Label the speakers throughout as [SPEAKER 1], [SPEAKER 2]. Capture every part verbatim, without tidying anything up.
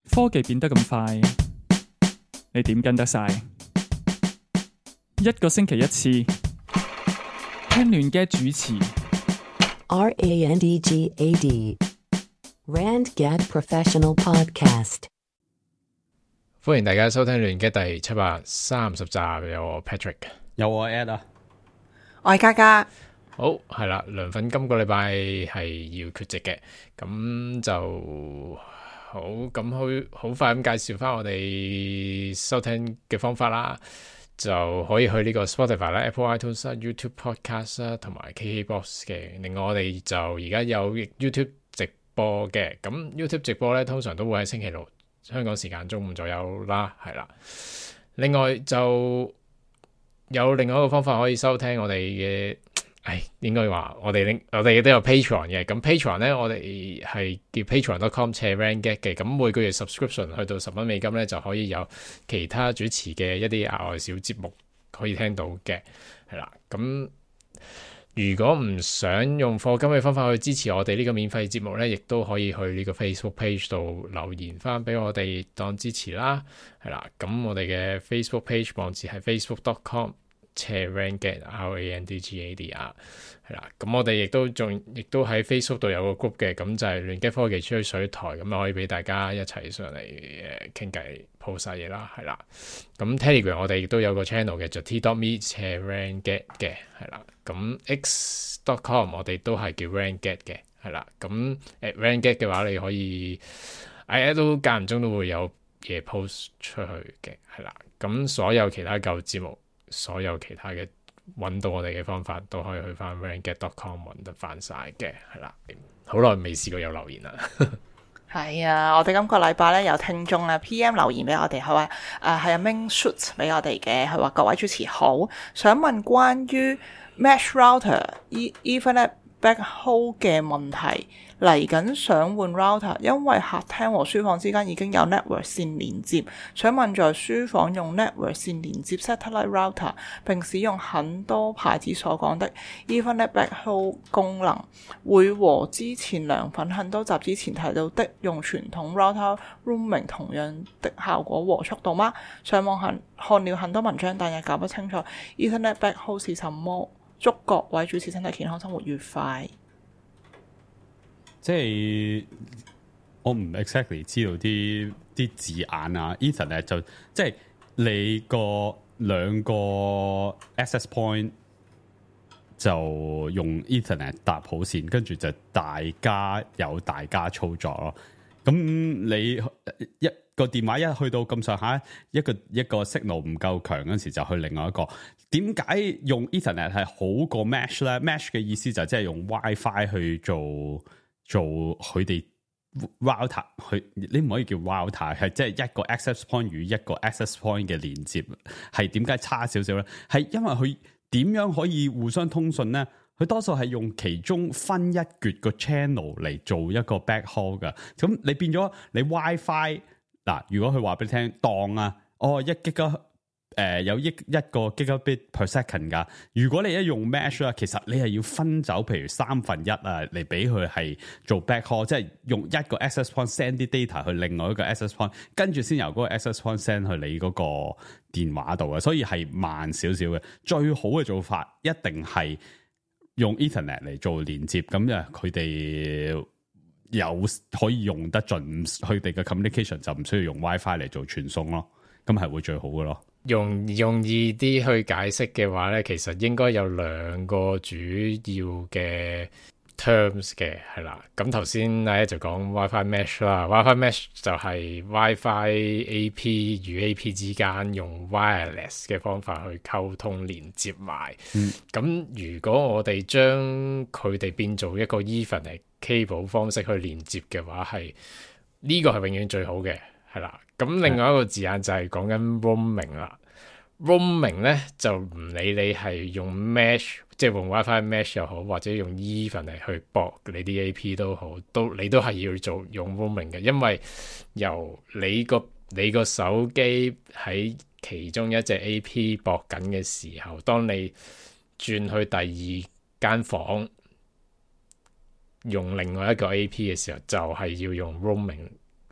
[SPEAKER 1] 科技變得咁快，你點跟得晒？一個星期一次，聽亂嘅主持。
[SPEAKER 2] R A N D G A D Randgad Professional Podcast。
[SPEAKER 3] 歡迎大家收聽亂嘅第七百三十集，有我 Patrick，
[SPEAKER 4] 有我 Ed 啊，
[SPEAKER 5] 我係嘉嘉。
[SPEAKER 3] 好係啦，涼粉今個禮拜係要缺席嘅，咁就好咁好好快咁介紹翻我哋收聽嘅方法啦，就可以去呢個 Spotify 啦、Apple iTunes 啦、YouTube Podcast 啦，同埋 K K Box 嘅。另外我哋就而家有 YouTube 直播嘅，咁 YouTube 直播咧通常都會喺星期六香港時間中午左右啦，係啦。另外就有另外一個方法可以收聽我哋嘅。唉，應該話我哋我哋都有 Patreon 嘅，咁 Patreon 咧我哋係叫 patreon dot com 斜 Randgad 嘅，咁每個月 subscription 去到十蚊美金咧就可以有其他主持嘅一啲額外小節目可以聽到嘅，係啦。咁如果唔想用課金嘅方法去支持我哋呢個免費節目咧，亦都可以去呢個 Facebook page 度留言翻俾我哋當支持啦，係啦。咁我哋嘅 Facebook page 網址係 facebook dot com斜 Randgad R A N D G A D 啊，係啦，咁我哋亦都仲亦都喺 Facebook 度有個 group 嘅，咁就係亂嘅科技吹水台，咁可以俾大家一齊上嚟誒傾偈 po 晒嘢啦，係啦。咁 Telegram 我哋亦都有個 channel 嘅，就 t dot me 斜 Randgad 嘅，係啦。咁 x dot com 我哋都係叫 Randgad 嘅，係啦。咁誒 Randgad 嘅話，你可以誒都間唔中都會有嘢 post 出去嘅，係啦。咁所有其他舊節目。所有其他嘅揾到我哋嘅方法都可以去翻 randgad dot com 揾得翻晒嘅，係啦。好耐未試過有留言啦。
[SPEAKER 5] 係啊，我哋今個禮拜咧有聽眾啊 P M 留言俾我哋，佢話誒係阿 Ming Shoot 俾我哋嘅，佢話各位主持好，想問關於 Mesh Router Ethernet Backhaul 嘅問題，嚟緊想換 router， 因為客廳和書房之間已經有 network 線連接，想問在書房用 network 線連接 satellite router 並使用很多牌子所講的 Ethernet Backhaul 功能，會和之前涼粉很多集之前提到的用傳統 router roaming 同樣的效果和速度嗎？上網看看了很多文章，但也搞不清楚 Ethernet Backhaul 是什麼。祝各位主持身體健康，生活愉快。
[SPEAKER 4] 即係我唔 exactly 知道啲啲字眼啊 Ethernet 就即係你個兩個 access point 就用 Ethernet 搭好線，跟住就大家有大家操作咯。咁你一個電話一去到咁上下，一個一個 signal 唔夠強嗰時，就去另外一個。點解用 Ethernet 係好過 Mesh 咧 ？Mesh 嘅意思就即係用 WiFi 去做做佢哋 router， 去你唔可以叫 router， 係即係一個 access point 與一個 access point 嘅連接。係點解差少少咧？係因為佢點樣可以互相通訊咧？佢多數係用其中分一橛個 channel 嚟做一個 backhaul 噶。咁你變咗你 WiFi 嗱，如果佢話俾你聽當啊，哦一 giga 誒、呃、有一一個 gigabit per second 噶。如果你一用 mesh 啊，其實你係要分走譬如三分一啊嚟俾佢係做 backhaul， 即係用一個 access point send 啲 data 去另外一個 access point， 跟住先由嗰個 access point send 去你嗰個電話度嘅，所以係慢少少嘅。最好嘅做法一定係用 Ethernet 嚟做連接，咁啊佢哋有可以用得盡，佢哋嘅 communication 就唔需要用 WiFi 嚟做傳送咯，咁係會最好嘅咯。
[SPEAKER 3] 容容易啲去解釋嘅話咧，其實應該有兩個主要嘅 terms 嘅，係啦。咁頭先咧就講 WiFi Mesh 啦 ，WiFi Mesh 就係 WiFi A P 與 A P 之間用 wireless 嘅方法去溝通連接埋。咁、嗯、如果我哋將佢哋變做一個 Ethernet cable 方式去連接嘅話，係呢、這個係永遠最好嘅，係啦。咁另外一個字眼就係講緊 roaming 啦。roaming 咧就唔理你係用 mesh， 即係用 WiFi mesh 又好，或者用 Ethernet 去駁你啲 A P 都好，都你都係要做用 roaming 嘅，因為由你個你個手機喺其中一隻 A P 駁緊嘅時候，當你轉去第二間房用另外一個 A P 嘅時候，就係、是、要用 roaming。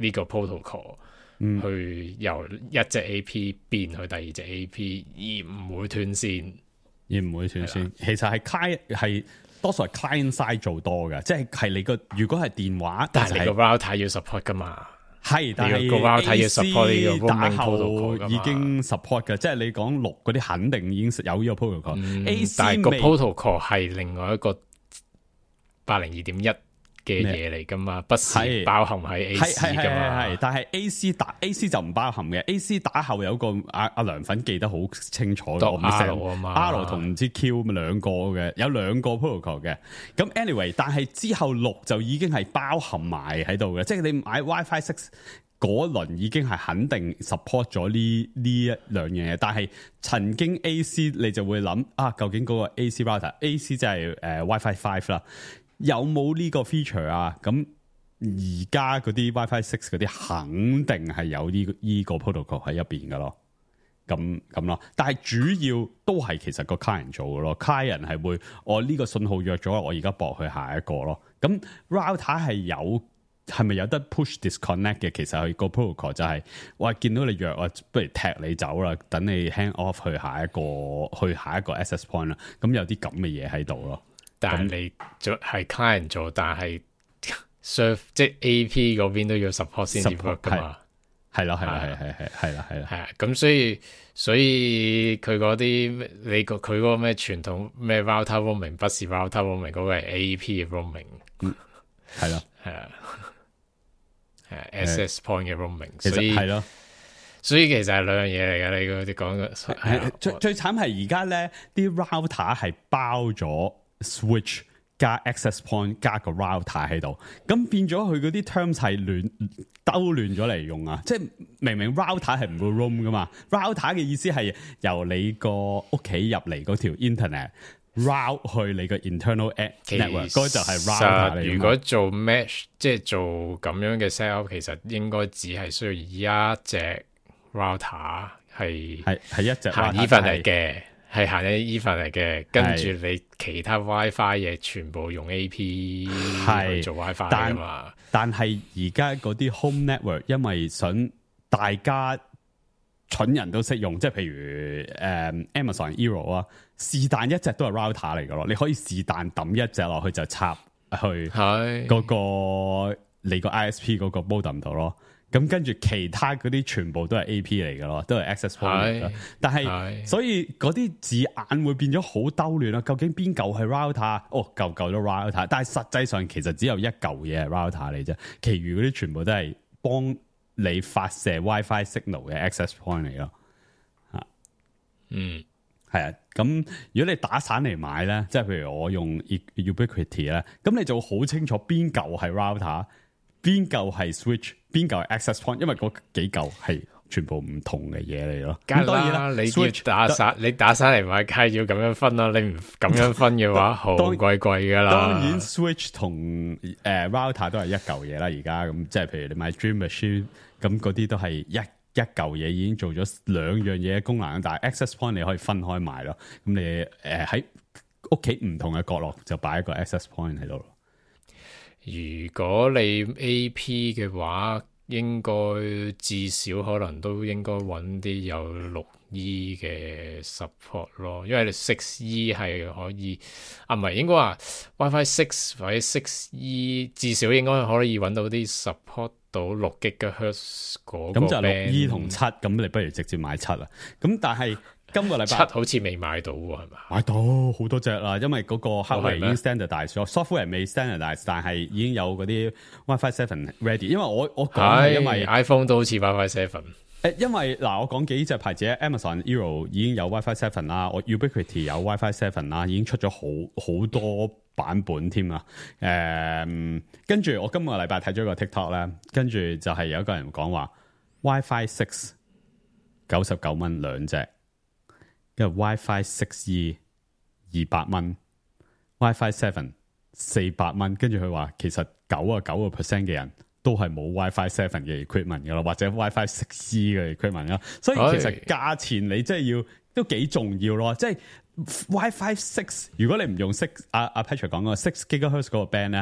[SPEAKER 3] 呢個 protocol、嗯、去由一隻 A P 變去第二隻 A P， 而唔會斷線，
[SPEAKER 4] 而唔會斷線。其實係 client 係多數係 client side 做多嘅，即係係你個如果係電話，
[SPEAKER 3] 但係你個 router 要 support 噶嘛。
[SPEAKER 4] 係，但係
[SPEAKER 3] 個 router 要 support 呢個 roaming
[SPEAKER 4] 打後
[SPEAKER 3] protocol
[SPEAKER 4] 已經 support 嘅，即係你講六嗰啲肯定已經有呢個 protocol、嗯。A C
[SPEAKER 3] 但係個 protocol 係另外一個八零二點一嘅嘢嚟噶嘛，不是包含喺 A C 噶嘛。係，
[SPEAKER 4] 但係 A C 打 A C 就唔包含嘅。A C 打後有個阿阿梁粉記得好清楚嘅，我唔
[SPEAKER 3] R 啊嘛
[SPEAKER 4] ，R 同唔知 Q 兩個嘅，有兩個 protocol 嘅。咁 anyway， 但係之後六就已經係包含埋喺度嘅，即係你買 WiFi six 嗰輪已經係肯定 support 咗呢呢一兩樣嘢。但係曾經 A C 你就會諗啊，究竟嗰個 A C router，A C 就係誒 WiFi five 啦。有冇呢個 feature 啊？咁而家嗰啲 WiFi six 嗰啲肯定係有呢呢個 protocol 喺入邊噶咯，咁咁咯。但係主要都係其實個 client 做嘅咯 ，client 係會我呢個信號約咗，我而家駁去下一個咯。咁 router 係有係咪有得 push disconnect 嘅？其實佢個 protocol 就係、是、我見到你約我，不如踢你走啦，等你 hand off 去下一個去下一個 access point 啦。咁有啲咁嘅嘢喺度咯。
[SPEAKER 3] 但係你做係 client 做，但係 serve 即係 A P 嗰邊都要 support 先至 work 噶嘛？
[SPEAKER 4] 係咯，係啦，係係係係啦，係啦，
[SPEAKER 3] 係啊。咁所以所以佢嗰啲你個佢嗰個咩傳統咩 router roaming 不是 router roaming 嗰個係 A P 嘅 roaming，
[SPEAKER 4] 嗯，係咯，
[SPEAKER 3] 係啊，係 access point 嘅 roaming，
[SPEAKER 4] 所以係咯。
[SPEAKER 3] 所以其實係兩樣嘢嚟嘅，你嗰啲講嘅
[SPEAKER 4] 最最慘係而家咧啲 router 係包咗 switch 加 access point 加個 router 喺度，咁變咗佢嗰啲 terms 係亂兜亂咗嚟用啊！即係明明 router 係唔會 roam 噶嘛 ，router 嘅意思係由你個屋企入嚟嗰條 internet route 去你個 internal network， 嗰就係 router 嚟。
[SPEAKER 3] 如果做 mesh 即係做咁樣嘅 set up，其實應該只係需要一隻 router 係係
[SPEAKER 4] 係一隻
[SPEAKER 3] 行 Ethernet嘅。係行一 Ethernet 嚟嘅，跟住你其他 WiFi 嘢全部用 A P 去做 WiFi 㗎嘛。
[SPEAKER 4] 但係而家嗰啲 home network， 因為想大家蠢人都識用，即係譬如誒、嗯、Amazon Eero 啊，是但一隻都係 router 嚟㗎咯。你可以是但抌一隻落去就插去嗰、嗰個你個 I S P 嗰個 modem 度咯。咁跟住其他嗰啲全部都係 A P 嚟㗎咯，都係 access point 嚟㗎。但係所以嗰啲字眼會變咗好兜亂啦。究竟邊嚿係 router？哦，嚿嚿都 router， 但係實際上其實只有一嚿嘢係 router 嚟啫，其餘嗰啲全部都係幫你發射 WiFi signal 嘅 access point 嚟咯。嚇，嗯，係啊。咁如果你打散嚟買咧，即係譬如我用 Ubiquiti 咧，咁你就好清楚邊嚿係 router。邊嚿係 switch， 邊嚿係 access point， 因為嗰幾嚿係全部唔同嘅嘢嚟咯。
[SPEAKER 3] 咁當然啦，你要打散，你打散嚟買，梗係要咁樣分啦。你唔咁樣分嘅話，好貴貴噶啦。
[SPEAKER 4] 當然 switch 同誒、呃、router 都係一嚿嘢啦。而家咁即係譬如你買 Dream Machine，咁嗰啲都係一一嚿嘢已經做咗兩樣嘢嘅功能，但係 access point 你可以分開買咯。咁你誒喺屋企唔同嘅角落就擺一個 access point 喺度。
[SPEAKER 3] 如果你 A P 嘅話，應該至少可能都應該揾啲有六 E 嘅 support 咯，因為你六 E 係可以啊，唔係應該話 WiFi six 或者六 E 至少應該可以揾到啲 support 到六 gigahertz 嗰個 band。咁就六 E
[SPEAKER 4] 同七，咁你不如直接買七啦。咁但係今個禮拜
[SPEAKER 3] 七好似未買到喎，係嘛？
[SPEAKER 4] 買到好多隻啦，因為嗰個 hardware 已經 standardize 咗 ，software 未 standardize， 但係已經有嗰啲 WiFi seven ready。因為我我講係因為
[SPEAKER 3] iPhone 都好似 WiFi seven。
[SPEAKER 4] 誒，因為嗱，我講幾隻牌子 Amazon Eero 已經有 WiFi seven 啦，我 Ubiquiti 有 WiFi seven 啦，已經出咗好好多版本添啦。誒、嗯，跟住我今個禮拜睇咗個 TikTok 咧，跟住就係有一個人講話 WiFi six 九十九蚊兩隻。跟住 WiFi six E 二百蚊 ，WiFi seven 四百蚊，跟住佢話其實九啊九個 percent 嘅人都係冇 WiFi seven 嘅 equipment 噶啦，或者 WiFi six E 嘅 equipment 啦，所以其實價錢你真係要都幾重要咯，即係 WiFi six 如果你唔用 six 阿阿 Patrick 講嗰個 six gigahertz 嗰個 band 咧，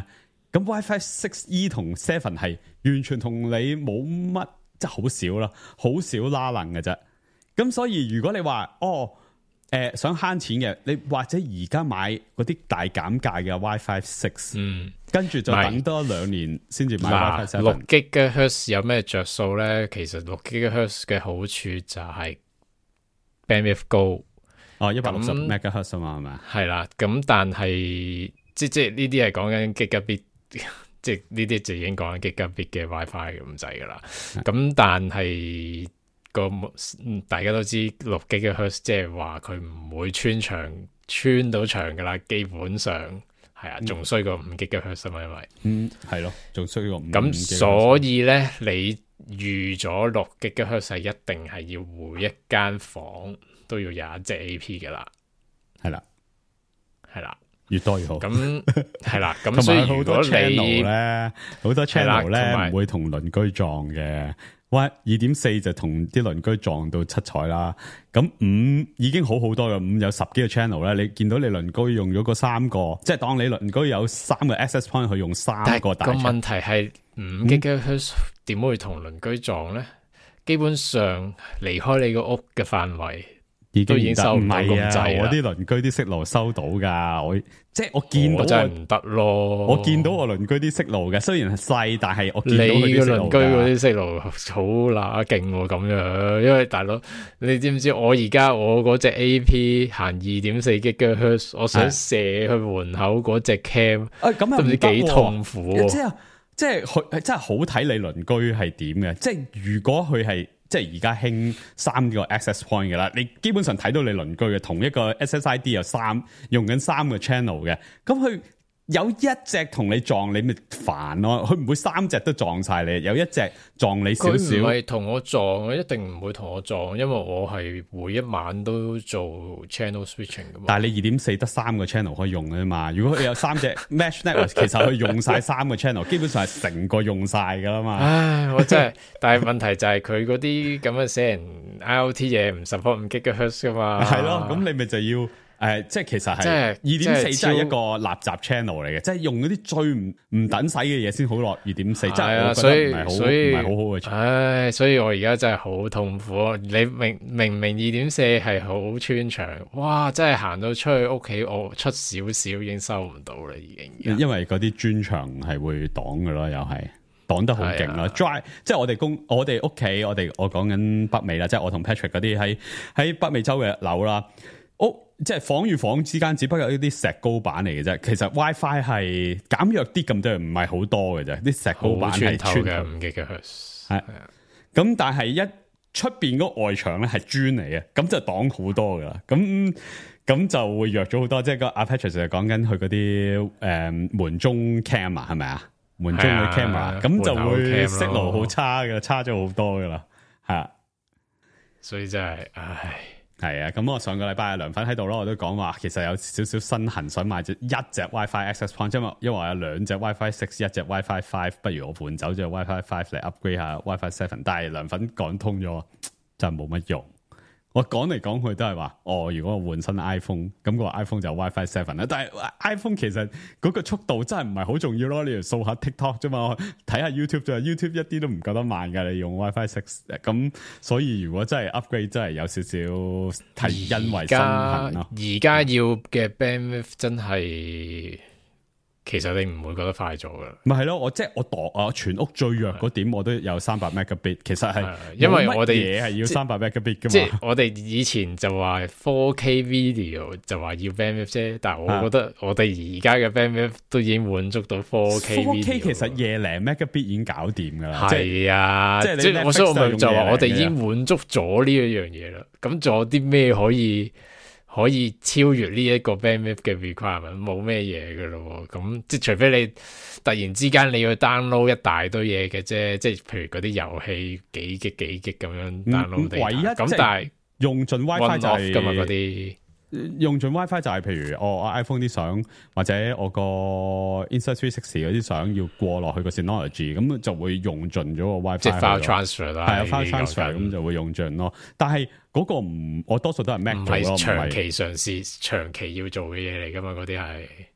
[SPEAKER 4] 咁 WiFi 六 E 同七係完全同你冇乜，即係好少啦，好少拉能嘅啫。咁所以如果你話哦，誒、呃、想慳錢嘅，你或者而家買嗰啲大減價嘅 WiFi 六，嗯，跟住就等多兩年先至買 WiFi 七。
[SPEAKER 3] 六 GHz 有咩着數咧？其實六 GHz 嘅好處就係 bandwidth 高，
[SPEAKER 4] 哦，一百六十 MHz 啊嘛，係咪？
[SPEAKER 3] 係啦，咁但係即即係呢啲係講緊 Gigabit。即係呢啲就已經講緊 Gigabit 嘅 WiFi 咁滯噶啦，咁但係個大家都知六 GHz 即係話佢唔會穿牆穿到牆噶啦，基本上係啊，仲衰過五 GHz 啊嘛，因為
[SPEAKER 4] 嗯係咯，仲衰過五。
[SPEAKER 3] 咁所以咧，你預咗六 GHz 係一定係要每一間房都要有一隻 A P 噶啦，
[SPEAKER 4] 係啦，
[SPEAKER 3] 係啦。
[SPEAKER 4] 越多越好。
[SPEAKER 3] 咁係啦，咁所以如果你
[SPEAKER 4] 咧好多 channel 咧唔會同鄰居撞嘅，喂二點四就同啲鄰居撞到七彩啦。咁五已經好好多嘅，五有十幾個 channel 咧，你見到你鄰居用咗嗰三個，即係當你鄰居有三個 access point 去用三個大。
[SPEAKER 3] 但係個問題係五 GHz 點會同鄰居撞咧？基本上離開你個屋嘅範圍。已經都已經收唔到咁滯，
[SPEAKER 4] 我啲鄰居啲息路收到噶，我即係我見到我
[SPEAKER 3] 真係唔得咯。
[SPEAKER 4] 我見到我鄰居啲息路嘅，雖然係細，但係我見到
[SPEAKER 3] 你嘅鄰居嗰啲息路好乸勁喎，咁樣。因為大佬，你知唔知我而家我嗰隻 A P 行二點四 GHz， 我想射去門口嗰隻 cam，
[SPEAKER 4] 啊咁
[SPEAKER 3] 都唔知幾痛苦。
[SPEAKER 4] 即係即係佢真係好睇你鄰居係點嘅。即係如果佢係。即係而家興三個 access point 嘅啦，你基本上睇到你鄰居嘅同一個 S S I D 有三用緊三個 channel 嘅，咁佢有一隻同你撞，你咪煩咯。佢唔會三隻都撞晒你，有一隻撞你少少。
[SPEAKER 3] 佢唔係同我撞，一定唔會同我撞，因為我係每一晚都做 channel switching 噶嘛。
[SPEAKER 4] 但係你二點四得三個 channel 可以用嘅嘛？如果佢有三隻 mesh network， 其實佢用晒三個 channel， 基本上係成個用晒噶啦嘛。
[SPEAKER 3] 唉，我真係，但係問題就係佢嗰啲咁嘅死人 I O T 嘢唔 support 五 GHz 噶嘛。
[SPEAKER 4] 係咯，咁你咪就要。誒、呃，即係其實係二點四，真係一個垃圾 channel 嚟嘅，即係用嗰啲最唔唔等使嘅嘢先好落二點四，真係我覺得唔係好唔係好好嘅。唉，
[SPEAKER 3] 所以我而家真係好痛苦。你明明明二點四係好穿牆，哇！真係行到出去屋企，我出少少已經收唔到啦，已經。
[SPEAKER 4] 因為嗰啲磚牆係會擋㗎咯，又係擋得好勁咯。Dry， 即係我哋公我哋屋企，我哋我講緊北美啦，即係我同 Patrick 嗰啲喺喺北美洲嘅樓啦，屋。即係房與房之間，只不過有啲石膏板嚟嘅啫。其實 WiFi 係減弱啲咁多，唔係好多嘅啫。啲石膏板係穿
[SPEAKER 3] 嘅五 GHz，
[SPEAKER 4] 係咁，但係一出邊嗰外牆咧係磚嚟嘅，咁就擋好多噶啦。咁咁就會弱咗好多。即係個阿 Patrick 就係講緊佢嗰啲誒門中 cam 啊，係咪啊？門中嘅 camera，咁就會色路好差嘅，差咗好多噶啦，係啊。
[SPEAKER 3] 所以真係，唉。
[SPEAKER 4] 係啊，咁我上個禮拜涼粉喺度咯，我都講話其實有少少身痕，想買隻一隻 WiFi access point，因為因為我有兩隻 WiFi six， 一隻 WiFi five， 不如我換走隻 WiFi five 嚟 upgrade 下 WiFi seven， 但係涼粉講通咗，真係冇乜用。我講嚟講去都係話，哦，如果我換新 iPhone， 咁個 iPhone 就 WiFi seven 啦。但係 iPhone 其實嗰個速度真係唔係好重要咯，你嚟掃下 TikTok 啫嘛，睇下 YouTube 啫 ，YouTube 一啲都唔覺得慢噶，你用 WiFi six， 咁所以如果真係 upgrade 真係有少少係因為身痕咯。
[SPEAKER 3] 而家要嘅 bandwidth 真係。其實你唔會覺得快咗噶，
[SPEAKER 4] 咪係咯？我即係我度啊，全屋最弱嗰點我都有三百 megabit， 其實係
[SPEAKER 3] 因為我哋
[SPEAKER 4] 嘢係要三百 megabit 噶嘛。
[SPEAKER 3] 即係我哋以前就話 four K video 就話要 bandwidth 啫，但係我覺得我哋而家嘅 bandwidth 都已經滿足到 four K video。
[SPEAKER 4] four K 其實廿零 megabit 已經搞掂噶啦。
[SPEAKER 3] 係啊，即係即係我所以我咪就話我哋已經滿足咗呢一樣嘢啦。咁仲有啲咩可以？可以超越呢一個 bandwidth 嘅 requirement， 冇咩嘢嘅咯。咁即係除非你突然之間你要 download 一大堆嘢嘅啫，即係譬如嗰啲遊戲幾擊幾擊咁樣 download 地。
[SPEAKER 4] 唯一
[SPEAKER 3] 咁但係
[SPEAKER 4] 用盡 WiFi 就係
[SPEAKER 3] 㗎嘛嗰啲。
[SPEAKER 4] 用盡 WiFi 就係譬如我、哦、iPhone 啲相或者我個 Insta three sixty 嗰啲相要過落去個 Synology， 咁就會用盡咗個 WiFi。即係
[SPEAKER 3] file transfer 啦，
[SPEAKER 4] 係啊 file transfer 咁就會用盡咯。但係嗰個唔，我多數都係 Mac 做咯，唔係
[SPEAKER 3] 長期嘗試長期要做嘅嘢嚟噶嘛，嗰啲係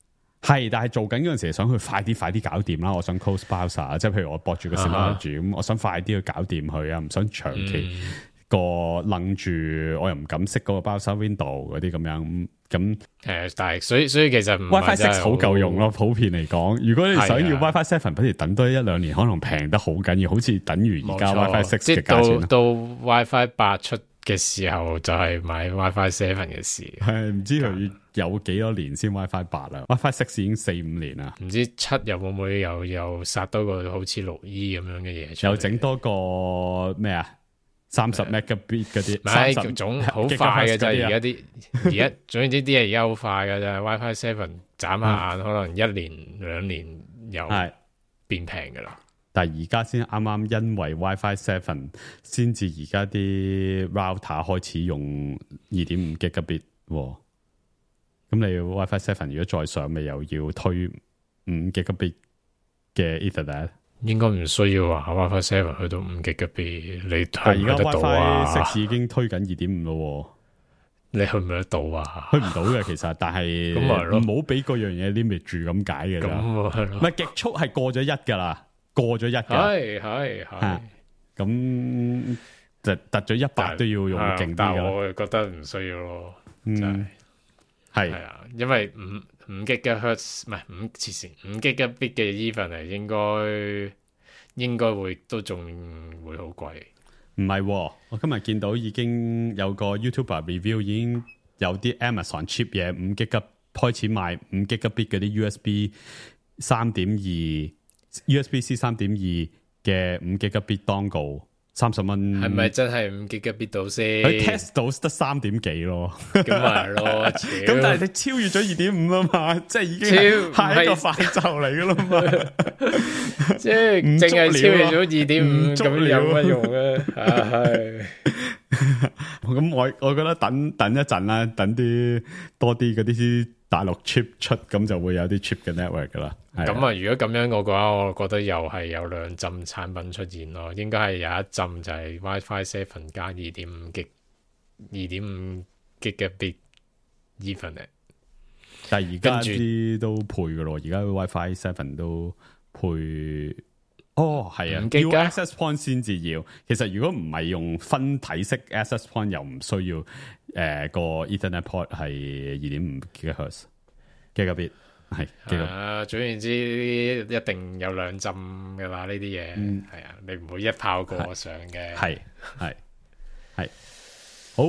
[SPEAKER 4] 係，但係做緊嗰陣時想去快啲快啲搞掂啦，我想 close browser，即係譬如我駁住個 Synology 咁，我想快啲去搞掂佢啊，唔想長期。嗯個楞住，我又唔敢熄嗰個 browser window 嗰啲咁樣咁。
[SPEAKER 3] 誒，但係所以所以其實
[SPEAKER 4] WiFi six 好夠用咯，普遍嚟講。如果你想要 WiFi seven，不如等多一兩年，可能平得好緊要，好似等於而家 WiFi six 嘅價錢。
[SPEAKER 3] 到到 WiFi 八出嘅時候，就係買 WiFi seven 嘅事。
[SPEAKER 4] 係唔知佢有幾多年先 WiFi 八啦 ？WiFi six 已經四五年啦。
[SPEAKER 3] 唔知七又會唔會又又殺多個好似六 E 咁樣嘅嘢出嚟？
[SPEAKER 4] 又整多個咩啊？三十 megabit 嗰啲，
[SPEAKER 3] 唔係總好快嘅啫。而家啲而家總之啲嘢而家好快嘅啫。WiFi seven 眨下眼，嗯、可能一年兩年又變平噶啦。
[SPEAKER 4] 但係而家先啱啱因為 WiFi seven 先至而家啲 router 開始用二點五 gigabit。咁你 WiFi seven 如果再上，咪又要推五 gigabit 嘅 Ethernet。
[SPEAKER 3] 應該唔需要話 WiFi seven 去到五 Gbps，你
[SPEAKER 4] 但係而家
[SPEAKER 3] 去唔去得到啊
[SPEAKER 4] WiFi six 已經推緊二點五咯，
[SPEAKER 3] 你去唔去得到啊？
[SPEAKER 4] 去唔到嘅其實，但係唔好俾嗰樣嘢 limit 住咁解嘅啫。唔係極速係過咗一噶啦，過咗一嘅，
[SPEAKER 3] 係係係。
[SPEAKER 4] 咁就突咗一百都要用勁啲嘅。
[SPEAKER 3] 但係我覺得唔需要咯，
[SPEAKER 4] 嗯，係
[SPEAKER 3] 係啊，因為五。五 gigahertz 唔係五黐線，五 gigabit 嘅 Ethernet 應該應該會都仲會好貴。
[SPEAKER 4] 唔係、哦，我今日見到已經有個 YouTuber review 已經有啲 Amazon cheap 嘢五 gigabit 開始賣五 gigabit 嗰啲 U S B 三點二 U S B C 三點二嘅五 gigabit dongle。三十蚊
[SPEAKER 3] 係咪真係五 Gbps 到先？
[SPEAKER 4] 佢 test 到得三點幾咯，
[SPEAKER 3] 咁咪咯。
[SPEAKER 4] 咁但係你超越咗二點五啊嘛，即係已經係下一個快就嚟噶啦嘛，
[SPEAKER 3] 即係淨係超越咗二點五，咁有乜用啊？係
[SPEAKER 4] 咁我我覺得等等一陣啦，等啲多啲嗰啲大陸 chip 出，咁就會有啲 chip 嘅 network 噶啦。
[SPEAKER 3] 咁啊，如果咁樣嘅話，我覺得又係有兩浸產品出現咯。應該係有一浸就係 WiFi seven 加二點五 G 二點五 Gigabit Ethernet。
[SPEAKER 4] 但係而家啲都配噶咯，而家 WiFi seven 都配。哦，係啊，要 access point 先至要。其實如果唔係用分體式 access point，又唔需要誒、呃、個 Ethernet port 係二點五 gigahertz gigabit。係，
[SPEAKER 3] 啊，總言之，一定有兩浸嘅啦，呢啲嘢，係、嗯、啊，你唔會一炮過上嘅，
[SPEAKER 4] 係係係，好，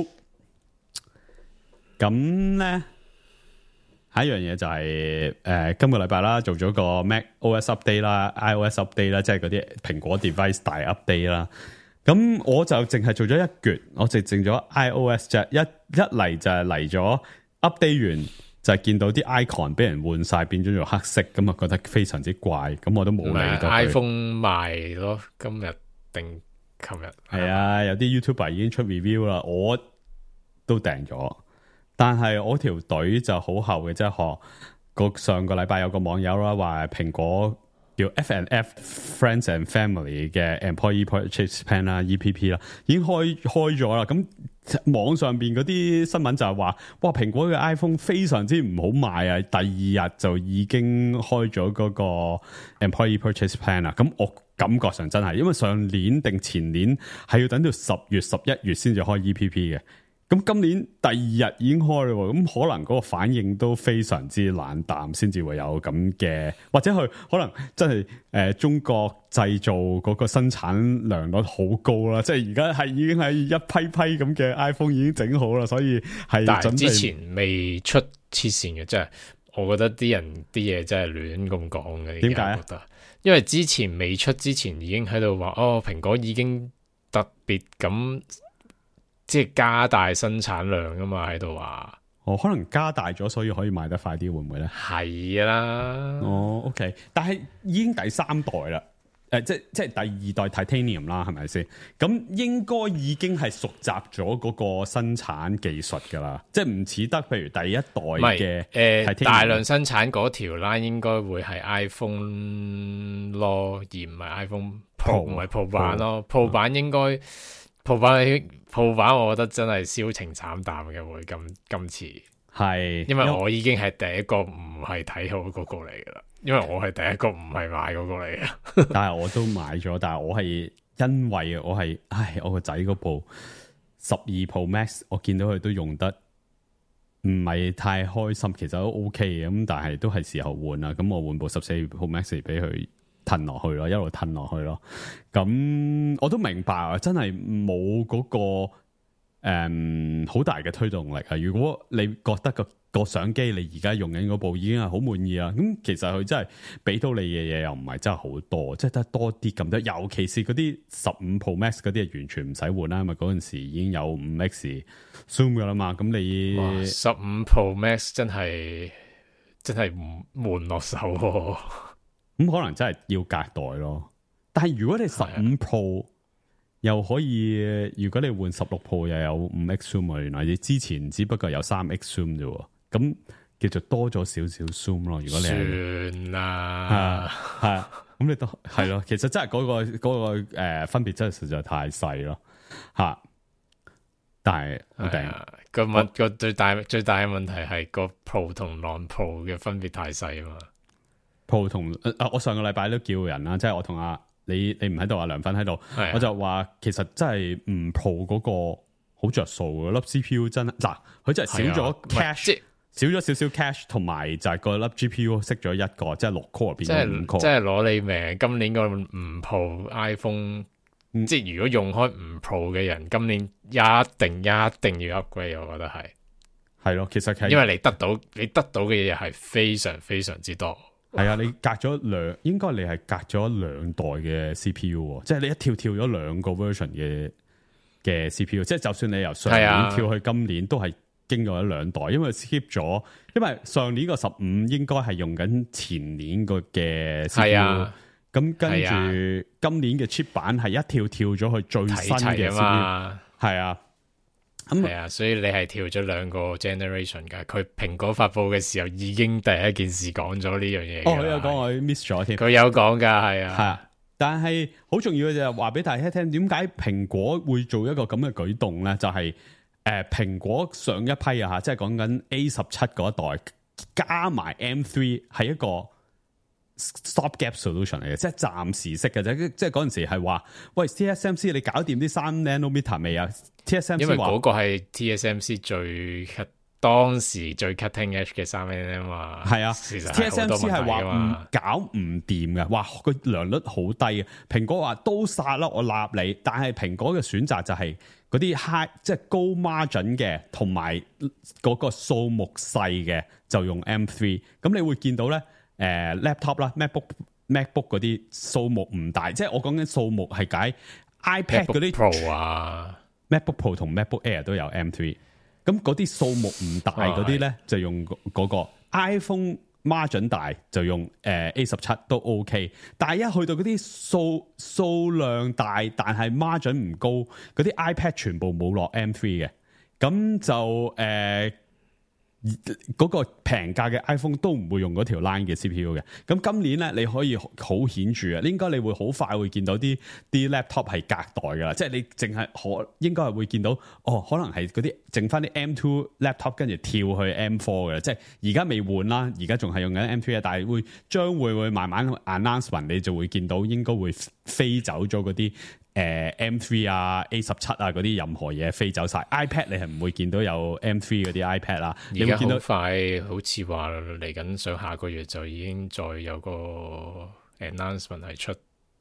[SPEAKER 4] 咁咧，下一樣嘢就係、是、誒、呃，今個禮拜啦，做咗個 Mac O S update 啦 ，iOS update 啦，即係嗰啲蘋果 device 大 update 啦。咁我就淨係做咗一橛，我淨淨咗 iOS 啫，一一嚟就係嚟咗 update 完。就係見到啲 icon 俾人換晒，變咗做黑色，咁啊覺得非常之怪，咁我都冇理到。
[SPEAKER 3] iPhone 賣咯，今日定琴日？
[SPEAKER 4] 係啊，有啲 YouTuber 已經出 review 啦，我都訂咗，但係我條隊就好厚嘅，即係學個上個禮拜有個網友啦，話蘋果叫 F and F Friends and Family 嘅 Employee Purchase Plan 啦 ，E P P 啦，已經開開咗啦，咁。網上邊嗰啲新聞就係話，哇！蘋果嘅 iPhone 非常之唔好賣啊，第二日就已經開咗嗰個 Employee Purchase Plan 啦。咁我感覺上真係，因為上年定前年係要等到十月、十一月先至開 E P P 嘅。咁今年第二日已經開啦，咁可能嗰個反應都非常之冷淡，先至會有咁嘅，或者佢可能真係誒、呃、中國製造嗰個生產良率好高啦，即係而家係已經係一批批咁嘅 iPhone 已經整好啦，所以係
[SPEAKER 3] 但係之前未出黐線嘅，即係我覺得啲人啲嘢真係亂咁講嘅。點解啊？因為之前未出之前已經喺度話，哦，蘋果已經特別咁。即係加大生產量啊嘛，喺度話，
[SPEAKER 4] 哦，可能加大咗，所以可以賣得快啲，會唔會咧？
[SPEAKER 3] 係啦，
[SPEAKER 4] 哦 ，OK，但係已經第三代啦，誒、呃，即係即係第二代 Titanium 啦，係咪先？咁應該已經係熟習咗嗰個生產技術噶啦，即係唔似得，譬如第一代嘅誒、呃、
[SPEAKER 3] 大量生產嗰條 line 應該會係 iPhone 咯，而唔係 iPhone Pro，唔係 Pro 版咯 ，Pro 版應該。鋪版鋪版，我覺得真係銷情慘淡嘅會今今次
[SPEAKER 4] 係，
[SPEAKER 3] 因為我已經係第一個唔係睇好嗰個嚟噶啦，因為我係第一個唔係買嗰個嚟嘅。
[SPEAKER 4] 但係我都買咗，但係我係因為我係，唉，我個仔嗰部十二 Pro Max，我見到佢都用得唔係太開心，其實都 OK 嘅，咁但係都係時候換啦。咁我換部十四 Pro Max 俾佢褪落去咯，一路褪落去咯。咁我都明白啊，真係冇嗰個誒好大嘅推動力啊。如果你覺得個個相機你而家用緊嗰部已經係好滿意啦，咁其實佢真係俾到你嘅嘢又唔係真係好多，即係得多啲咁多。尤其是嗰啲十五 Pro Max 嗰啲係完全唔使換啦，因為嗰陣時已經有五 X Zoom 噶啦嘛。咁你
[SPEAKER 3] 十五 Pro Max 真係真係唔悶落手喎。
[SPEAKER 4] 咁可能真係要隔代咯。但係如果你十五 Pro 又可以，如果你換十六 Pro 又有五 X Zoom， 原來你之前只不過有三 X Zoom 啫。咁叫做多咗少少 zoom 咯，如果你
[SPEAKER 3] 算啦，
[SPEAKER 4] 係啊，咁你都係咯，其實真係嗰、嗰個嗰、嗰個誒、呃、分別真係實在太細咯，吓。但係我定
[SPEAKER 3] 個問個最大最大嘅問題係個 Pro 同 non Pro 嘅分別太細啊嘛。
[SPEAKER 4] Pro 同啊，我上個禮拜都叫人啦，即係我同阿你你唔喺度，阿梁芬喺度，我就話其實真係唔 Pro 嗰個好着數嘅粒 C P U 真係嗱，佢真係少咗 cache。少咗少少 cache， 同埋就係個粒 G P U 熄咗一個，即係六 core 變咗五 core，
[SPEAKER 3] 即係攞你命。今年個唔 Pro iPhone，、嗯、即係如果用開唔 Pro 嘅人，今年一定一定要 upgrade， 我覺得係
[SPEAKER 4] 係咯。其實係
[SPEAKER 3] 因為你得到你得到嘅嘢係非常非常之多。
[SPEAKER 4] 係啊，你隔咗兩，應該你係隔咗兩代嘅 C P U， 即係你一跳跳咗兩個 version 嘅嘅 C P U， 即係就算你由上年跳去今年都係。經過一兩代，因為 skip 咗，因為上年個十五應該係用緊前年個嘅 C P U， 咁跟住今年嘅 chip 版係一跳跳咗去最新嘅 C P U， 係啊，咁係
[SPEAKER 3] 啊，所以你係跳咗兩個 generation 噶。佢蘋果發布嘅時候已經第一件事講咗呢樣嘢。
[SPEAKER 4] 哦，佢有講我 miss 咗添，
[SPEAKER 3] 佢有講噶，係啊，
[SPEAKER 4] 係啊，但係好重要嘅就係話俾大家聽，點解蘋果會做一個咁嘅舉動咧？就係、是。誒，蘋、呃、果上一批啊吓，即係講緊 A 十七嗰一代，加埋 M 三係一個 stopgap solution 嚟嘅，即係暫時式嘅啫。即係嗰陣時係話，喂 T S M C 你搞掂啲三 nanometer 未啊 ？T S M C
[SPEAKER 3] 因為嗰個係 T S M C 最當時最 cutting edge 嘅三 nanometer 嘛。係啊，其實
[SPEAKER 4] T S M C 係話唔搞唔掂嘅，哇個良率好低嘅。蘋果話都殺啦，我立你，但係蘋果嘅選擇就係、是。嗰啲 high 即係高 margin 嘅，同埋嗰個數目細嘅就用 M 三。咁你會見到咧，誒、呃、laptop 啦 ，MacBook MacBook 嗰啲數目唔大，即係我講緊數目係解 iPad 嗰啲
[SPEAKER 3] Pro 啊
[SPEAKER 4] ，MacBook Pro 同 MacBook Air 都有 M 三。咁嗰啲數目唔大嗰啲咧，就用嗰個 iPhone。margin 大就用誒 A 十七都 OK， 但係一去到嗰啲數數量大，但係 margin 唔高，嗰啲 iPad 全部冇落 M 三 嘅，咁就誒嗰、呃嗰個平價嘅 iPhone 都唔會用嗰條 line 嘅 C P U 嘅。咁今年咧你可以好顯著啊，應該你會好快會見到啲啲 laptop 係隔代噶啦，即係你淨係可應該係會見到哦，可能係嗰啲剩翻啲 M 二 laptop 跟住跳去 M 四嘅，即係而家未換啦，而家仲係用緊 M 三啊，但係會將會會慢慢 announcement 你就會見到應該會飛走咗嗰啲。誒、呃、M 三啊 A 十七啊嗰啲任何嘢飛走晒 iPad 你係唔會見到有 M 三嗰啲 iPad 啦。
[SPEAKER 3] 而家好快好似話嚟緊上下個月就已經再有個 announcement 係出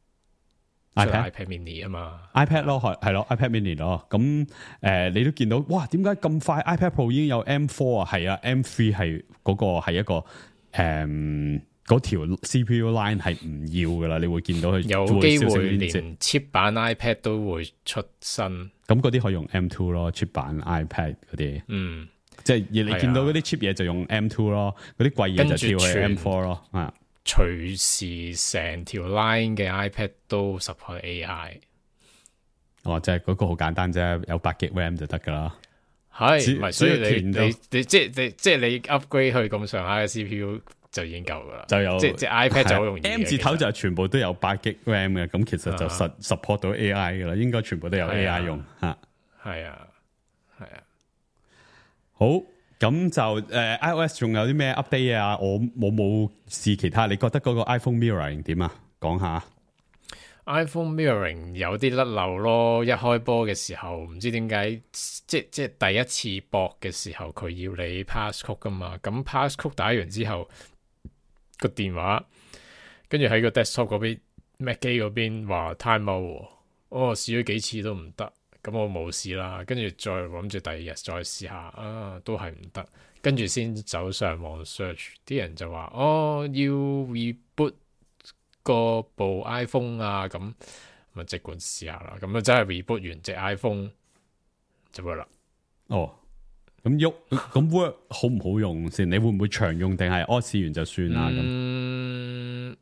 [SPEAKER 3] iPad iPad mini 啊嘛
[SPEAKER 4] iPad 咯係係咯 iPad mini 咯。咁誒、呃、你都見到哇點解咁快 iPad Pro 已經有 M 四啊？係啊 M 三係嗰個係一個誒。嗯嗰條 C P U line 係唔要噶啦，你會見到佢
[SPEAKER 3] 有機會連 chip 版 iPad 都會出新，
[SPEAKER 4] 咁嗰啲可以用 M 二咯 chip 版 iPad 嗰啲，嗯，即係而你見到嗰啲 chip 嘢就用 M 二咯，嗰啲貴嘢就跳去 M 四咯，啊，
[SPEAKER 3] 隨時成條 line 嘅 iPad 都 support A I，
[SPEAKER 4] 哦，即係嗰個好簡單啫，有八 G RAM 就得噶啦，
[SPEAKER 3] 係，唔係所以你你你即係你即係你 upgrade 去咁上下嘅 C P U。就已經夠噶啦，
[SPEAKER 4] 就有
[SPEAKER 3] 即係即係 iPad 就好容易。
[SPEAKER 4] M 字頭就全部都有八 G RAM 嘅，咁其實就實 support 到 A I 噶啦，應該全部都有 A I 用吓。
[SPEAKER 3] 係啊，係啊。
[SPEAKER 4] 好， 咁就誒、呃、iOS 仲有啲咩 update 啊？我冇冇試其他，你覺得嗰個 iPhone Mirroring 點啊？講下。
[SPEAKER 3] iPhone Mirroring 有啲甩漏咯，一開波嘅時候唔知點解，即即第一次駁嘅時候佢要你 passcode 噶嘛，咁 passcode 打完之後個電話，跟住喺個 desktop 嗰邊 Mac 機嗰邊話 time out，我試咗幾次都唔得。咁我冇試啦，跟住再諗住第二日再試下，啊都係唔得，跟住先走上網 search， 啲人就話哦要 reboot 個部 iPhone 啊，咁咪即管試下啦，咁啊真係 reboot 完隻 iPhone 就 work 啦。
[SPEAKER 4] 哦，咁喐咁 work 好唔好用先？你會唔會長用定係哦試完就算啦？咁
[SPEAKER 3] 嗯，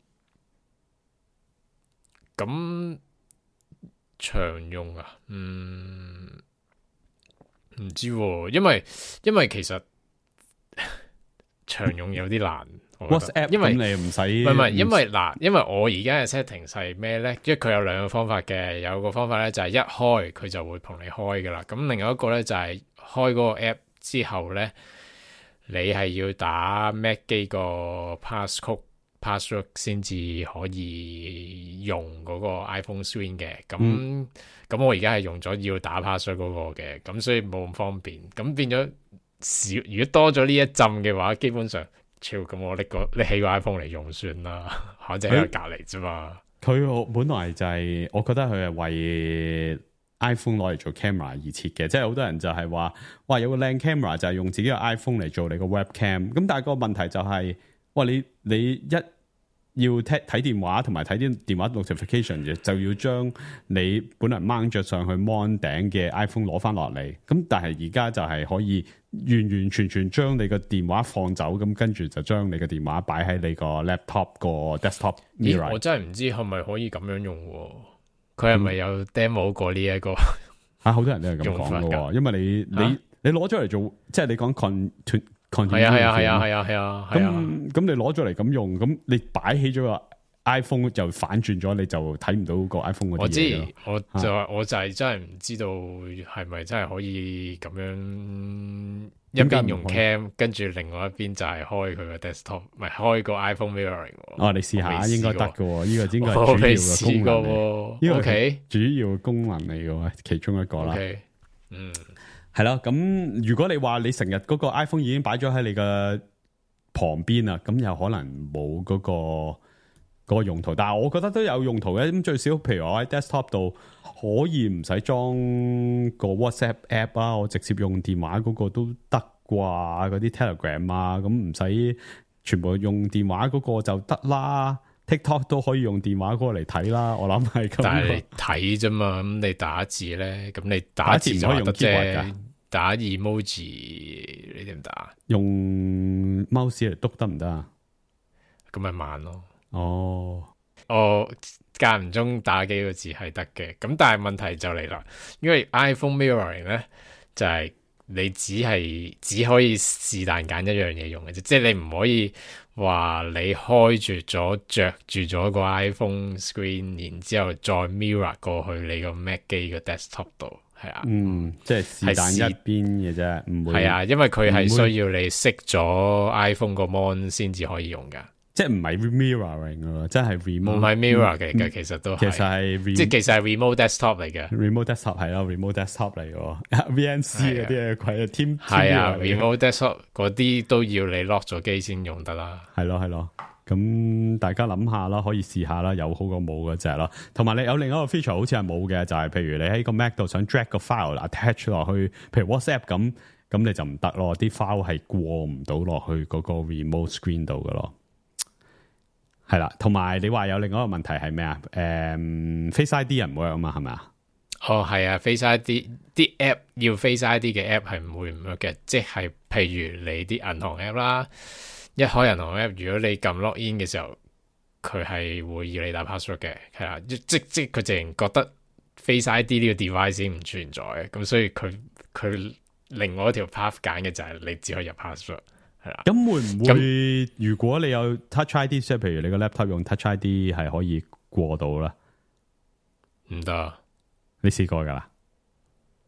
[SPEAKER 3] 咁。常用啊，嗯，唔知、啊，因為因為其實常用有啲難。
[SPEAKER 4] WhatsApp
[SPEAKER 3] 因為
[SPEAKER 4] 你唔使，
[SPEAKER 3] 唔係唔係，因為嗱，因為我而家嘅 setting 係咩咧？因為佢有兩個方法嘅，有個方法咧就係一開佢就會同你開噶啦，咁另外一個咧就係開嗰個 app 之後咧，你係要打 Mac 機個 passcode。password 先至可以用嗰個 iPhone Screen 嘅，咁咁、嗯、我而家係用咗要打 password 嗰個嘅，咁所以冇咁方便，咁變咗少，如果多咗呢一浸嘅話，基本上超咁我拎個拎起個 iPhone 嚟用算啦，反正喺隔離啫嘛。
[SPEAKER 4] 佢本來就係、是，我覺得佢係為 iPhone 攞嚟做 camera 而設嘅，即係好多人就係話，哇有個靚 camera 就係用自己個 iPhone 嚟做你個 webcam，咁但係個問題就係、是，哇你你一要睇睇電話同埋睇啲電話 notification 嘅，就要將你本來掹着上去 mon 頂嘅 iPhone 攞翻落嚟。咁但係而家就係可以完完全全將你個電話放走，咁跟住就將你個電話擺喺你個 laptop 個 desktop mirror。
[SPEAKER 3] 我真係唔知係咪可以咁樣用喎？佢係咪有 demo 過呢、這、一個？
[SPEAKER 4] 啊，好多人都係咁講嘅，因為你、啊、你你攞咗嚟做，即係你講 con。
[SPEAKER 3] 係啊係啊係啊係啊係啊，
[SPEAKER 4] 咁咁你攞咗嚟咁用，咁你擺起咗個 iPhone 就反轉咗，你就睇唔到個 iPhone 嗰啲嘢。我知，
[SPEAKER 3] 我就、啊、我就係真係唔知道係咪真係可以咁樣一邊用 cam， 跟住另外一邊就係開佢個 desktop， 唔係開個 iPhone mirroring。哦，你試下應該得嘅，呢、這個應該係主要嘅功能。呢個係主要嘅功能嚟嘅，其中一個啦。Okay, 嗯。係啦，咁如果你話你成日嗰個 iPhone 已經擺咗喺你嘅旁邊啦，咁有可能冇嗰、嗰個、嗰個用途，但係我覺得都有用途嘅。咁最少，譬如我喺 desktop 度可以唔使裝個 WhatsApp app 啊，我直接用電話嗰個都得啩，嗰啲 Telegram 啊，咁唔使全部用電話嗰個就得啦。TikTok 都可以用電話嗰個嚟睇啦，我諗係咁。但係你睇啫嘛，咁你打字咧，咁你打字就可以用啫。打 emoji 你點打？用
[SPEAKER 4] mouse 嚟篤得唔得啊？
[SPEAKER 3] 咁咪慢咯。
[SPEAKER 4] 哦，
[SPEAKER 3] 我間唔中打幾個字係得嘅，咁但係問題就嚟啦，因為 iPhone Mirroring 咧就係、是、你只係只可以是但揀一樣嘢用嘅啫，即係你唔可以話你開住咗着住咗個 iPhone screen， 然之後再 mirror 過去你個 Mac 機個 desktop 度，係啊，
[SPEAKER 4] 嗯，即係是但一邊嘅啫，唔會係
[SPEAKER 3] 啊，因為佢係需要你熄咗 iPhone 個 mon 先至可以用噶。
[SPEAKER 4] 即係唔係 mirroring 咯，即係 remote
[SPEAKER 3] 唔係 mirror 嘅、嗯，其實都係，其實係即係其實係 remote desktop 嚟嘅
[SPEAKER 4] ，remote desktop 係咯 ，remote desktop 嚟嘅 ，V N C 嗰啲嘢鬼啊，team
[SPEAKER 3] 係啊 ，remote desktop 嗰啲都要你 lock 咗機先用得啦，
[SPEAKER 4] 係咯係咯，咁大家諗下啦，可以試下啦，有好過冇嗰隻咯。同埋你有另一個 feature 好似係冇嘅，就係、是、譬如你喺個 Mac 度想 drag 個 file attach 落去，譬如 WhatsApp 咁，咁你就唔得咯，啲 file 係過唔到落去嗰個 remote screen 度嘅咯。係啦，同埋你話有另外一個問題係咩啊？誒、嗯、，Face I D 唔 work 啊嘛，係咪啊？
[SPEAKER 3] 哦，係啊 ，Face I D 啲 app 要 Face I D 嘅 app 係唔會唔 work 嘅，即係譬如你啲銀行 app 啦，一開銀行 app，如果你撳 log in 嘅時候，佢係會要你打 password 嘅，係啦，即即即佢淨係覺得 Face I D 呢個 device 唔存在嘅，咁所以佢佢另外一條 path 揀嘅就係你只可以入 password。
[SPEAKER 4] 咁會唔會如果你有 Touch I D， 即係譬如你個 laptop 用 Touch I D 係可以過到啦？
[SPEAKER 3] 唔得，
[SPEAKER 4] 你試過噶啦？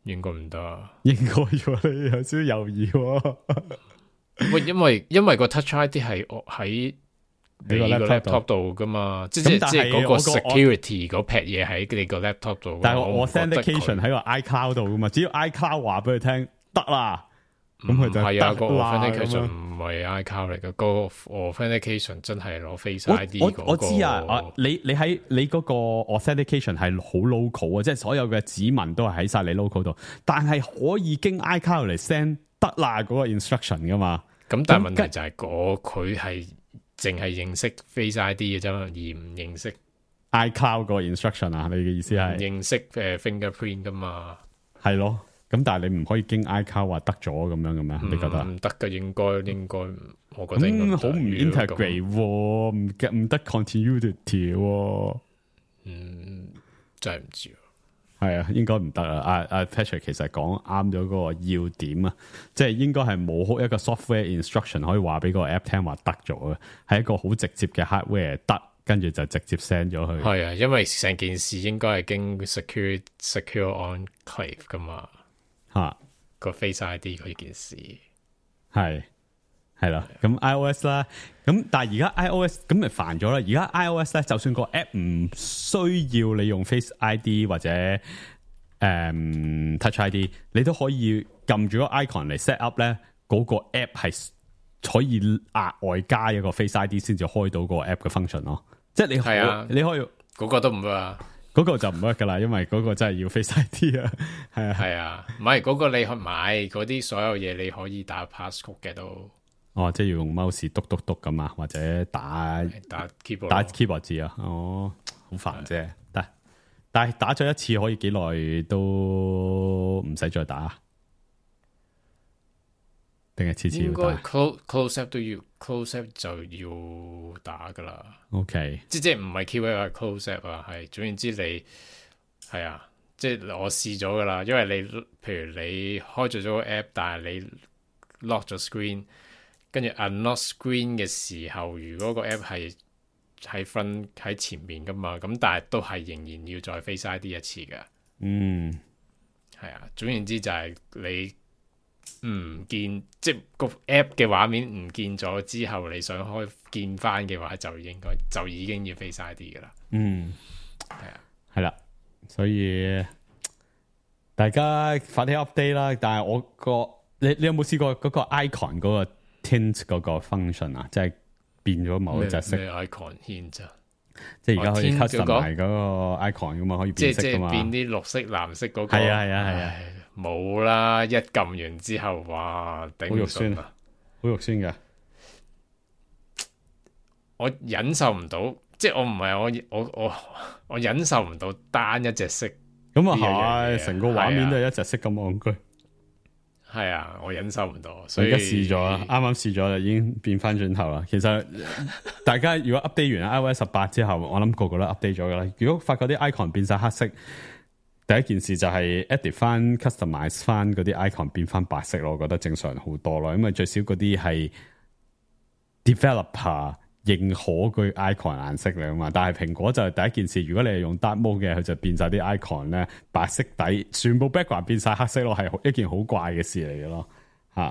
[SPEAKER 3] 應該唔得啊。
[SPEAKER 4] 應該喎，你有少少猶豫喎。
[SPEAKER 3] 喂，因為因為個 Touch I D 係我喺你個 laptop 度噶嘛，即即即係嗰個 security 嗰撇嘢喺你個 laptop 度。
[SPEAKER 4] 但係我 authentication 喺個 iCloud 度噶嘛，只要 iCloud 話俾佢聽得啦，咁佢就
[SPEAKER 3] 係啊，個
[SPEAKER 4] 得啦。
[SPEAKER 3] authentication
[SPEAKER 4] 咁
[SPEAKER 3] 唔係 iCloud 嚟嘅，個 authentication 真係攞 Face I D
[SPEAKER 4] 我
[SPEAKER 3] 嗰個。
[SPEAKER 4] 我我知啊，啊你你喺你嗰個 authentication 係好 local 啊，即係所有嘅指紋都係喺晒你 local 度，但係可以經 iCloud 嚟 send 得啦嗰個 instruction 噶嘛。
[SPEAKER 3] 咁但係問題就係嗰佢係淨係認識 Face I D 嘅啫嘛，而唔認識
[SPEAKER 4] iCloud 個 instruction 啊？你嘅意思
[SPEAKER 3] 唔
[SPEAKER 4] 係
[SPEAKER 3] 認識誒 fingerprint 噶嘛？
[SPEAKER 4] 係咯？咁但係你唔可以經 iCloud 話得咗咁樣嘅咩？你覺得？
[SPEAKER 3] 唔得嘅，應該應該，我覺得應該
[SPEAKER 4] 咁好唔 integrate 喎，唔嘅唔得 continuity 喎。
[SPEAKER 3] 嗯，真係唔知。
[SPEAKER 4] 係啊，應該唔得啊！阿阿 Patrick 其實講啱咗嗰個要點啊，即係應該係冇一個 software instruction 可以話俾個 app 聽話得咗嘅，係一個好直接嘅 hardware 得，跟住就直接 send 咗去。
[SPEAKER 3] 係啊，因為成件事應該係經 secure secure enclave 噶嘛，
[SPEAKER 4] 吓
[SPEAKER 3] 個 Face I D 嗰件事
[SPEAKER 4] 係係啦，咁 iOS 啦，咁但係而家 iOS 咁咪煩咗啦。而家 iOS 咧，就算個 app 唔需要你用 Face I D 或者誒、嗯、Touch I D， 你都可以撳住個 icon 嚟 set up 咧，嗰個 app 係可以額外加一個 Face I D 先至開到個 app 嘅 function 咯。即係你係啊，你可以
[SPEAKER 3] 嗰個都唔得啊，
[SPEAKER 4] 嗰個就唔 work 噶啦，因為嗰個真係要 Face I D 啊。係啊，
[SPEAKER 3] 係啊，唔係嗰個你去買嗰啲所有嘢，你可以打 passcode 嘅都。
[SPEAKER 4] 哦，即係要用 mouse 篤篤篤咁啊，或者打
[SPEAKER 3] 打 keyboard
[SPEAKER 4] 打 keyboard 字啊。哦，好煩啫。但但係打咗一次可以幾耐都唔使再打，定係次次要打？
[SPEAKER 3] 應該 close close up 都要 close up 就要打噶啦。
[SPEAKER 4] OK，
[SPEAKER 3] 即即唔係 keyword 係 close up 啊，係總言之你係啊，即係我試咗噶啦，因為你譬如你開咗咗個 app，但係你 lock 咗 screen。跟住 unlock screen 嘅時候，如果個 app 係喺 front 喺前面噶嘛，咁但係都係仍然要再 Face I D 一次噶。
[SPEAKER 4] 嗯，
[SPEAKER 3] 係啊，總言之就係你唔見，即係個 app 嘅畫面唔見咗之後，你想開見翻嘅話，就應該就已經要 Face I D 噶啦。
[SPEAKER 4] 嗯，
[SPEAKER 3] 係啊，
[SPEAKER 4] 係啦，所以大家快啲 update 啦。但係我個你你有冇試過嗰個 icon 嗰個tint 嗰個 function 啊，即係變咗某一隻色。
[SPEAKER 3] 咩 icon hint 啊？
[SPEAKER 4] 即係而家可以
[SPEAKER 3] tint
[SPEAKER 4] custom
[SPEAKER 3] 嗰個
[SPEAKER 4] 埋嗰個 icon 噶嘛，可以
[SPEAKER 3] 即係
[SPEAKER 4] 變色噶嘛。
[SPEAKER 3] 即係變啲綠色、藍色嗰個。
[SPEAKER 4] 係啊係啊係啊，
[SPEAKER 3] 唉冇啦！一撳完之後，哇，頂唔
[SPEAKER 4] 好肉酸
[SPEAKER 3] 順啊！
[SPEAKER 4] 好肉酸噶。
[SPEAKER 3] 我忍受唔到，即係我唔係我我我我忍受唔到單一隻色。
[SPEAKER 4] 咁啊
[SPEAKER 3] 呢樣嘢
[SPEAKER 4] 係，成個畫面都係一隻色咁戇居。
[SPEAKER 3] 係啊，我忍受唔到，
[SPEAKER 4] 我
[SPEAKER 3] 所以
[SPEAKER 4] 而家試咗啦，啱啱試咗就已經變翻轉頭啦。其實大家如果 update 完 iOS 十八之後，我諗個個都 update 咗噶啦。如果發覺啲 icon 變晒黑色，第一件事就係 edit 翻 customize 翻嗰啲 icon 變翻白色咯。我覺得正常好多咯，因為最少嗰啲係 developer 認可佢 icon 顏色嚟啊嘛。但係蘋果就係第一件事，如果你係用 dark mode 嘅，佢就變晒啲 icon 咧白色底，全部 background 變晒黑色咯，係一件好怪嘅事嚟嘅咯。吓，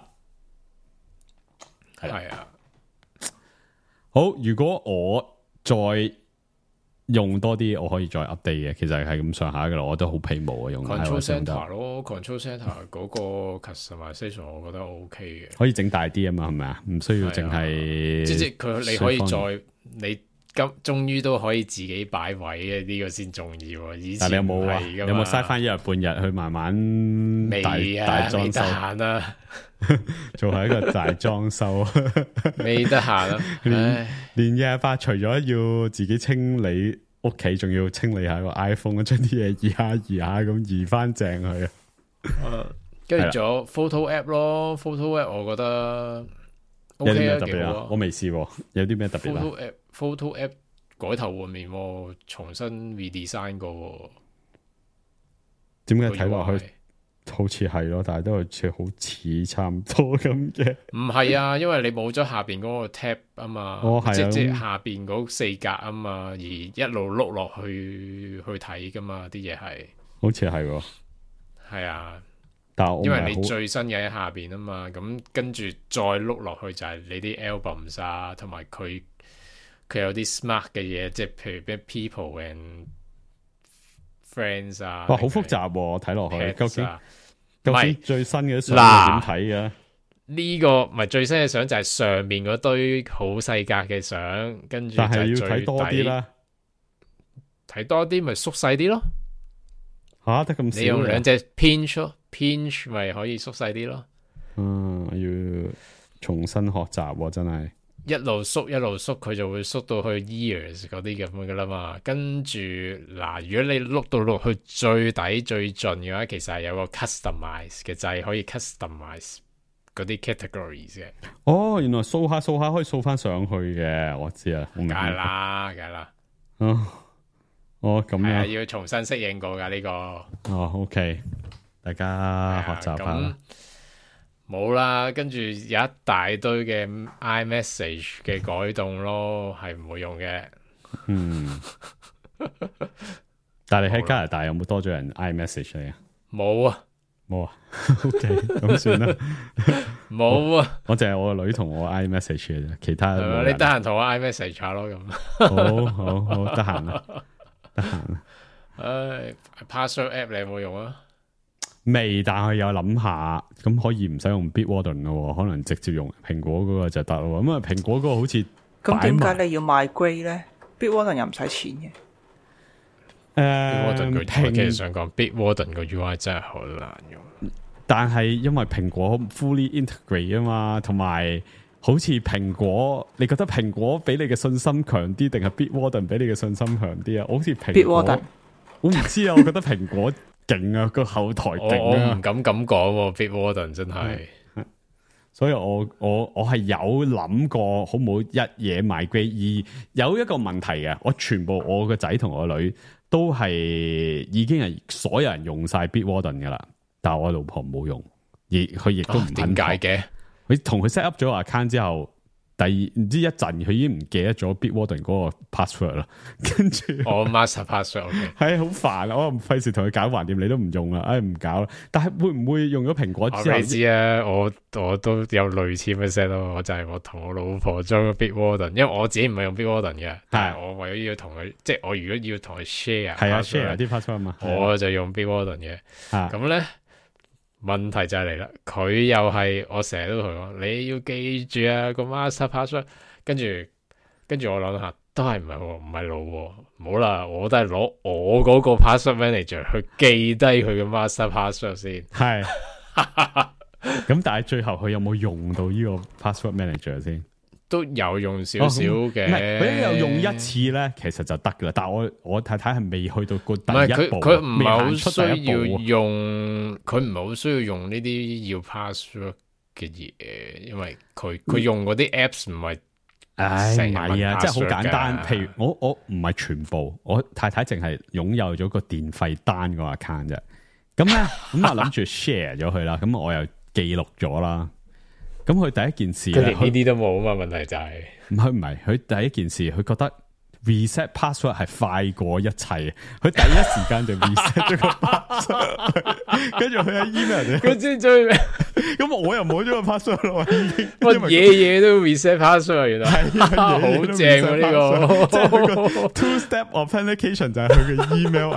[SPEAKER 3] 係啊。
[SPEAKER 4] 好，如果我再用多啲，我可以再 update 嘅。其實係咁上下噶啦，我都好皮毛啊，用
[SPEAKER 3] Control
[SPEAKER 4] iOS 用得
[SPEAKER 3] Center 咯，Control Center 嗰個 customization 我覺得 OK 嘅。
[SPEAKER 4] 可以整大啲啊嘛，係咪啊？唔需要淨係、
[SPEAKER 3] 啊、即即佢你可以再你今終於都可以自己擺位嘅，呢、這個先重要。以前
[SPEAKER 4] 但你有冇啊？有冇嘥翻一日半日去慢慢大
[SPEAKER 3] 未啊？
[SPEAKER 4] 大裝修
[SPEAKER 3] 啊？
[SPEAKER 4] 做下一個大裝修，
[SPEAKER 3] 未得閒啊！
[SPEAKER 4] 連連廿八除咗要自己清理屋企，仲要清理下個 iPhone，將啲嘢移下移下咁移翻正佢啊！
[SPEAKER 3] 跟住仲有 Photo App 咯，Photo App 我覺得 OK
[SPEAKER 4] 有啲咩
[SPEAKER 3] 啊，
[SPEAKER 4] 特別啊？我未試過，有啲咩特別啊
[SPEAKER 3] ？Photo App，Photo App 改頭換面，重新 redesign 過。
[SPEAKER 4] 點解睇落去好似係咯，但係都好似好似差唔多咁嘅。
[SPEAKER 3] 唔係啊，因為你冇咗下邊嗰個 tab 啊嘛，
[SPEAKER 4] 哦係啊，
[SPEAKER 3] 即即下邊嗰四格啊嘛，而一路碌落去去睇噶嘛，啲嘢係
[SPEAKER 4] 好似係喎。
[SPEAKER 3] 係啊，
[SPEAKER 4] 但我唔係
[SPEAKER 3] 因為你
[SPEAKER 4] 好
[SPEAKER 3] 最新嘅喺下邊啊嘛，咁跟住再碌落去就係你啲 albums 啊，同埋佢佢有啲 smart 嘅嘢，即係譬如咩 people and friends 啊，
[SPEAKER 4] 哇好複雜喎，睇落去
[SPEAKER 3] Pets
[SPEAKER 4] 究竟
[SPEAKER 3] 啊
[SPEAKER 4] 究竟
[SPEAKER 3] 唔係
[SPEAKER 4] 最新嘅相
[SPEAKER 3] 嗱
[SPEAKER 4] 點睇嘅？
[SPEAKER 3] 呢、個唔係最新嘅相，就係上面嗰堆好細格嘅相，跟住就
[SPEAKER 4] 但係要
[SPEAKER 3] 係最
[SPEAKER 4] 睇多啲
[SPEAKER 3] 底，
[SPEAKER 4] 啦，
[SPEAKER 3] 睇多啲咪縮細啲咯。
[SPEAKER 4] 吓得咁少嘅，
[SPEAKER 3] 你用兩隻 pinch 咯，pinch 咪可以縮細啲咯。
[SPEAKER 4] 嗯，要重新學習喎，真係。
[SPEAKER 3] 一路縮一路縮，佢就會縮到去 years 嗰啲咁樣噶啦嘛。跟住嗱，如果你碌到落去最底最盡嘅話，其實係有個 customize 嘅掣，可以 customize 嗰啲 categories 嘅。
[SPEAKER 4] 哦，原來掃下掃下可以掃翻上去嘅，我知啊，我明
[SPEAKER 3] 梗係
[SPEAKER 4] 白。
[SPEAKER 3] 啦，梗係啦，
[SPEAKER 4] 哦，哦咁
[SPEAKER 3] 係啊，
[SPEAKER 4] 樣，
[SPEAKER 3] 要重新適應過噶呢、個。
[SPEAKER 4] 哦，OK，大家學習
[SPEAKER 3] 咁
[SPEAKER 4] 下。
[SPEAKER 3] 冇啦，跟住有一大堆嘅 iMessage 嘅改動咯，係唔會用嘅。
[SPEAKER 4] 嗯，但係你喺加拿大有冇多咗人 iMessage 你啊？
[SPEAKER 3] 冇啊，
[SPEAKER 4] 冇啊，OK，咁算啦。
[SPEAKER 3] 冇啊，
[SPEAKER 4] 我淨係我個女同我 iMessage 嘅啫，其他
[SPEAKER 3] 係咪？
[SPEAKER 4] 冇人
[SPEAKER 3] 你得閒同我 iMessage 下咯咁。
[SPEAKER 4] 好好好得閒啦，得閒啦。
[SPEAKER 3] 唉，password app 你有冇用啊？
[SPEAKER 4] 未，但係有諗下，咁可以唔使用 Bitwarden 咯，可能直接用蘋果嗰個就得咯。咁啊，蘋果嗰個好似
[SPEAKER 5] 咁點
[SPEAKER 4] 擺埋
[SPEAKER 5] 解你要賣 grade 咧？Bitwarden 又唔使錢嘅。
[SPEAKER 3] Bitwarden 個
[SPEAKER 4] 誒
[SPEAKER 3] 我其實
[SPEAKER 4] 蘋，
[SPEAKER 3] 想講 Bitwarden 個 U I 真係好難用。
[SPEAKER 4] 但係因為蘋果 fully integrate 啊嘛，同埋好似蘋果，你覺得蘋果俾你嘅信心強啲，定係 Bitwarden 俾你嘅信心強啲啊？我好似蘋果
[SPEAKER 5] Bitwarden
[SPEAKER 4] 我唔知啊，我覺得蘋果勁啊，個後台
[SPEAKER 3] 我
[SPEAKER 4] 勁啊
[SPEAKER 3] 我唔。敢咁講喎，Bitwarden 真係。
[SPEAKER 4] 所以我我我係有諗過好唔好一嘢買 grade，而有一個問題嘅，我全部我個仔同我女都係已經係所有人用晒 Bitwarden 噶啦，但係我老婆冇用，而佢亦都唔肯
[SPEAKER 3] 點解嘅？
[SPEAKER 4] 佢同佢 set up 咗個 account 之後，第二唔知一陣佢已經唔記得咗 Bitwarden 嗰個 password 啦，跟住
[SPEAKER 3] 我 master password，OK。
[SPEAKER 4] 係好煩啊！我唔費事同佢搞橫掂，你都唔用啦，唉唔搞啦。但係會唔會用咗蘋果之後
[SPEAKER 3] 我你？知啊，我我都有類似嘅 set 咯，我就係我同我老婆裝咗 Bitwarden，因為我自己唔係用 Bitwarden 嘅，但係我為咗要同佢，即係我如果要同佢 share，
[SPEAKER 4] 係啊
[SPEAKER 3] password
[SPEAKER 4] ，share 啲 password 嘛，
[SPEAKER 3] 我就用 Bitwarden 嘅。
[SPEAKER 4] 啊
[SPEAKER 3] 咁咧問題就係嚟啦，佢又係我成日都同佢講，你要記住啊個 master password，跟住跟住我諗下，都係唔係喎，唔係路喎，唔好啦，我都係攞我嗰個 password manager 去記低佢嘅 master password 先。
[SPEAKER 4] 係。咁但係最後佢有冇用到呢個 password manager 先？
[SPEAKER 3] 都有用少少
[SPEAKER 4] 唔
[SPEAKER 3] 嘅，
[SPEAKER 4] 係佢有用一次咧，其實就得噶啦。但係我我太太係未去到個
[SPEAKER 3] 唔係佢
[SPEAKER 4] 第一步，
[SPEAKER 3] 佢唔係好
[SPEAKER 4] 未行出
[SPEAKER 3] 需要
[SPEAKER 4] 第一步啊
[SPEAKER 3] 用，佢唔係好需要用呢啲要 password 嘅嘢，因為佢佢用嗰啲 apps 唔係
[SPEAKER 4] 唉，唔
[SPEAKER 3] 成日問
[SPEAKER 4] 係啊，即係好
[SPEAKER 3] password
[SPEAKER 4] 簡單。
[SPEAKER 3] 㗎
[SPEAKER 4] 譬如我我唔係全部，我太太淨係擁有咗個電費單個 account 啫。咁咧，咁啊諗住 share 咗佢啦。咁我又記錄咗啦。咁佢第一件事咧，
[SPEAKER 3] 佢連呢啲都冇啊嘛。問題就係
[SPEAKER 4] 唔係唔係，佢第一件事佢覺得 reset password 係快過一切，佢第一時間就 reset 咗個 password，跟住佢喺 email 度，
[SPEAKER 3] 佢知最
[SPEAKER 4] 咁我又冇咗個 password 咯，已經
[SPEAKER 3] 乜嘢嘢都 reset password，原來
[SPEAKER 4] 係
[SPEAKER 3] 好正喎呢個，
[SPEAKER 4] 即係佢個 two step authentication 就係佢嘅 email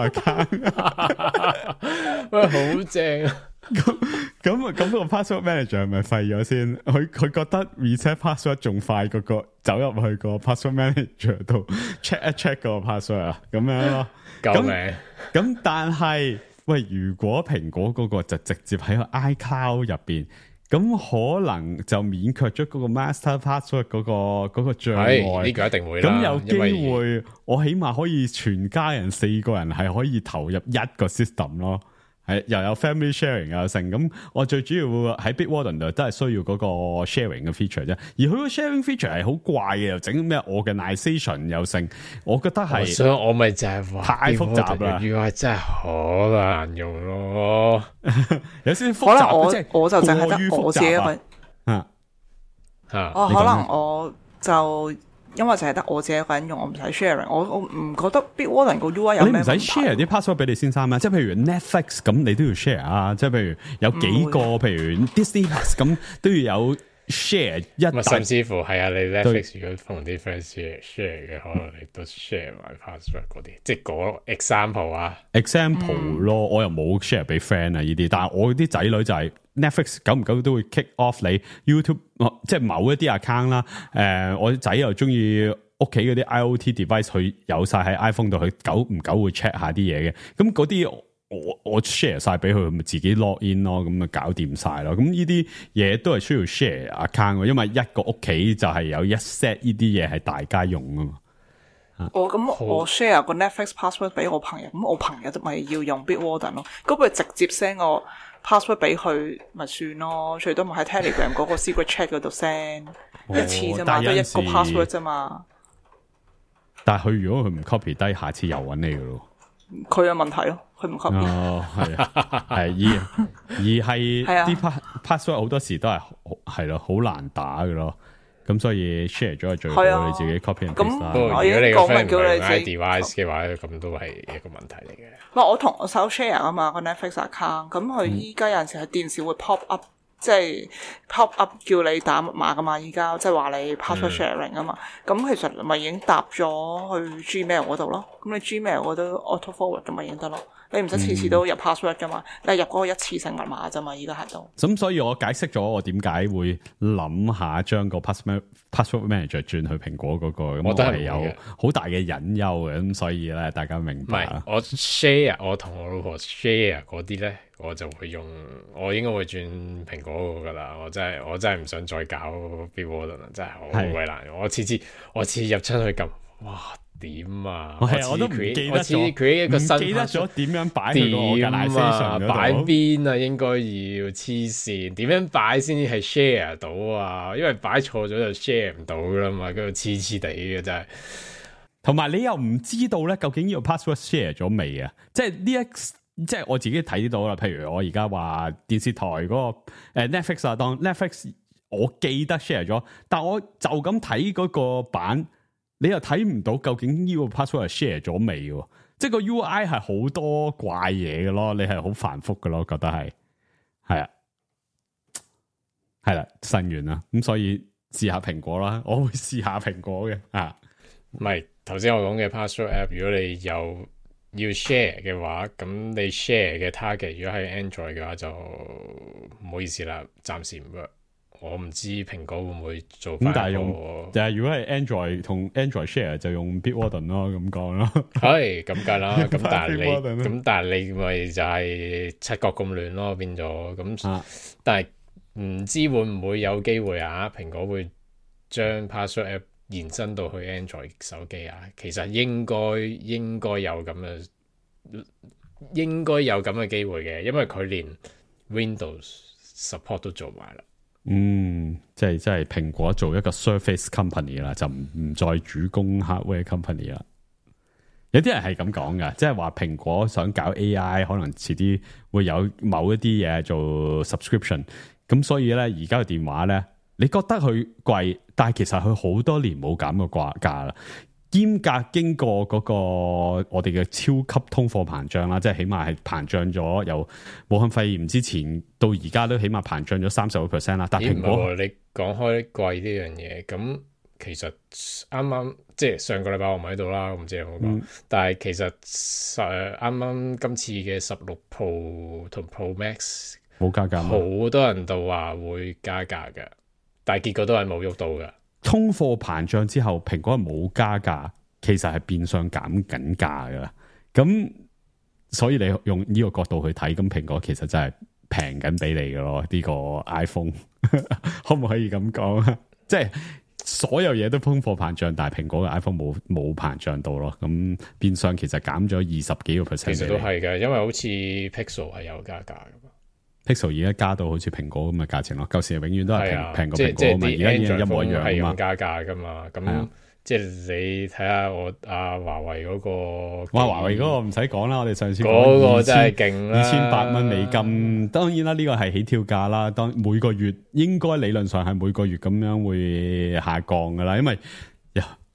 [SPEAKER 4] account，
[SPEAKER 3] 喂好正啊！
[SPEAKER 4] 咁咁啊咁個 password manager 係咪廢咗先？佢佢覺得 reset password 仲快過個走入去個 password manager 度 check 一 check 個 password 啊，咁樣咯。
[SPEAKER 3] 救命！
[SPEAKER 4] 咁但係喂，如果蘋果嗰個就直接喺個 iCloud 入邊，咁可能就免卻咗嗰個 master password 嗰、嗰個嗰、嗰個障礙。
[SPEAKER 3] 係呢個一定會啦。
[SPEAKER 4] 咁有機
[SPEAKER 3] 因為
[SPEAKER 4] 會，我起碼可以全家人四個人係可以投入一個 system 咯。係又有 family sharing 又有成，咁我最主要喺 Bitwarden 度都係需要嗰個 sharing 嘅 feature 啫。而佢個 sharing feature 係好怪嘅，又整咩 organisation 又成，我覺得係
[SPEAKER 3] 所以我咪就係話
[SPEAKER 4] 太複雜啦
[SPEAKER 3] U I 真係好難用咯。
[SPEAKER 4] 有少少複
[SPEAKER 5] 可能我
[SPEAKER 4] 雜，即係
[SPEAKER 5] 我就淨係
[SPEAKER 4] 過於
[SPEAKER 5] 得我
[SPEAKER 4] 複雜啊
[SPEAKER 5] 自己一個人。
[SPEAKER 4] 啊！
[SPEAKER 3] 嚇
[SPEAKER 5] 哦，
[SPEAKER 4] 你講
[SPEAKER 5] 可能我就因為淨係得我自己一個人用，我唔使 sharing。我我唔覺得 Bitwarden 個 U I 有咩問題。
[SPEAKER 4] 你唔使 share 啲 password 俾你先生咩？即係譬如 Netflix 咁，你都要 share 啊！即係譬如有幾個，譬如 Disney Plus 咁，都要有 share 一大。
[SPEAKER 3] 甚至乎係啊，你 Netflix 如果同啲 friend share share 嘅，可能你都 share 埋 password 嗰啲，即係嗰 example 啊
[SPEAKER 4] example 咯。嗯、我又冇 share 俾 friend 啊呢啲，但係我啲仔女就係 Netflix 久唔久都會 kick off 你 YouTube， 即係某一啲 account 啦。誒、呃，我啲仔又中意屋企嗰啲 IoT device，佢有晒喺 iPhone 度，佢久唔久會 check 下啲嘢嘅。咁嗰啲我我 share 晒俾佢，咪自己 log in 咯，咁咪搞掂晒咯。咁呢啲嘢都係需要 share account，因為一個屋企就係有一 set 呢啲嘢係大家用啊嘛。
[SPEAKER 5] 哦，咁我 share 個 Netflix password 俾我朋友，咁我朋友就咪要用 Bitwarden 咯。咁佢直接 send 個 password 俾佢咪算咯，最多咪喺 Telegram 嗰個 secret chat 嗰度 send 一次啫嘛，都一個 password 啫嘛。
[SPEAKER 4] 但係佢如果佢唔 copy 低，下次又揾你噶咯。
[SPEAKER 5] 佢有問題咯，佢唔 copy。
[SPEAKER 4] 哦，係啊，係而而係啲 password 好多時都係係咯，好難打噶咯。咁所以 share 咗係最好，你自己 copy and paste 啦。
[SPEAKER 3] 不過如果你個 friend 唔係 iDevice 嘅話，咁都係一個問題嚟嘅。
[SPEAKER 5] 唔係我同我手 share 啊嘛個 Netflix account，咁佢依家有陣時喺電視會 pop up，即係 pop up 叫你打密碼噶嘛。依家即係話你 password sharing 啊嘛。咁、嗯、其實咪已經搭咗去 Gmail 嗰度咯。咁你 Gmail 嗰度 auto forward 咁咪已經得咯。你唔使次次都入 password 噶嘛，你係入嗰個一次性密碼啫嘛，依家喺度。咁
[SPEAKER 4] 所以我解釋咗我點解會諗下將個 password password manager 轉去蘋果嗰、那個，我都係有好大嘅隱憂嘅。咁所以咧，大家明白啦。
[SPEAKER 3] 我 share 我同我老婆 share 嗰啲咧，我就會用，我應該會轉蘋果嗰個噶啦。我真係我真係唔想再搞 Bitwarden 啦，真係好鬼難。我次次我次入出去撳，哇！點啊！我
[SPEAKER 4] 係我都唔記得咗，
[SPEAKER 3] 佢一個新
[SPEAKER 4] 唔記得咗點樣擺佢個 organisation 嗰度，
[SPEAKER 3] 擺邊啊？應該要黐線，點樣擺先至係 share 到啊？因為擺錯咗就 share 唔到噶啦嘛，嗰度黐黐地嘅真係。
[SPEAKER 4] 同埋你又唔知道咧，究竟呢個 password share 咗未啊？即係呢一，即係我自己睇到啦。譬如我而家話電視台嗰、嗰個、呃、Netflix 啊，當 Netflix 我記得 share 咗，但我就咁睇嗰個版。你又睇唔到究竟呢個 password 係 share 咗未喎？即係個 U I 係好多怪嘢嘅咯，你係好繁複嘅咯，覺得係係啊，係啦，新完啦，咁所以試下蘋果啦，我會試下蘋果嘅啊。
[SPEAKER 3] 唔係頭先我講嘅 password app，如果你有要 share 嘅話，咁你 share 嘅 target 如果係 Android 嘅話，就唔好意思啦，暫時唔 work。我唔知蘋果會唔會做翻、那個。咁但係用
[SPEAKER 4] 就係如果係 Android 同 Android share 就用 Bitwarden 咯，咁講咯。
[SPEAKER 3] 係咁計啦，咁但係你咁但係你咪就係七國咁亂咯，變咗咁。啊、但係唔知會唔會有機會啊？蘋果會將 password app 延伸到去 Android 手機啊？其實應該應該有咁嘅，應該有咁嘅機會嘅，因為佢連 Windows support 都做埋啦。
[SPEAKER 4] 嗯，即係即係蘋果做一個 Surface Company 啦，就唔唔再主攻 Hardware Company 啦。有啲人係咁講㗎，即係話蘋果想搞 A I， 可能遲啲會有某一啲嘢做 subscription。咁所以咧，而家嘅電話咧，你覺得佢貴，但係其實佢好多年冇減過掛價啦。兼隔經過嗰個我哋嘅超級通貨膨脹啦，即係起碼係膨脹咗，由武漢肺炎之前到而家都起碼膨脹咗三十個 percent 啦。但係蘋果，
[SPEAKER 3] 你講開貴呢樣嘢，咁其實啱啱即係上個禮拜我唔喺度啦，我唔知有冇講。嗯、但係其實誒啱啱今次嘅十六 Pro 同 Pro Max
[SPEAKER 4] 冇加價，
[SPEAKER 3] 好多人都話會加價嘅，但係結果都係冇喐到嘅。
[SPEAKER 4] 通貨膨脹之後，蘋果係冇加價，其實係變相減緊價噶。咁所以你用呢個角度去睇，咁蘋果其實真係平緊俾你噶咯。呢個 iPhone 可唔可以咁講啊？即係所有嘢都通貨膨脹，但係蘋果嘅 iPhone 冇冇膨脹到咯。咁變相其實減咗二十幾個 percent。其實都係嘅，
[SPEAKER 3] 因為好似 Pixel 係有加價噶嘛。
[SPEAKER 4] Pixel 而家加到好似蘋果咁嘅價錢咯，舊時永遠都係平平過蘋果啊嘛，而家已經一模一樣啊嘛，
[SPEAKER 3] 加價噶嘛，咁即係你睇下我阿華為嗰個，
[SPEAKER 4] 哇華為嗰個唔使講啦，我哋上次
[SPEAKER 3] 嗰個真係勁啦，
[SPEAKER 4] 二千八蚊美金，當然啦呢個係起跳價啦，當每個月應該理論上係每個月咁樣會下降噶啦，因為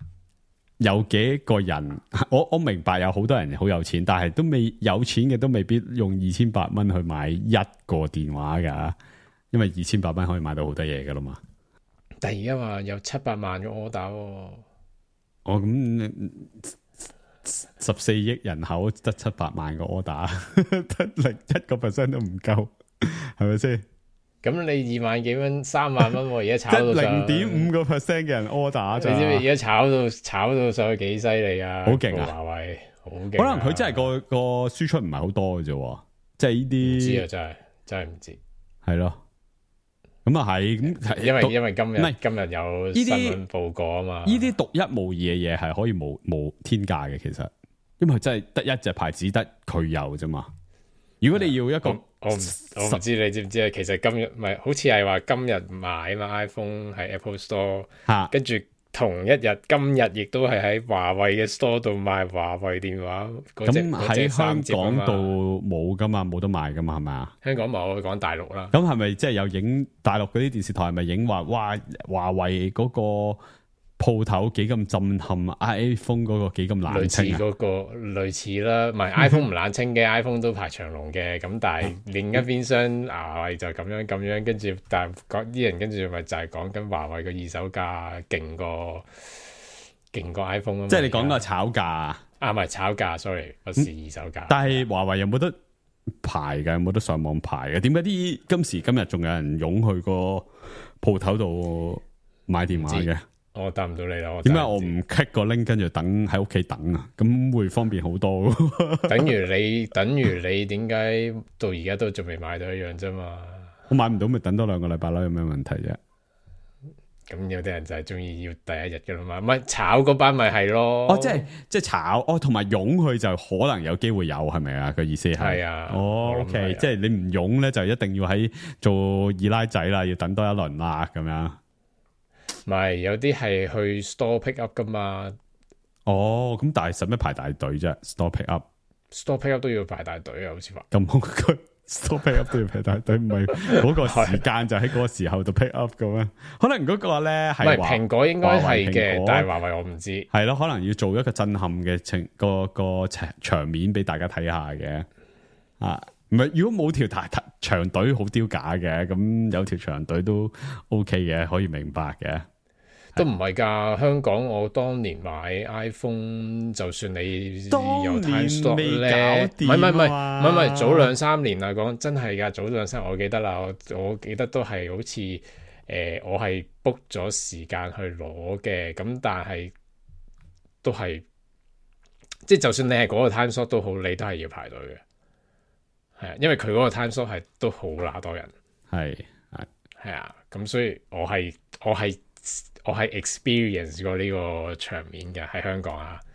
[SPEAKER 4] 有幾個人，我我明白有好多人好有錢，但係都未有錢嘅都未必用二千八蚊去買一個電話噶，因為二千八蚊可以買到好多嘢噶啦嘛。
[SPEAKER 3] 但係而家話有七百萬嘅 order 喎。
[SPEAKER 4] 哦，咁十四億人口得七百萬個 order， 得零一個 percent 都唔夠，係咪先？
[SPEAKER 3] 咁你二萬幾蚊、三萬蚊，而家炒到
[SPEAKER 4] 零點五個 percent 嘅人 order 咋？
[SPEAKER 3] 你知唔知而家炒到炒到上去幾犀利啊？
[SPEAKER 4] 好勁啊！
[SPEAKER 3] 華為好勁，
[SPEAKER 4] 可能佢真係個個輸出唔係好多嘅啫，即係呢啲。
[SPEAKER 3] 唔知啊，真係真係唔知。係
[SPEAKER 4] 咯。咁啊係，咁
[SPEAKER 3] 因為因為今日
[SPEAKER 4] 唔係
[SPEAKER 3] 今日有新聞報過啊嘛，
[SPEAKER 4] 呢啲獨一無二嘅嘢係可以無無天價嘅，其實，因為真係得一隻牌子得佢有啫嘛。如果你要一個，
[SPEAKER 3] 我我唔我唔知你知唔知啊？其實今日咪好似係話今日買嘛 iPhone 喺 Apple Store，
[SPEAKER 4] 吓，
[SPEAKER 3] 跟住同一日今日亦都係喺華為嘅 Store 度賣華為電話。
[SPEAKER 4] 咁喺香港度冇噶嘛，冇得賣噶嘛，係咪啊？
[SPEAKER 3] 香港冇，我講大陸啦。
[SPEAKER 4] 咁係咪即係有影大陸嗰啲電視台係咪影話哇華為嗰個鋪頭幾咁震撼啊 ？iPhone 嗰個幾咁冷清啊？
[SPEAKER 3] 類似嗰個類似啦，唔係 iPhone 唔冷清嘅，iPhone 都排長龍嘅。咁但係另一邊廂華為就咁樣咁樣，跟住但係講啲人跟住咪就係講緊華為個二手價勁過勁過 iPhone 啊！
[SPEAKER 4] 即係你講個炒價
[SPEAKER 3] 啊，唔係炒價 ，sorry，不是二手價。
[SPEAKER 4] 但係華為有冇得排嘅？有冇得上網排嘅？點解啲今時今日仲有人湧去個鋪頭度買電話嘅？
[SPEAKER 3] 我答唔到你啦。
[SPEAKER 4] 點解我唔 click 個 link 跟住等喺屋企等啊？咁會方便好多。
[SPEAKER 3] 等於你，等於你點解到而家都仲未買到一樣啫嘛？
[SPEAKER 4] 我買唔到咪等多兩個禮拜啦，有咩問題啫？
[SPEAKER 3] 咁有啲人就係中意要第一日噶啦嘛，咪炒嗰班咪係咯。
[SPEAKER 4] 哦，即係即係炒，哦，同埋湧去就可能有機會有，係咪啊？個意思係
[SPEAKER 3] 係啊。
[SPEAKER 4] 哦 ，OK，即係你唔湧咧，就一定要喺做二奶仔啦，要等多一輪啦，咁樣。
[SPEAKER 3] 唔係，有啲係去 store pick up 噶嘛。
[SPEAKER 4] 哦，咁但係使咩排大隊啫 ？store pick
[SPEAKER 3] up，store pick up 都要排大隊啊，好似話。
[SPEAKER 4] 咁佢 store pick up 都要排大隊，唔係嗰個時間就喺嗰個時候度 pick up 嘅咩？可能嗰個咧係
[SPEAKER 3] 蘋果應該係嘅，但係華為我唔知。係
[SPEAKER 4] 咯，可能要做一個震撼嘅情個個場面俾大家睇下嘅。啊，唔係如果冇條大長隊好丟架嘅，咁有條長隊都 OK 嘅，可以明白嘅。
[SPEAKER 3] 都唔係㗎，香港我當年買 iPhone，就算你有 time stop 咧，唔係唔係唔係唔係唔係早兩三年啦，講真係㗎，早兩三年我記得啦，我我記得都係好似誒、呃，我係 book 咗時間去攞嘅，咁但係都係即係就算你係嗰個 time slot 都好，你都係要排隊嘅，係啊，因為佢嗰個 time slot 係都好乸多人，
[SPEAKER 4] 係係
[SPEAKER 3] 係啊，咁所以我係我係。我係 experience 過呢個場面嘅喺香港啊。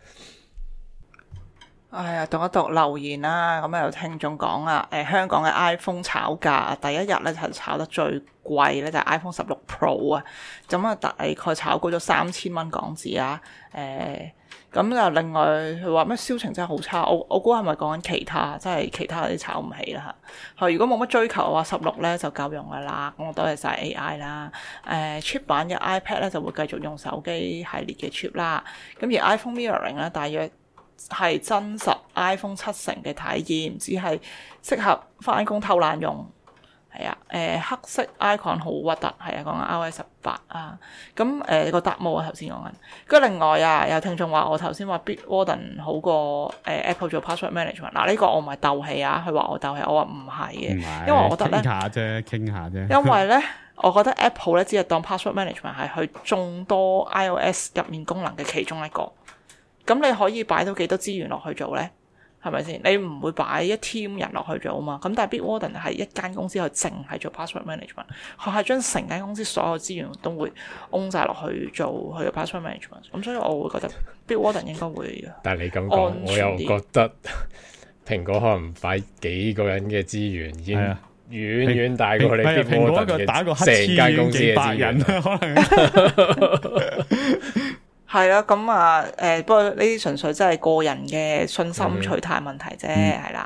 [SPEAKER 5] 哎呀，讀一讀留言啦，咁有聽眾講啊，誒、呃、香港嘅 iPhone 炒價第一日咧就炒得最貴咧就係 iPhone 十六 Pro 啊，咁啊大概炒高咗三千蚊港紙啊，誒、呃。咁就另外佢話咩銷情真係好差，我我估係咪講緊其他，即係其他啲炒唔起啦嚇。如果冇乜追求嘅話，十六咧就夠用噶啦。咁我都係晒 A I 啦。誒 chip 版嘅 iPad 咧就會繼續用手機系列嘅 chip 啦。咁而 iPhone Mirroring 咧大約係真實 iPhone 七成嘅體驗，只係適合翻工偷懶用。係啊，誒、呃、黑色 icon 好核突，係啊，講緊 iOS 十八啊，咁誒個答案我頭先講緊，跟住另外啊，有聽眾話我頭先話 Bitwarden 好過誒、呃、Apple 做 password management，嗱、啊、呢、這個我唔係鬥氣啊，佢話我鬥氣，我話唔係嘅，因為我覺得咧，
[SPEAKER 4] 傾下啫，傾下啫，
[SPEAKER 5] 因為咧，我覺得 Apple 咧只係當 password management 係佢眾多 iOS 入面功能嘅其中一個，咁你可以擺到幾多資源落去做咧？係咪先？你唔會擺一 team 人落去做啊嘛？咁但係 Bitwarden 係一間公司，佢淨係做 password management，佢係將成間公司所有資源都會擁晒落去做佢嘅 password management。咁所以我會覺得 Bitwarden 應該會。
[SPEAKER 3] 但係你咁講，我又覺得蘋果可能擺幾個人嘅資源已經遠遠大過你 Bitwarden 嘅成間公司嘅資源，可能。
[SPEAKER 5] 係啦，咁啊，誒，不過呢啲純粹真係個人嘅信心取態問題啫，係啦、嗯。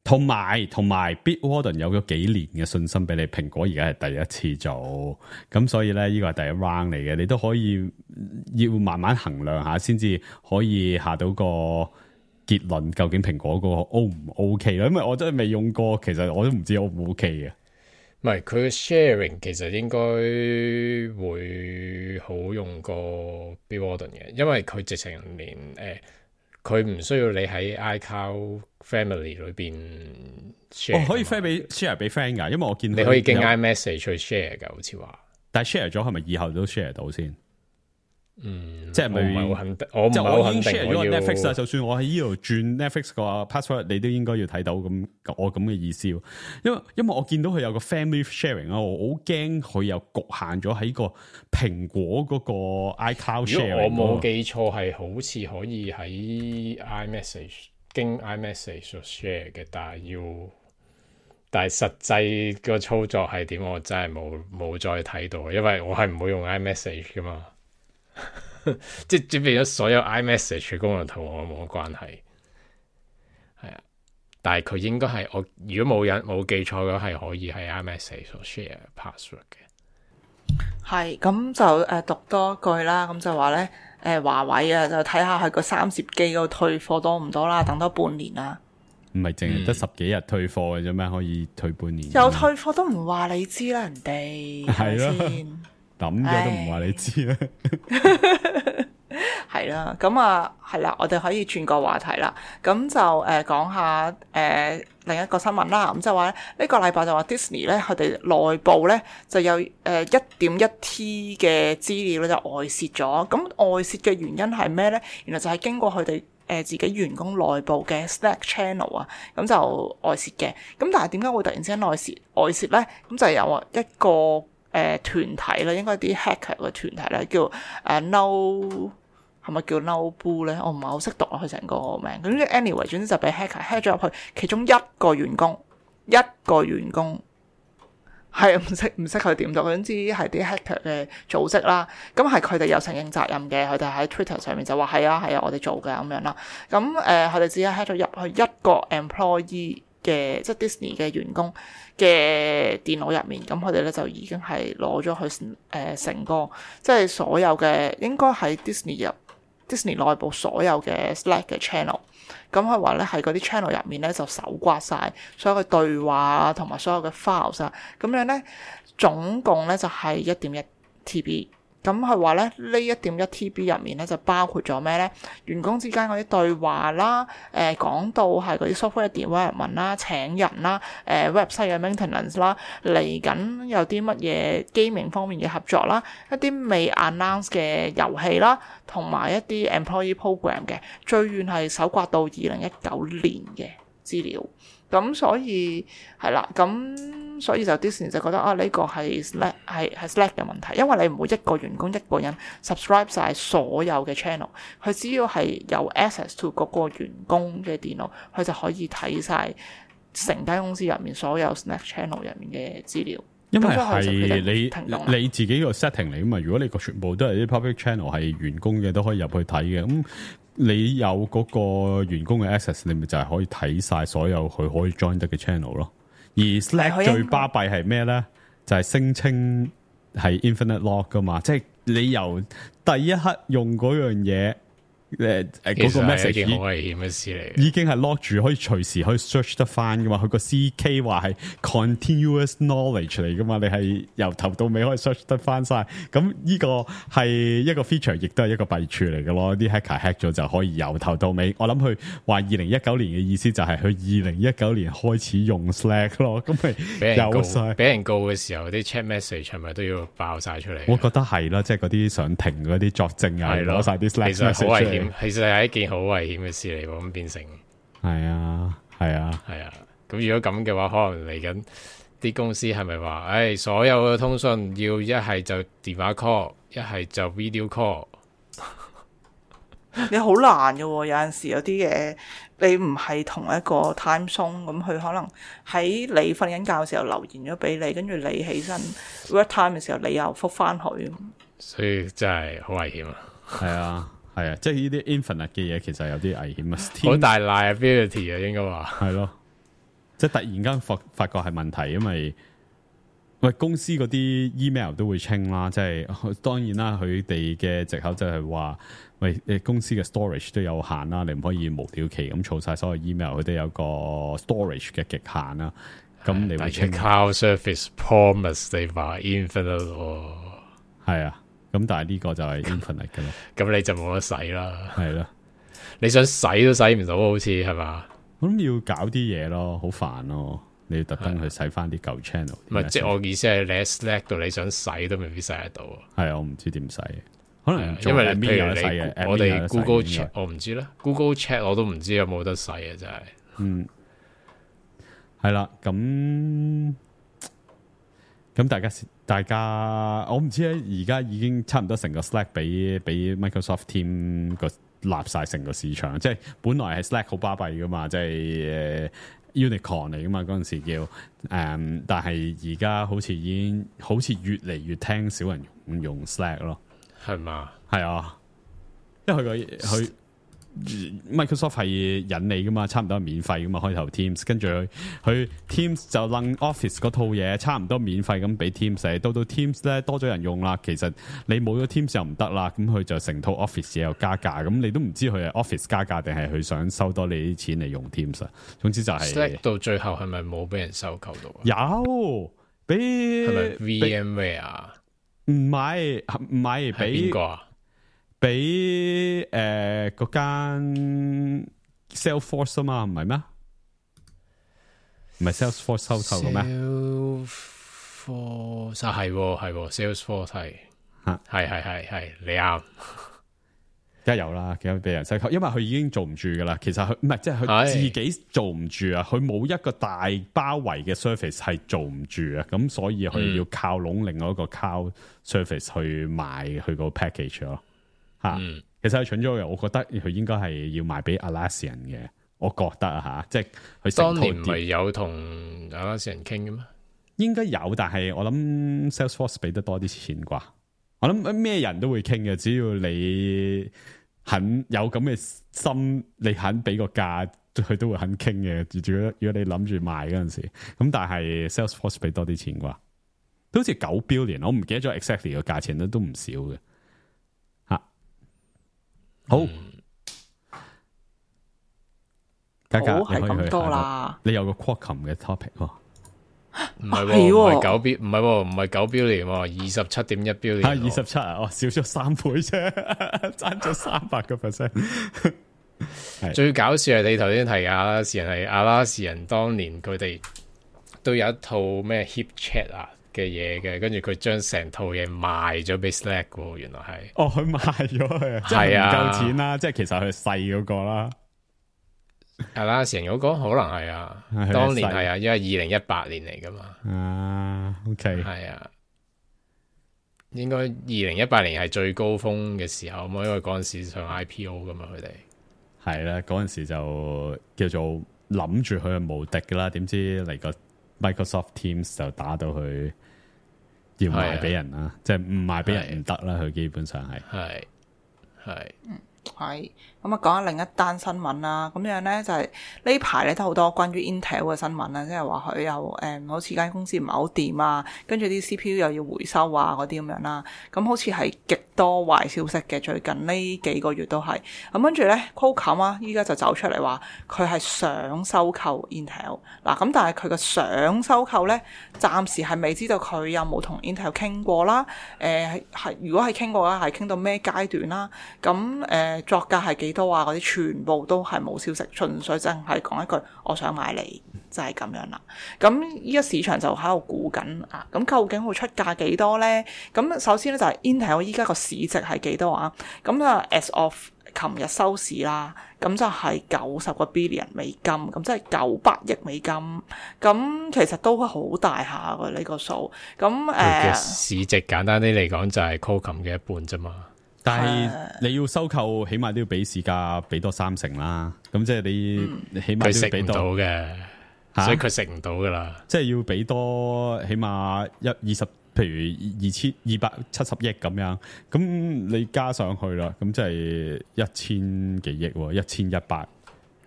[SPEAKER 4] 同埋同埋 Bitwarden 有咗幾年嘅信心俾你，蘋果而家係第一次做，咁所以咧呢個係第一 round 嚟嘅，你都可以要慢慢衡量下先至可以下到個結論，究竟蘋果嗰個 O 唔 OK 啦？因為我真係未用過，其實我都唔知 O 唔 OK 嘅。
[SPEAKER 3] 唔係佢嘅 sharing 其實應該會好用過 Bitwarden 嘅，因為佢直情連誒佢唔需要你喺 iCloud Family 裏邊 share，
[SPEAKER 4] 哦可以 share 俾 share 俾 friend 㗎，因為我見
[SPEAKER 3] 你可以經 iMessage 去 share 㗎，好似話。但
[SPEAKER 4] 係 share 咗係咪以後都 share 到先？
[SPEAKER 3] 嗯，
[SPEAKER 4] 即係咪？
[SPEAKER 3] 我唔係好肯定，我唔係好
[SPEAKER 4] 我已經
[SPEAKER 3] 肯定
[SPEAKER 4] share 咗
[SPEAKER 3] 我要
[SPEAKER 4] Netflix 啦，就算我喺呢度轉 Netflix 個 password， 你都應該要睇到咁我咁嘅意思。因為因為我見到佢有個 family sharing 啊，我好驚佢又局限咗喺個蘋果嗰個 iCloud sharing。
[SPEAKER 3] 如果我冇記錯係好似可以喺 iMessage 經 iMessage share 嘅，但係要但係實際個操作係點，我真係冇冇再睇到，因為我係唔會用 iMessage 噶嘛。即係即係變咗所有 iMessage 嘅功能同我冇關係，係啊，但係佢應該係我如果冇人冇記錯嘅係可以喺 iMessage share password 嘅。
[SPEAKER 5] 係咁就誒讀多句啦，咁就話咧誒華為啊，就睇下佢個三攝機嗰個退貨多唔多啦，等多半年啦。
[SPEAKER 4] 唔係淨係得十幾日退貨嘅啫咩？可以退半年？
[SPEAKER 5] 有退貨都唔話你知啦，人哋係咪先？
[SPEAKER 4] 抌咗都唔話你知啦，
[SPEAKER 5] 係啦，咁啊係啦，我哋可以轉個話題啦，咁就誒、呃、講下誒、呃、另一個新聞啦，咁就話咧呢個禮拜就話 Disney 咧佢哋內部咧就有誒一點一 T 嘅資料咧就外泄咗，咁外泄嘅原因係咩咧？原來就係經過佢哋誒自己員工內部嘅 Slack channel 啊，咁就外泄嘅，咁但係點解會突然之間外泄外泄咧？咁就係有一個誒、呃、團體啦，應該啲 hacker 嘅團體咧，叫誒、呃、No 係咪叫 Nobu 咧？我唔係好識讀啊，佢成個名。咁 anyway，總之就俾 hacker hack 咗入去，其中一個員工一個員工係唔識唔識佢點讀，總之係啲 hacker 嘅組織啦。咁係佢哋有承認責任嘅，佢哋喺 Twitter 上面就話係啊係啊，我哋做嘅咁樣啦。咁誒，佢哋只係 hack 咗入去一個 employee 嘅即係 Disney 嘅員工嘅電腦入面，咁佢哋咧就已經係攞咗佢誒成個即係所有嘅應該喺 Disney 入 Disney 內部所有嘅 Slack 嘅 channel， 咁佢話咧喺嗰啲 channel 入面咧就搜刮晒所有嘅對話啊同埋所有嘅 files 啊，咁樣咧總共咧就係一點一 T B。咁佢話咧呢一點一 T B 入面咧就包括咗咩咧？員工之間嗰啲對話啦，誒、呃、講到係嗰啲 software development 啦、請人啦、誒、呃、website 嘅 maintenance 啦，嚟緊有啲乜嘢 gaming 方面嘅合作啦，一啲未 announce 嘅遊戲啦，同埋一啲 employee program 嘅，最遠係搜刮到二零一九年嘅資料。咁所以係啦，咁所以就 Disney 就覺得啊，呢、這個係 Slack 係係 Slack 嘅問題，因為你唔會一個員工一個人 subscribe 晒所有嘅 channel， 佢只要係有 access to 嗰個員工嘅電腦，佢就可以睇晒成間公司入面所有 Slack channel 入面嘅資料。
[SPEAKER 4] 因為係你你自己個 setting 嚟㗎嘛，如果你個全部都係啲 public channel 係員工嘅，都可以入去睇嘅。咁你有嗰個員工嘅 access， 你咪就係可以睇晒所有佢可以 join 得嘅 channel 咯。而 Slack 最巴閉係咩咧？就係、是、聲稱係 infinite lock 噶嘛，即係你由第一刻用嗰樣嘢。誒誒，嗰個 message 已經好
[SPEAKER 3] 危險嘅事嚟，
[SPEAKER 4] 已經係 lock 住，可以隨時可以 search 得翻噶嘛。佢個 C K 話係 continuous knowledge 嚟噶嘛，你係由頭到尾可以 search 得翻晒。咁呢個係一個 feature，亦都係一個弊處嚟嘅咯。啲 hacker hack 咗就可以由頭到尾。我諗佢話二零一九年嘅意思就係佢二零一九年開始用 Slack 咯。咁咪有晒
[SPEAKER 3] 俾人告嘅時候，啲 chat message 係咪都要爆晒出嚟？
[SPEAKER 4] 我覺得係啦，即係嗰啲上庭嗰啲作證啊，攞晒啲 Slack message
[SPEAKER 3] 其實好危險。其實係一件好危險嘅事嚟喎，咁變成
[SPEAKER 4] 係啊，係啊，
[SPEAKER 3] 係啊。咁如果咁嘅話，可能嚟緊啲公司係咪話，誒、哎，所有嘅通訊要一係就電話 call， 一係就 video call。
[SPEAKER 5] 你好難嘅喎，有陣時有啲嘢你唔係同一個 time zone，咁佢可能喺你瞓緊覺嘅時候留言咗俾你，跟住你起身 work time 嘅時候，你又覆翻佢。
[SPEAKER 3] 所以真係好危險啊！
[SPEAKER 4] 係啊。係啊，即係呢啲 infinite 嘅嘢，其實有啲危險啊，
[SPEAKER 3] 好大 liability 啊，應該話
[SPEAKER 4] 係咯。 即係突然間發發覺係問題，因為喂公司嗰啲 email 都會清啦，即係當然啦，佢哋嘅藉口就係話，喂誒公司嘅 storage 都有限啦，你唔可以無了期咁儲晒所有 email，佢哋有個 storage 嘅極限啦。咁你會清
[SPEAKER 3] cloud service promise 你話 infinite 喎，
[SPEAKER 4] 係啊，咁但係呢個就係 infinite 嘅咯，
[SPEAKER 3] 咁你就冇得使啦，
[SPEAKER 4] 係咯，
[SPEAKER 3] 你想使都使唔到，好似係嘛？
[SPEAKER 4] 我諗要搞啲嘢咯，好煩咯，你要特登去洗翻啲舊 channel。
[SPEAKER 3] 唔係，即係我意思係你喺 Slack 度你想使都未必使得到。
[SPEAKER 4] 係啊，我唔知點使，可能
[SPEAKER 3] 因為你譬
[SPEAKER 4] 有
[SPEAKER 3] 如
[SPEAKER 4] 得使嘅，
[SPEAKER 3] 你我哋 Google Chat
[SPEAKER 4] 該
[SPEAKER 3] 我唔知啦 ，Google Chat 我都唔知有冇得使啊，真係。
[SPEAKER 4] 嗯。係啦，咁咁大家大家，我唔知咧，而家已經差唔多成個 Slack 俾俾 Microsoft Team 個立晒成個市場，即係本來係 Slack 好巴閉噶嘛，即係誒 Unicorn 嚟噶嘛，嗰陣時叫誒、嗯，但係而家好似已經好似越嚟越聽少人用用 Slack 咯，
[SPEAKER 3] 係嘛？
[SPEAKER 4] 係啊，因為佢個佢。Microsoft 係引你噶嘛，差唔多係免費噶嘛，開頭 Teams， 跟住佢佢 Teams 就掹 Office 嗰套嘢，差唔多免費咁俾 Teams， 到到 Teams 咧多咗人用啦，其實你冇咗 Teams 又唔得啦，咁佢就成套 Office 嘢又加價，咁你都唔知佢係 Office 加價定係佢想收多你啲錢嚟用 Teams 啊。總之就係、是、
[SPEAKER 3] Slack 到最後係咪冇俾人收購到啊？
[SPEAKER 4] 有俾
[SPEAKER 3] 係咪 VMware 啊？
[SPEAKER 4] 唔係唔係俾
[SPEAKER 3] 邊個啊？
[SPEAKER 4] 俾誒嗰間 Salesforce 啊嘛，唔係咩？唔係 Salesforce 收購嘅咩
[SPEAKER 3] ？Salesforce 係係 Salesforce 係係係係係你啱，
[SPEAKER 4] 梗係有啦，梗係俾人收購，因為佢已經做唔住噶啦。其實佢唔係即係佢自己做唔住啊，佢冇一個大包圍嘅 service 係做唔住啊，咁所以佢要靠攏另外一個 cloud service 去賣佢個 package 咯。吓、嗯，其實係蠢咗嘅，我覺得佢應該係要賣俾 Atlassian 嘅，我覺得啊吓，即係佢
[SPEAKER 3] 當年唔係有同 Atlassian 傾嘅咩？應該
[SPEAKER 4] 有，但係我諗 Salesforce 俾得多啲錢啩，我諗咩人都會傾嘅，只要你肯有咁嘅心，你肯俾個價，佢都會肯傾嘅。如果如果你諗住賣嗰陣時，咁但係 Salesforce 俾多啲錢啩，都好似九 billion，我唔記得咗 exactly 個價錢咧，都唔少嘅。好，嘉嘉，
[SPEAKER 5] 係咁多啦。
[SPEAKER 4] 你有個 Qualcomm 嘅 topic 喎，
[SPEAKER 3] 唔係喎，唔係九標，唔係喎，唔係九標嚟喎，二十七點一標嚟。
[SPEAKER 4] 係二十七啊，哦，少咗三倍啫，爭咗三百個 percent。
[SPEAKER 3] 最搞笑係你頭先提阿拉士人係阿拉士人，當年佢哋都有一套咩 HipChat 啊嘅嘢嘅，跟住佢將成套嘢賣咗俾 Slack 喎，原來係
[SPEAKER 4] 哦，佢賣咗佢，即係唔夠錢啦，即係其實佢細嗰個啦。
[SPEAKER 3] 係啦，成嗰個可能係啊，當年係啊，因為二零一八年嚟噶嘛。
[SPEAKER 4] 啊 ，OK，
[SPEAKER 3] 係啊，應該二零一八年係最高峰嘅時候嘛，因為嗰陣時上 I P O 噶嘛，佢哋
[SPEAKER 4] 係啦，嗰陣時就叫做諗住佢係無敵噶啦，點知嚟個 Microsoft Teams 就打到佢要賣俾人啦，即係唔賣俾人唔得啦，佢基本上係
[SPEAKER 3] 係係
[SPEAKER 5] 嗯係咁啊，講下另一單新聞啦。咁樣咧就係呢排咧都好多關於 Intel 嘅新聞啦，即係話佢又誒、嗯、好似間公司唔係好掂啊，跟住啲 C P U 又要回收啊嗰啲咁樣啦。咁好似係極多壞消息嘅，最近呢幾個月都係。咁跟住咧 Qualcomm 啊，依家就走出嚟話佢係想收購 Intel 嗱。咁但係佢個想收購咧，暫時係未知道佢有冇同 Intel 傾過啦。誒、呃、係如果係傾過嘅，係傾到咩階段啦？咁誒。呃作價係幾多啊？嗰啲全部都係冇消息，純粹淨係講一句我想買你，就係、是、咁樣啦。咁依家市場就喺度估緊啊，咁究竟會出價幾多咧？咁首先咧就係 Intel 依家個市值係幾多啊？咁啊 as of 琴日收市啦，咁就係九十個 billion 美金，咁即係九百億美金。咁其實都好大下嘅呢個數。咁誒、呃、
[SPEAKER 3] 市值簡單啲嚟講就係 Qualcomm 嘅一半啫嘛。
[SPEAKER 4] 但係你要收購，起碼都要俾市價，俾多三成啦。咁即係你，
[SPEAKER 5] 嗯、
[SPEAKER 4] 你起碼都要俾多
[SPEAKER 3] 嘅，所以佢食唔到噶啦。即係
[SPEAKER 4] 要俾多起碼一二十，譬如二千二百七十億咁樣。咁你加上去啦，咁即係一千幾億，一千一百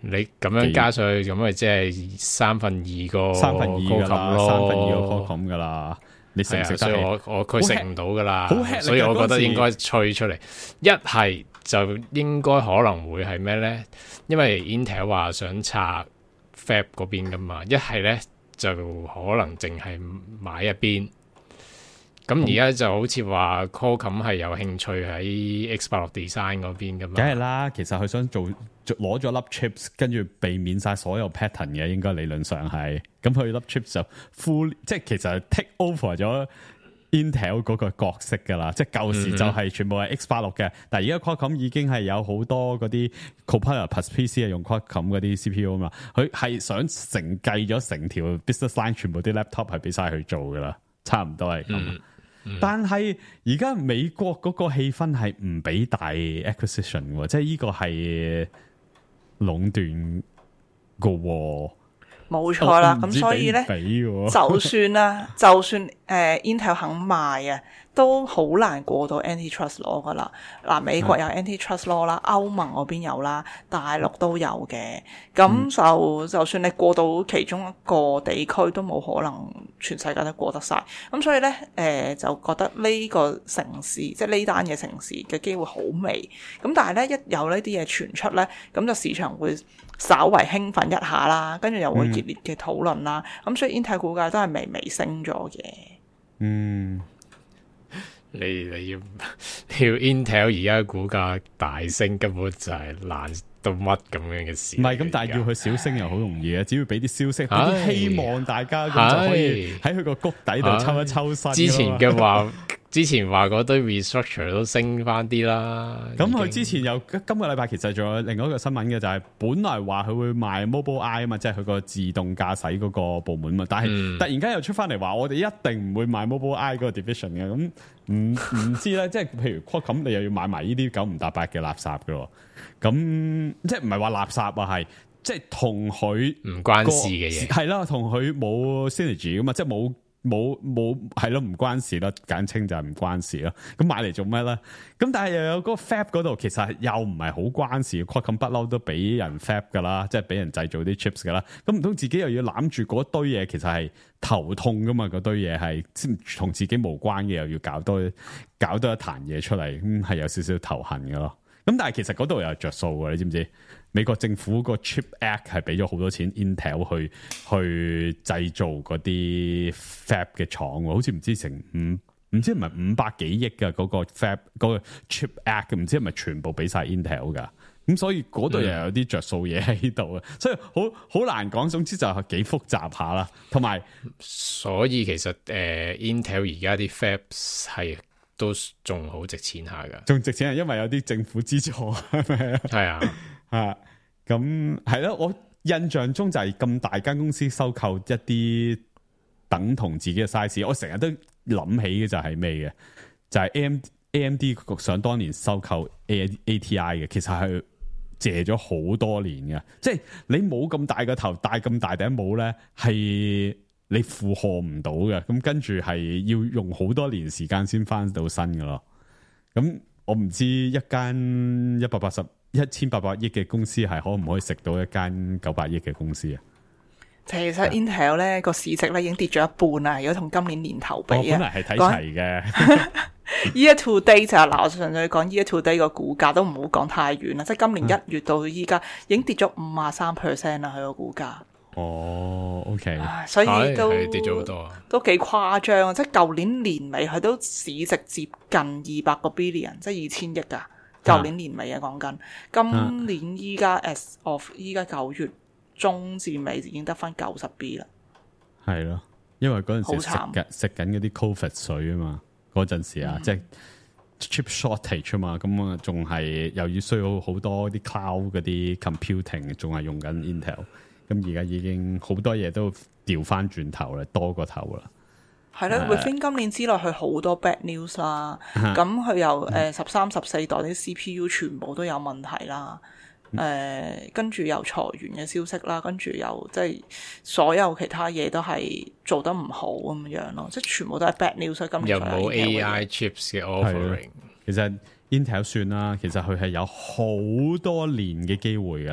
[SPEAKER 3] 你咁樣加上去，咁咪即係三分二個
[SPEAKER 4] 三分二㗎啦，
[SPEAKER 3] 咯，
[SPEAKER 4] 三分二個 Qualcomm 㗎啦。你食唔食得起？
[SPEAKER 3] 所以我我佢食唔到㗎啦，
[SPEAKER 4] 好吃力㗎
[SPEAKER 3] 所以我覺得應該吹出嚟。一係就應該可能會係咩咧？因為 Intel 話想拆 Fab 嗰邊㗎嘛，一係咧就可能淨係買一邊。咁而家就好似話 Qualcomm 係有興趣喺 X 八六 Design 嗰邊㗎嘛？
[SPEAKER 4] 梗係啦，其實佢想做攞咗粒 chips， 跟住避免晒所有 pattern 嘅，應該理論上係。咁佢粒 chips 就 full， 即係其實 take over 咗 Intel 嗰個角色㗎啦。即係舊時就係全部係 X 八六嘅，但係而家 Qualcomm 已經係有好多嗰啲 Copilot plus P C 係用 Qualcomm 嗰啲 C P U 啊嘛。佢係想承繼咗成條 business line， 全部啲 laptop 係俾晒佢做㗎啦，差唔多係咁。嗯嗯、但係而家美國嗰個氣氛係唔俾大 acquisition 喎，即係呢個係壟斷個喎。
[SPEAKER 5] 冇錯啦，咁所以咧，就算啦，就算誒、呃、Intel 肯賣啊，都好難過到 antitrust law 噶啦。嗱，美國有 antitrust law 啦，歐盟嗰邊有啦，大陸都有嘅。咁就、嗯、就算你過到其中一個地區，都冇可能全世界都過得晒。咁所以咧，誒、呃、就覺得呢個城市，即係呢單嘅城市嘅機會好微。咁但係咧，一有呢啲嘢傳出咧，咁就市場會稍為興奮一下啦，跟住又會熱烈嘅討論啦。咁、嗯、所以 Intel 股價都係微微升咗嘅。
[SPEAKER 4] 嗯。
[SPEAKER 3] 你你要你要 Intel 而家股價大升，根本就係難到乜咁樣嘅事。
[SPEAKER 4] 唔係咁，但係要佢小升又好容易嘅，只要俾啲消息，俾啲希望大家咁就可以喺佢個谷底度抽一抽身。
[SPEAKER 3] 之前嘅話，之前話嗰堆 restructure 都升翻啲啦。
[SPEAKER 4] 咁佢之前有今個禮拜其實仲有另外一個新聞嘅，就係本來話佢會賣 Mobileye 啊嘛，即係佢個自動駕駛嗰個部門嘛，但係突然間又出翻嚟話我哋一定唔會賣 Mobileye 嗰個 division 嘅，咁唔唔知咧，即係譬如 Qualcomm 你又要買埋呢啲九唔搭八嘅垃圾嘅喎，咁即係唔係話垃圾啊，係即係同佢
[SPEAKER 3] 唔關事嘅嘢，
[SPEAKER 4] 係啦，同佢冇 synergy 噶嘛，即係冇。冇冇係咯，唔關事咯，簡稱就係唔關事咯。咁買嚟做咩咧？咁但係又有嗰個 fab 嗰度，其實又唔係好關事。Qualcomm 不嬲都俾人 fab 噶啦，即係俾人製造啲 chips 噶啦。咁唔通自己又要攬住嗰堆嘢，其實係頭痛噶嘛？嗰堆嘢係同自己無關嘅，又要搞多搞多一壇嘢出嚟，咁係有少少頭痕噶咯。咁但係其實嗰度又着數嘅，你知唔知？美國政府個 Chip Act 係俾咗好多錢 Intel 去去製造嗰啲 Fab 嘅廠，好似唔知成五唔知係咪五百幾億嘅嗰個 Fab 嗰個 Chip Act， 唔知係咪全部俾晒 Intel 噶？咁所以嗰度又有啲着數嘢喺度啊，所以好好難講。總之就係幾複雜下啦，同埋
[SPEAKER 3] 所以其實誒、呃、Intel 而家啲 Fabs 係都仲好值錢下噶，
[SPEAKER 4] 仲值錢係因為有啲政府資助係咪啊？係啊。啊，咁係咯，我印象中就係咁大間公司收購一啲等同自己嘅 size， 我成日都諗起嘅就係咩嘅，就係、是、A M A M D 想當年收購 A A T I 嘅，其實係借咗好多年嘅，即係你冇咁大個頭，戴咁大頂帽咧，係你負荷唔到嘅，咁跟住係要用好多年時間先翻到身嘅咯。咁我唔知一間一百八十。一千八百億嘅公司係可唔可以食到一間九百億嘅公司啊？
[SPEAKER 5] 其實 Intel 咧個市值咧已經跌咗一半啦，如果同今年年頭比啊，
[SPEAKER 4] 我本來係睇齊嘅。
[SPEAKER 5] Year to date 就係嗱，我純粹講 Year to date 個股價都唔好講太遠啦，即係今年一月到依家已經跌咗五啊三 percent 啦，佢個股價。
[SPEAKER 4] 哦 ，OK，
[SPEAKER 5] 所以都
[SPEAKER 3] 跌咗好多，
[SPEAKER 5] 都幾誇張啊！即係舊年年尾佢都市值接近二百個 billion， 即係二千億噶。舊年年尾啊，講緊今年依家 as of 依家九月中至尾已經得翻九十 B 啦。係
[SPEAKER 4] 咯，因為嗰陣時食緊食緊嗰啲 Covid 水啊嘛，嗰陣時啊，嗯、即係 chip shortage 啊嘛，咁啊仲係又要需要好多啲 cloud 嗰啲 computing， 仲係用緊 Intel， 咁而家已經好多嘢都調翻轉頭啦，多個頭啦。
[SPEAKER 5] 係咯 within 今年之內佢好多 bad news 啦，咁佢由誒十三、十四代啲 C P U 全部都有問題啦，誒、呃、跟住有裁員嘅消息啦，跟住又即係所有其他嘢都係做得唔好咁樣咯，即係全部都係 bad news。今年
[SPEAKER 3] 又冇 A I chips 嘅 offering，
[SPEAKER 4] 其實 Intel 算啦，其實佢係有好多年嘅機會噶啦。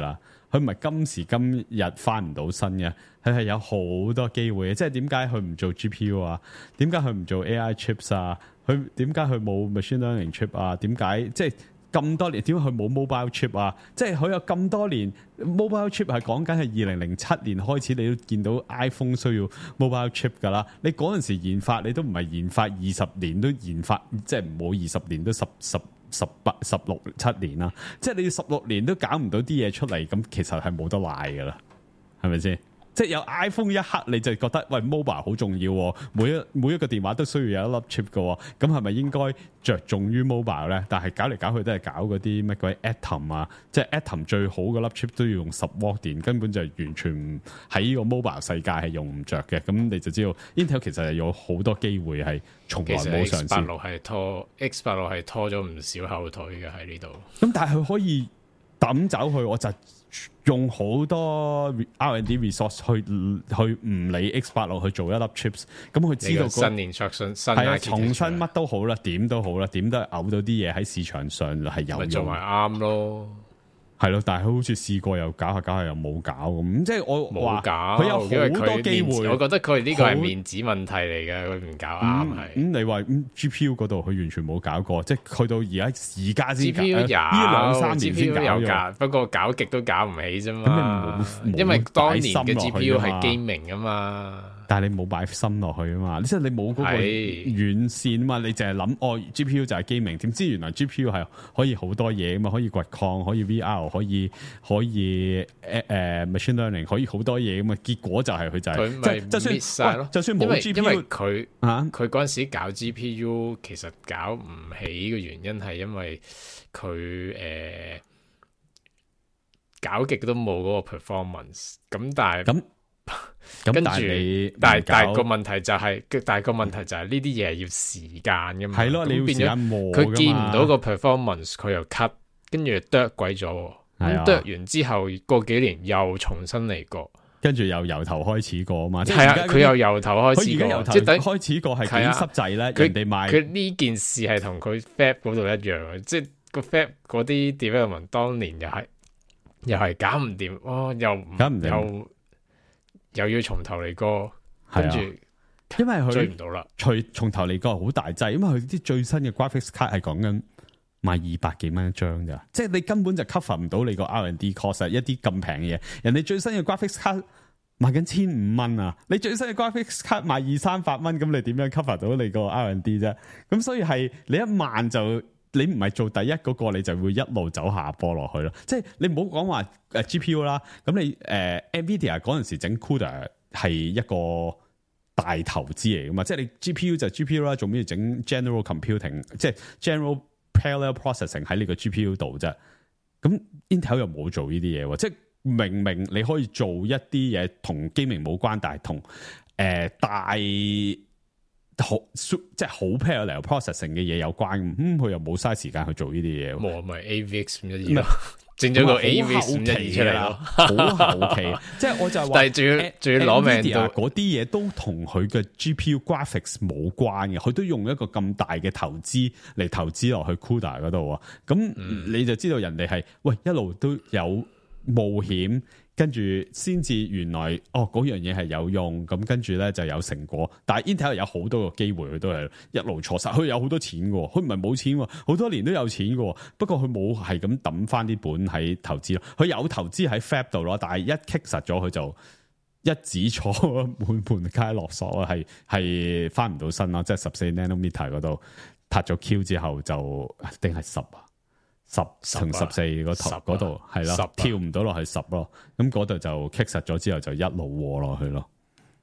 [SPEAKER 4] 佢唔係今時今日翻唔到身嘅，佢係有好多機會嘅。即係點解佢唔做 G P U 啊？點解佢唔做 A I chips 啊？佢點解佢冇 machine learning chip 啊？點解即係咁多年？點解佢冇 mobile chip 啊？即係佢有咁多年 mobile chip 係講緊係二零零七年開始，你都見到 iPhone 需要 mobile chip 噶啦。你嗰陣時研發，你都唔係研發二十年，都研發即係冇二十年都十十十八十六七年啦。即係你十六年都搞唔到啲嘢出嚟，咁其實係冇得賴噶啦，係咪先？即係有 iPhone 一刻你就覺得喂 mobile 好重要，每一每一個電話都需要有一粒 chip 嘅，咁係咪應該着重於 mobile 咧？但係搞嚟搞去都係搞嗰啲乜鬼 Atom 啊，即係 Atom 最好嘅粒 chip 都要用十瓦電，根本就完全喺呢個 mobile 世界係用唔着嘅。咁你就知道 Intel 其實係有好多機會係從來冇嘗試。
[SPEAKER 3] X 八六係拖 X 八六係拖咗唔少後腿嘅喺呢度。
[SPEAKER 4] 咁但係佢可以抌走佢，我就用好多 R and D resource 去去唔理 X 八六去做一粒 chips， 咁佢知道、那個、
[SPEAKER 3] 新年作信新
[SPEAKER 4] 係啊，重新乜都好啦，點都好啦，點都嘔到啲嘢喺市場上係有用，
[SPEAKER 3] 做埋啱咯。
[SPEAKER 4] 係咯，但係佢好似試過又搞下搞下又冇搞咁，即係我
[SPEAKER 3] 冇搞，
[SPEAKER 4] 佢有好多機會。
[SPEAKER 3] 我覺得佢呢個係面子問題嚟嘅，佢唔搞啱係。咁、
[SPEAKER 4] 嗯嗯、你話、嗯、G P U 嗰度佢完全冇搞過，即係去到而家而家先
[SPEAKER 3] G P U 有，呢
[SPEAKER 4] 兩三年先搞
[SPEAKER 3] 有搞，不過搞極都搞唔起啫嘛。因為當年嘅 G P U 係機明啊嘛。
[SPEAKER 4] 但係你冇擺心落去啊嘛，即係你冇嗰個遠線啊嘛，你淨係諗哦 G P U 就係機明，點知原來 G P U 係可以好多嘢啊嘛，可以掘礦，可以 V R， 可以可以誒、呃、machine learning， 可以好多嘢咁啊，結果就係佢就係、是、即就算晒咯，就算冇 G P U，
[SPEAKER 3] 因為佢佢嗰陣時搞 G P U 其實搞唔起嘅原因係因為佢誒、呃、搞極都冇嗰個 performance， 咁但係咁。跟住，但係但係個問題就係、是，但係個問題就係呢啲嘢係要時間噶嘛。係咯，你要時間磨噶嘛。佢見唔到個 performance， 佢又 cut，跟住剁鬼咗。咁剁完之後，過幾年又重新嚟過，跟住又由頭開始過啊嘛。係啊，佢又由頭開始過，即係等開始過係幾濕滯咧。人哋賣佢呢件事係同佢 Fab 嗰度一樣，即係個 Fab 嗰啲 development 當年又係又係搞唔掂，哦，又搞唔掂又。又要從頭嚟過，跟住、啊，因為佢追唔到啦。從從頭嚟過好大劑，因為佢啲最新嘅 graphics card 係講緊賣二百幾蚊一張咋，即係你根本就 cover 唔到你個 R and D cost， 一啲咁平嘅嘢。人哋最新嘅 graphics card 賣緊千五蚊啊，你最新嘅 graphics card 賣二三百蚊，咁你點樣 cover 到你個 R and D 啫？咁所以係你一慢就。你唔係做第一嗰、那個，你就會一路走下坡落去咯。即係你唔好講話誒 G P U 啦，咁你誒、呃、Nvidia 嗰陣時整 CUDA 係一個大投資嚟噶嘛。即係你 G P U 就 G P U 啦，做咩要整 general computing， 即係 general parallel processing 喺你個 G P U 度啫。咁 Intel 又冇做呢啲嘢，即係明明你可以做一啲嘢同 gaming 冇關，但係同誒大。好即係好 parallel processing 嘅嘢有關，咁、嗯、佢又冇嘥時間去做呢啲嘢。冇咪 A V X 五一二咯，整咗個 A V X 五一二出嚟咯，好後期。即係我就話，但係仲要仲要攞命到嗰啲嘢都同佢嘅 G P U graphics 冇關嘅，佢都用一個咁大嘅投資嚟投資落去 CUDA 嗰度啊。咁你就知道人哋係喂一路都有冒險。跟住先至原來哦嗰樣嘢係有用，咁跟住咧就有成果。但係 Intel 有好多個機會，佢都係一路錯失。佢有好多錢嘅，佢唔係冇錢喎，好多年都有錢嘅。不過佢冇係咁抌翻啲本喺投資咯。佢有投資喺 Fab 度咯，但係一 kick 實咗佢就一指錯滿盤皆落索啊，係係翻唔到身咯。即係十四 nanometer 嗰度撻咗 Q 之後就定係十啊。十乘十四嗰頭嗰度係咯，跳唔到落去十咯，咁嗰度就棘實咗之後就一路和落去咯。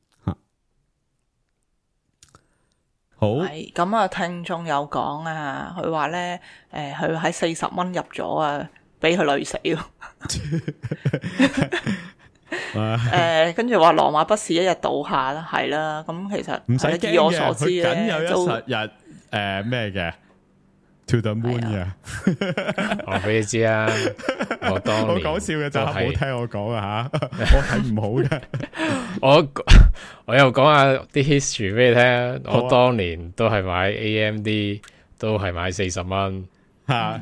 [SPEAKER 3] 好，
[SPEAKER 5] 咁啊，聽眾有講啊，佢話咧，誒，佢喺四十蚊入咗啊，俾佢累死咯。誒，跟住話羅馬不是一日倒下啦，係啦，咁其實
[SPEAKER 4] 唔使驚嘅，
[SPEAKER 5] 以我所知咧，
[SPEAKER 4] 緊有一日誒咩嘅。To the moon 嘅，
[SPEAKER 3] 我俾你知啊！我當年
[SPEAKER 4] 好講笑嘅就唔好聽我講啊吓，我睇唔好嘅。
[SPEAKER 3] 我我又講下啲 history 俾你聽。我當年都係買 A M D，都係買四十蚊吓。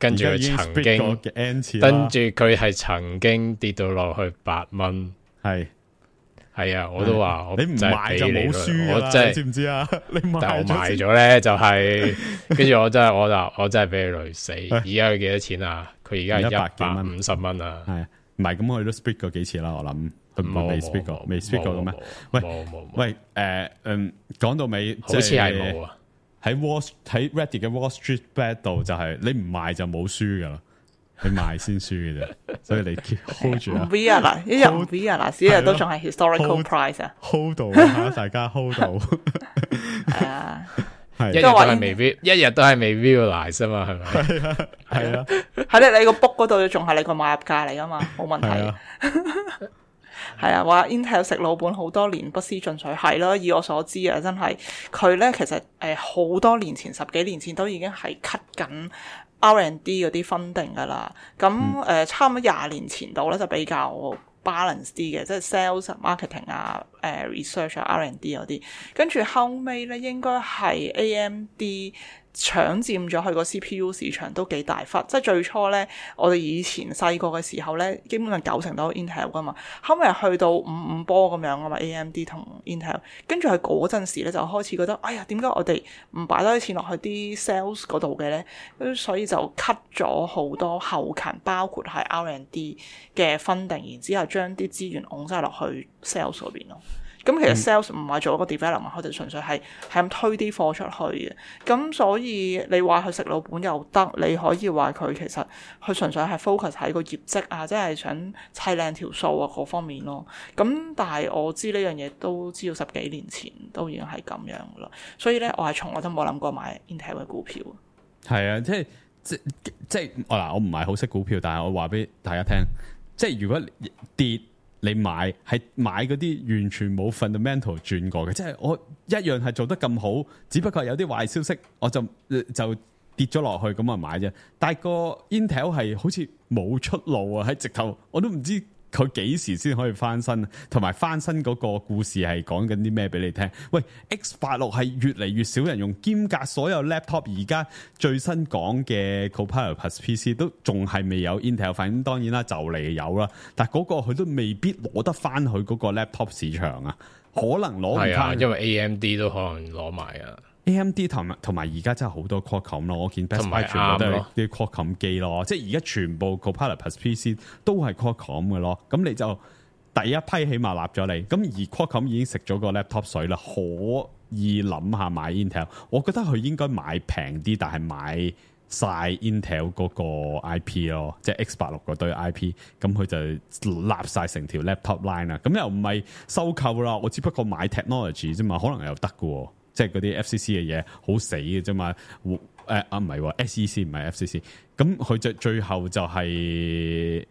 [SPEAKER 3] 跟住佢曾經
[SPEAKER 4] 嘅 N 次，
[SPEAKER 3] 跟住佢係曾經跌到落去八蚊，
[SPEAKER 4] 係
[SPEAKER 3] 係啊，我都話我
[SPEAKER 4] 你唔賣就冇輸，
[SPEAKER 3] 我真係
[SPEAKER 4] 知唔知啊？你賣
[SPEAKER 3] 但我賣咗咧就係、是，跟住我真係我就我真係俾你累死。而家佢幾多錢啊？佢而家係一百五十蚊啊！
[SPEAKER 4] 係唔係咁？佢都 split 過幾次啦，我諗都未 split 過，未 split 過嘅咩？喂
[SPEAKER 3] 冇冇
[SPEAKER 4] 喂，誒、呃、嗯，講到尾，
[SPEAKER 3] 好似係冇啊！
[SPEAKER 4] 喺 Wall 喺 Reddit 嘅 Wall Street Bet 度就係、是、你唔賣就冇輸噶啦，你賣先輸嘅啫，所以你 hold 住啊！
[SPEAKER 5] 唔 V 啊嗱，一日唔 V 啊嗱，一日都仲係 historical price 啊
[SPEAKER 4] ，hold 到啊！大家 hold 到，
[SPEAKER 5] 係啊，
[SPEAKER 3] 一日都係未 V， 一日都係未 visualize 啊嘛，係咪？
[SPEAKER 4] 係啊，係啊，
[SPEAKER 5] 喺你你個 book 嗰度仲係你個買入價嚟噶嘛，冇問題。係啊，話 Intel 食老本好多年不思進取，係咯。以我所知啊，真係佢咧其實誒好、呃、多年前十幾年前都已經係 cut 緊 R and D 嗰啲 funding 噶啦。咁誒、嗯呃、差唔多廿年前度咧就比較 balance 啲嘅，即係 sales、marketing 啊、誒、呃、research 啊、R and D 嗰啲。跟住後尾咧應該係 A M D。搶佔咗佢個 C P U 市場都幾大忽，即係最初咧，我哋以前細個嘅時候咧，基本上九成都 Intel 噶嘛，後尾係去到五五波咁樣啊嘛 ，A M D 同 Intel，跟住佢嗰陣時咧就開始覺得，哎呀，點解我哋唔擺多啲錢落去啲 sales 嗰度嘅咧？所以就 cut 咗好多後勤，包括係 R and D 嘅 funding，然之後將啲資源拱晒落去 sales 嗰邊咯。咁其實 sales 唔係做一個 development，佢哋純粹係係咁推啲貨出去嘅。咁所以你話佢食老本又得，你可以話佢其實佢純粹係 focus 喺個業績啊，即係想砌靚條數啊嗰方面咯。咁但係我知呢樣嘢都知道十幾年前都已經係咁樣噶啦。所以咧，我係從來都冇諗過買 Intel 嘅股票。
[SPEAKER 4] 係啊，即係即即係我嗱，我唔係好識股票，但係我話俾大家聽，即係如果跌。你買係買嗰啲完全冇 fundamental 轉過嘅，即係我一樣係做得咁好，只不過有啲壞消息，我就就跌咗落去咁啊買啫。但係個 Intel 係好似冇出路啊，喺直頭我都唔知佢幾時先可以翻身，同埋翻身嗰個故事係講緊啲咩俾你聽？喂 ，X 八六係越嚟越少人用，兼隔所有 laptop 而家最新講嘅 Copilot Plus P C 都仲係未有 Intel， 反正當然啦就嚟有啦，但係嗰個佢都未必攞得翻去嗰個 laptop 市場啊，可能攞唔翻。係啊，
[SPEAKER 3] 因為 A M D 都可能攞埋啊。
[SPEAKER 4] A M D 同埋同埋而家真係好多 Qualcomm 咯，我見 Best Buy 全部都係啲 Qualcomm 機咯，即係而家全部 Copilot Plus P C 都係 Qualcomm 嘅咯，咁你就第一批起碼立咗你，咁而 Qualcomm 已經食咗個 laptop 水啦，可以諗下買 Intel， 我覺得佢應該買平啲，但係買晒 Intel 嗰個 I P 咯，即係 X 八六嗰堆 I P， 咁佢就立晒成條 laptop line 啦，咁又唔係收購啦，我只不過買 technology 啫嘛，可能又得嘅。即係嗰啲 F C C 嘅嘢好死嘅啫嘛，誒啊唔係 S E C 唔係 F C C， 咁佢就最後就係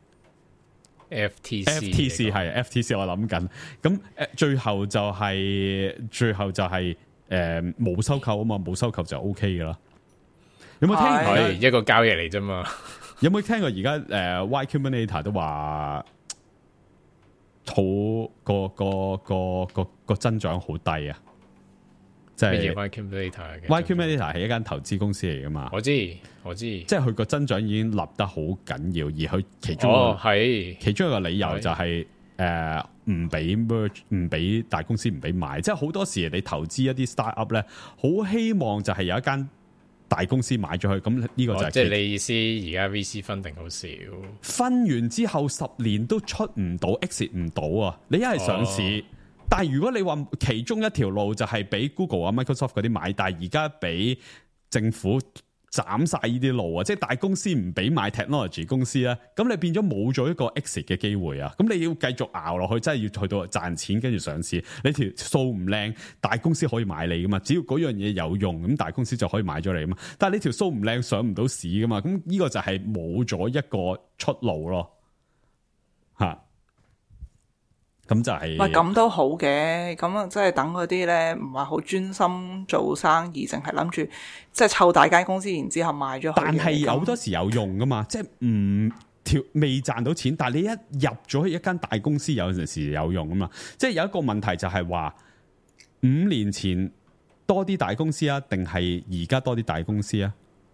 [SPEAKER 3] F T C，F
[SPEAKER 4] T C 係 F T C 我諗緊，咁誒最後就係、是、最後就係誒冇收購啊嘛，冇收購就 O K 噶啦。有冇聽過？
[SPEAKER 3] 係一個交易嚟啫嘛。
[SPEAKER 4] 有冇聽過而家誒 Y Combinator 都話好個個個個個增長好低啊？即係
[SPEAKER 3] Y Combinator 嘅
[SPEAKER 4] Y Combinator 係一間投資公司嚟噶嘛？
[SPEAKER 3] 我知我知，
[SPEAKER 4] 即係佢個增長已經立得好緊要，而佢其中
[SPEAKER 3] 哦係
[SPEAKER 4] 其中一個理由就係誒唔俾 merge 唔俾大公司唔俾買，即係好多時你投資一啲 start up 咧，好希望就係有一間大公司買咗佢，咁呢個就係、
[SPEAKER 3] 哦、即係你意思而家 V C funding 好少，
[SPEAKER 4] 分完之後十年都出唔到 exit 唔到啊！你一係上市。哦，但係如果你話其中一條路就係俾 Google 啊、Microsoft 嗰啲買，但係而家俾政府斬晒呢啲路啊，即係大公司唔俾買 technology 公司咧，咁你變咗冇咗一個 exit 嘅機會啊！咁你要繼續熬落去，真係要去到賺錢跟住上市，你條數唔靚，大公司可以買你噶嘛？只要嗰樣嘢有用，咁大公司就可以買咗你嘛。但係你條數唔靚，上唔到市噶嘛？咁呢個就係冇咗一個出路咯，吓。咁就係，
[SPEAKER 5] 喂，咁都好嘅，咁啊，即係等嗰啲咧，唔係好專心做生意，淨係諗住即係湊大間公司，然之後賣咗。
[SPEAKER 4] 但係有好多時有用噶嘛，即係唔條未賺到錢，但係你一入咗去一間大公司，有陣時有用噶嘛。即係有一個問題就係話，五年前多啲大公司啊，定係而家多啲大公司啊？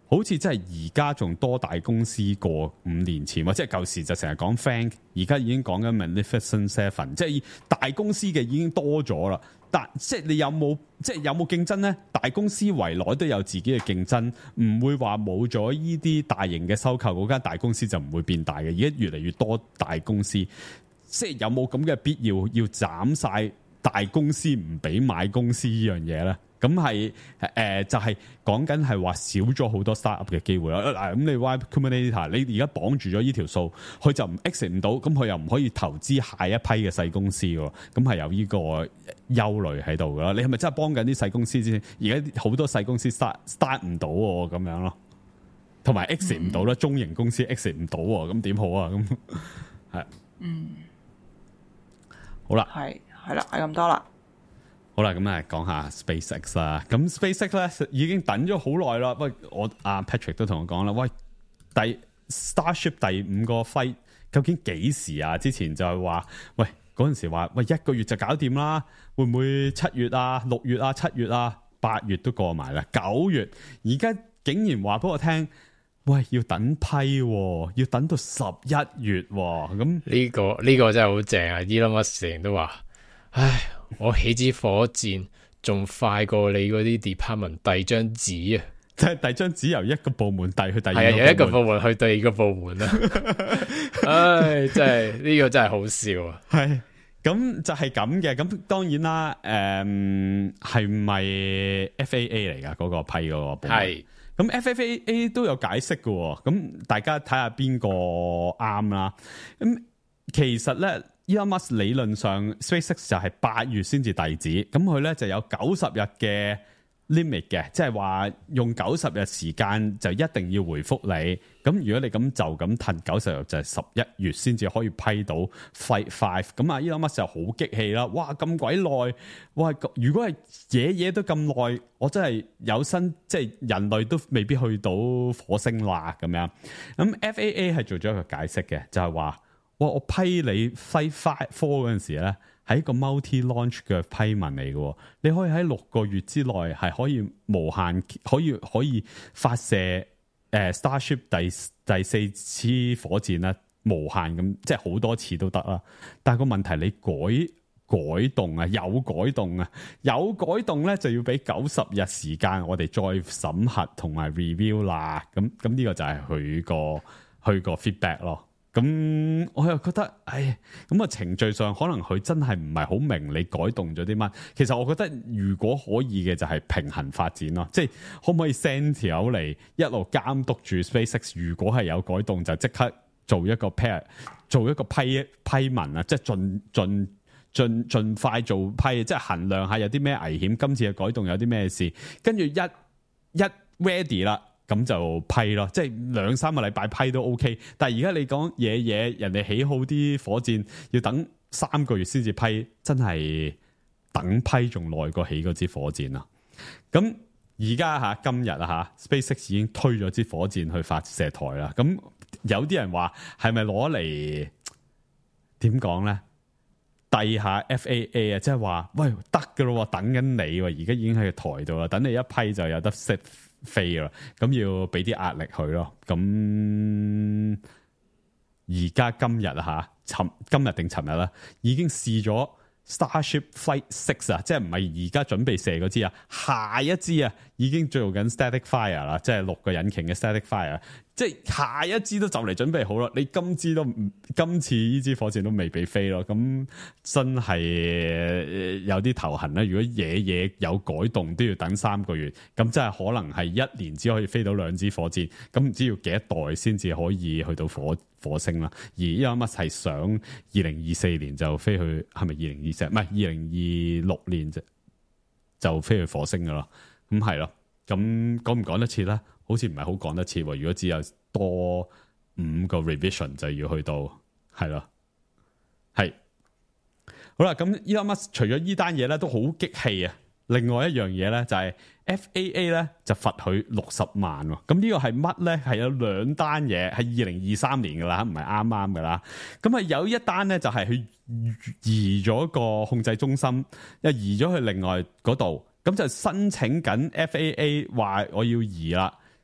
[SPEAKER 4] 好似真係而家仲多大公司過五年前，或者係舊時就成日講 Frank， 而家已經講緊 Magnificent Seven， 即係大公司嘅已經多咗啦。但即係你有冇即係有冇競爭呢？大公司圍內都有自己嘅競爭，唔會話冇咗依啲大型嘅收購，嗰間大公司就唔會變大嘅。而家越嚟越多大公司，即係有冇咁嘅必要要斬晒大公司唔俾買公司呢樣嘢呢？咁係誒就係講緊係話少咗好多 startup 嘅機會啦。嗱，咁你 Y Combinator 你而家綁住咗呢條數，佢就唔 exit 唔到，咁佢又唔可以投資下一批嘅細公司喎。咁係有呢個憂慮喺度㗎啦。你係咪真係幫緊啲細公司先？而家好多細公司 start start 唔到喎，咁樣咯，同埋 exit 唔到啦，中型公司 exit 唔到喎，咁點好啊？咁係嗯好啦，
[SPEAKER 5] 係係啦，係咁多啦。
[SPEAKER 4] 好啦，咁啊講下 SpaceX 啦。咁 SpaceX 咧已經等咗好耐啦。喂，我阿 Patrick 都同我講啦，喂，第 Starship 第五個 flight 究竟幾時啊？之前就係話，喂嗰陣時話，喂一個月就搞掂啦，會唔會七月啊、六月啊、七月啊、八月都過埋啦，九月，而家竟然話俾我聽，喂要等批喎，要等到十一月喎。咁
[SPEAKER 3] 呢個呢個真係好正啊！Elon Musk成日都話，唉。我起支火箭仲快過你嗰啲 department 遞張紙啊！
[SPEAKER 4] 即係遞張紙由一個部門遞去第二個部門，
[SPEAKER 3] 係啊，由一個部門去第二個部門啊！唉，真係呢、這個真係好笑啊！
[SPEAKER 4] 係咁就係咁嘅，咁當然啦，誒係咪 F A A 嚟噶嗰個批嗰個部門？係咁 F A A 都有解釋嘅，咁大家睇下邊個啱啦。咁其實咧。Elon Musk 理論上 SpaceX 就係八月先至遞紙，咁佢咧就有九十日嘅 limit 嘅，即係話用九十日時間就一定要回覆你。咁如果你咁就咁褪九十日，就係十一月先至可以批到 Flight Five。咁啊 Elon Musk 就好激氣啦！哇咁鬼耐，哇！如果係嘢嘢都咁耐，我真係有生即係人類都未必去到火星啦咁樣。咁 F A A 係做咗一個解釋嘅，就係話。哇！我批你 Flight Five Four 嗰陣時咧，係一個 multi launch 嘅批文嚟嘅，你可以喺六個月之內係可以無限可以可以發射誒、呃、Starship 第第四次火箭啦，無限咁即係好多次都得啦。但係個問題你改改動啊，有改動啊，有改動咧就要俾九十日時間我哋再審核同埋 review 啦。咁咁呢個就係佢個佢個 feedback 咯。咁我又覺得，唉，咁啊程序上可能佢真係唔係好明你改動咗啲乜。其實我覺得如果可以嘅就係平衡發展咯，即係可唔可以 send 條嚟一路監督住 SpaceX， 如果係有改動就即刻做一個 pair， 做一個批批文啊，即係盡盡盡盡快做批，即係衡量下有啲咩危險，今次嘅改動有啲咩事，跟住一一 ready 啦。咁就批咯，即係兩三個禮拜批都 OK。但係而家你講嘢嘢，人哋起好啲火箭要等三個月先至批，真係等批仲耐過起嗰支火箭啦。咁而家吓今日啊吓 ，SpaceX 已經推咗支火箭去發射台啦。咁有啲人話係咪攞嚟點講咧？遞下 F A A 啊，即係話喂得噶咯，等緊你，而家已經喺個台度啦，等你一批就有得識飛啦，咁要俾啲壓力佢咯。咁而家今日啊吓，尋今日定尋日啦，已經試咗 Starship Flight Six 啊，即係唔係而家準備射嗰支啊，下一支啊已經做緊 Static Fire 啦，即係六個引擎嘅 Static Fire， 即係下一支都就嚟準備好啦。你今支都唔，今次呢支火箭都未俾飛咯，咁真係有啲頭痕啦。如果嘢嘢有改動都要等三個月，咁真係可能係一年只可以飛到兩支火箭，咁唔知要幾多代先至可以去到火火星啦。而因為乜係想二零二四年就飛去，係咪二零二四？唔係二零二六年啫，就飛去火星噶咯。咁係咯，咁講唔講得切咧？好似唔係好講得切喎。如果只有多五個 revision 就要去到，係咯，係好啦。咁 Elon Musk 除咗呢單嘢咧，都好激氣啊！另外一樣嘢咧就係 F A A 咧就罰佢六十萬喎。咁呢個係乜咧？係有兩單嘢，係二零二三年噶啦，唔係啱啱噶啦。咁啊有一單咧就係佢移咗個控制中心，又移咗去另外嗰度，咁就申請緊 F A A 話我要移啦。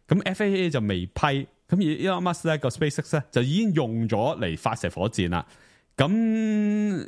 [SPEAKER 4] 咁 F A A 就未批，咁而 Elon Musk 咧個 SpaceX 咧就已經用咗嚟發射火箭啦。咁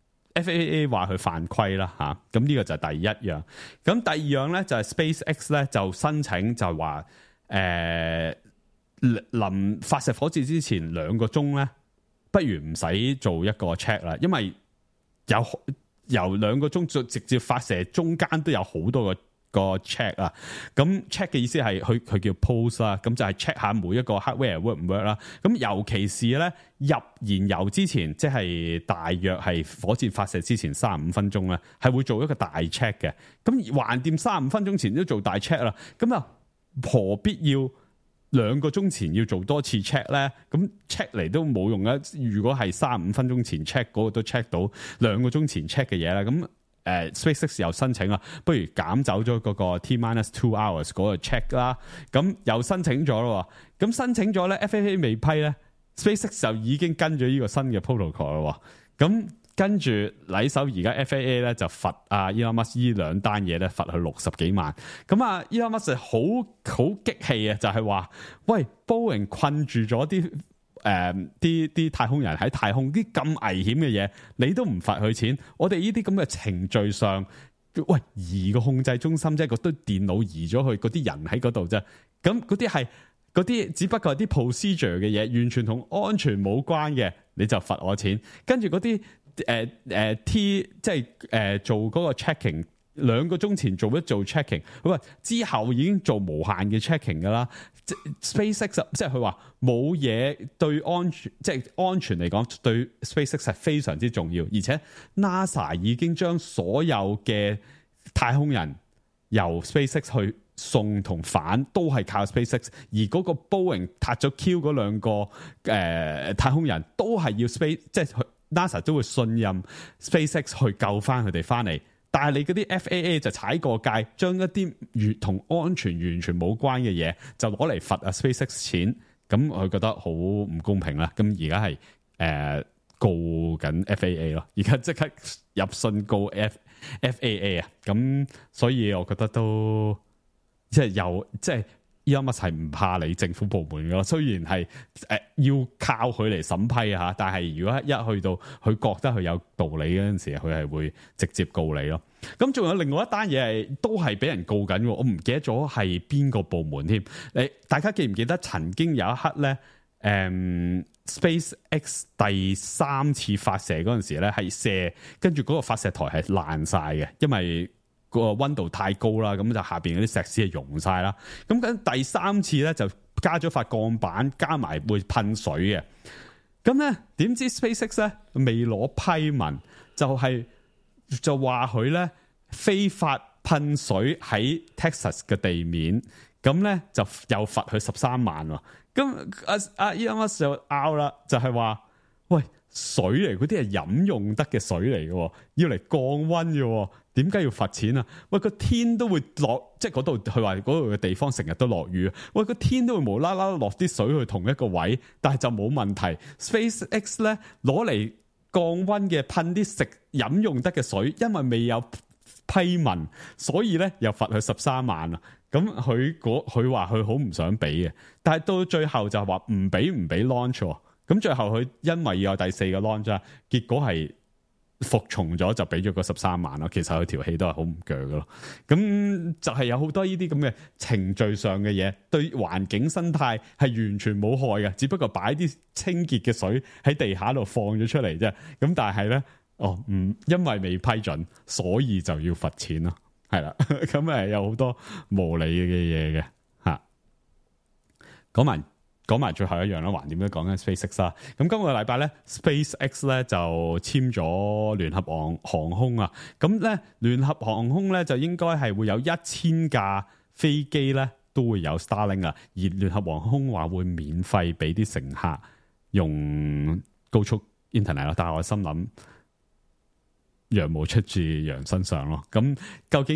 [SPEAKER 4] F A A 話佢犯規啦吓，咁呢個就係第一樣。咁第二樣咧就係 SpaceX 咧就申請就話誒臨發射火箭之前兩個鐘咧，不如唔使做一個 check 啦，因為有由兩個鐘就直接發射，中間都有好多個個 check 啊。咁 check 嘅意思係佢佢叫 pose 啦，咁就係 check 下每一個 hardware work 唔 work 啦。咁尤其是咧入燃油之前，即係大約係火箭發射之前三十五分鐘咧，係會做一個大 check 嘅。咁橫掂三十五分鐘前都做大 check 啦，咁啊何必要兩個鐘前要做多次 check 咧？咁 check 嚟都冇用啦。如果係三十五分鐘前 check 嗰個都 check 到兩個鐘前 check 嘅嘢啦，咁誒 SpaceX 又申請啦，不如減走咗嗰個 T minus two hours 嗰個 check 啦。咁又申請咗咯，咁申請咗咧 F A A 未批咧 ，SpaceX 就已經跟咗呢個新嘅 protocol 咯。咁跟住禮手而家 F A A 咧就罰啊 Elon Musk 呢兩單嘢咧罰佢六十幾萬。咁啊 Elon Musk 好好激氣啊，就係話喂 Boeing 困住咗啲誒啲啲太空人喺太空啲咁危險嘅嘢，你都唔罰佢錢？我哋呢啲咁嘅程序上，喂移個控制中心即係嗰堆電腦移咗去嗰啲人喺嗰度啫。咁嗰啲係嗰啲只不過係啲 procedure 嘅嘢，完全同安全冇關嘅，你就罰我錢。跟住嗰啲誒誒 T 即係誒、呃、做嗰個 checking， 兩個鐘前做一做 checking， 佢話之後已經做無限嘅 checking 噶啦。SpaceX 即係佢話冇嘢對安全，即係安全嚟講對 SpaceX 係非常之重要，而且 NASA 已經將所有嘅太空人由 SpaceX 去送同返都係靠 SpaceX， 而嗰個 Boeing 撻咗 Q 嗰兩個誒、呃、太空人都係要 Space， 即係 NASA 都會信任 SpaceX 去救翻佢哋翻嚟。但係你嗰啲 F A A 就踩過界，將一啲完同安全完全冇關嘅嘢就攞嚟罰啊 SpaceX 錢，咁佢覺得好唔公平啦。咁而家係誒告緊 F A A 咯，而家即刻入信告 F F A A 啊。咁所以我覺得都即係有即係。Elon Musk 係唔怕你政府部門嘅，雖然係誒、呃、要靠佢嚟審批吓，但係如果一去到佢覺得佢有道理嗰陣時，佢係會直接告你咯。咁仲有另外一單嘢係都係俾人告緊，我唔記得咗係邊個部門添。你大家記唔記得曾經有一刻咧，誒、嗯、SpaceX 第三次發射嗰陣時咧係射，跟住嗰個發射台係爛晒嘅，因為個溫度太高啦，咁就下邊嗰啲石屎係溶晒啦。咁咁第三次咧就加咗塊鋼板，加埋會噴水嘅。咁咧點知 SpaceX 咧未攞批文，就係、是、就話佢咧非法噴水喺 Texas 嘅地面，咁咧就又罰佢十三萬喎。咁阿阿 Elon Musk 就拗啦，就係、是、話喂，水嚟嗰啲係飲用得嘅水嚟嘅，要嚟降溫嘅。點解要罰錢啊？喂，個天都會落，即係嗰度佢話嗰度嘅地方成日都落雨。喂，個天都會無啦啦落啲水去同一個位，但係就冇問題。SpaceX 咧攞嚟降溫嘅噴啲食飲用得嘅水，因為未有批文，所以咧又罰佢十三萬啊。咁佢佢話佢好唔想俾嘅，但係到最後就話唔俾唔俾 launch。咁最後佢因為要有第四個 launch，結果係服從咗就俾咗個十三萬咯。其實佢條氣都係好唔鋸㗎咯。咁就係有好多呢啲咁嘅程序上嘅嘢，對環境生態係完全冇害嘅，只不過擺啲清潔嘅水喺地下度放咗出嚟啫。咁但係咧，哦唔因為未批准，所以就要罰錢咯。係啦，咁誒有好多無理嘅嘢嘅嚇。講埋。講埋最後一樣啦，橫掂都講緊 SpaceX 啦。咁今個禮拜咧 ，SpaceX 咧就簽咗聯合航航空啊。咁咧聯合航空咧就應該係會有一千架飛機咧都會有 Starlink 啊。而聯合航空話會免費俾啲乘客用高速 Internet 咯。但係我心諗羊毛出自羊身上咯。咁究竟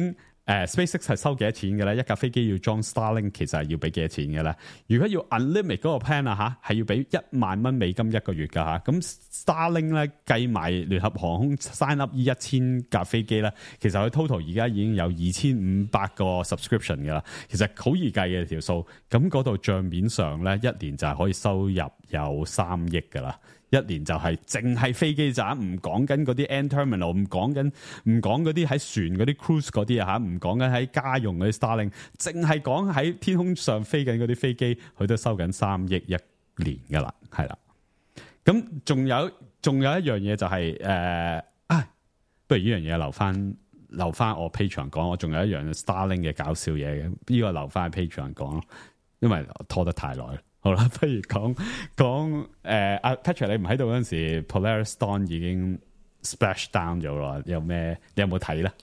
[SPEAKER 4] 誒 SpaceX 係收幾多錢嘅咧？一架飛機要裝 Starlink 其實係要俾幾多錢嘅咧？如果要 unlimit 嗰個 plan 啊嚇，係要俾一萬蚊美金一個月㗎嚇。咁 Starlink 咧計埋聯合航空 sign up 呢一千架飛機咧，其實佢 total 而家已經有二千五百個 subscription 㗎啦。其實好易計嘅條數，咁嗰度帳面上咧一年就係可以收入有三億㗎啦。一年就係淨係飛機咋，唔講緊嗰啲 end terminal， 唔講緊唔講嗰啲喺船嗰啲 cruise 嗰啲啊嚇，唔講緊喺家用嗰啲 Starlink， 淨係講喺天空上飛緊嗰啲飛機，佢都收緊三億一年噶啦，係啦。咁仲有仲有一樣嘢就係、是、誒、呃，啊，不如呢樣嘢留翻留翻我 Patreon 講，我仲有一樣 Starlink 嘅搞笑嘢嘅，呢、這個留翻喺 Patreon 講咯，因為拖得太耐。好啦，不如講講誒阿 Patrick 你唔喺度嗰陣時 ，Polaris Dawn 已經 splash down 咗啦。有咩？你有冇睇咧？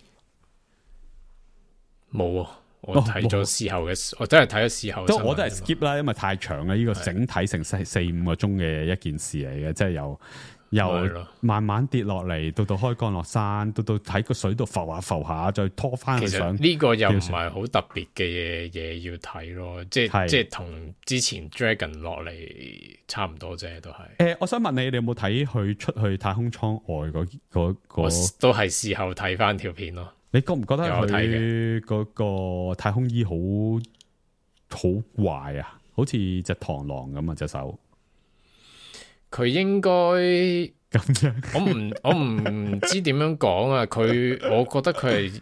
[SPEAKER 3] 冇啊！我睇咗事後嘅、哦，我真係睇咗事後。
[SPEAKER 4] 都我都係 skip 啦，因為太長啦。呢、這個整體成四四五個鐘嘅一件事嚟嘅，即係由由慢慢跌落嚟，到到開降落山，到到喺個水度浮下浮下，再拖翻上。
[SPEAKER 3] 其實呢個又唔係好特別嘅嘢嘢要睇咯，即係即係同之前 Dragon 落嚟差唔多啫，都係。誒、
[SPEAKER 4] 欸，我想問你，你有冇睇佢出去太空艙外嗰嗰個？
[SPEAKER 3] 都係事後睇翻條片咯。你
[SPEAKER 4] 覺唔覺得佢嗰個太空衣好好壞啊？好似隻螳螂咁啊，隻手。
[SPEAKER 3] 佢應該咁樣，我唔我唔知點樣講啊！佢我覺得佢係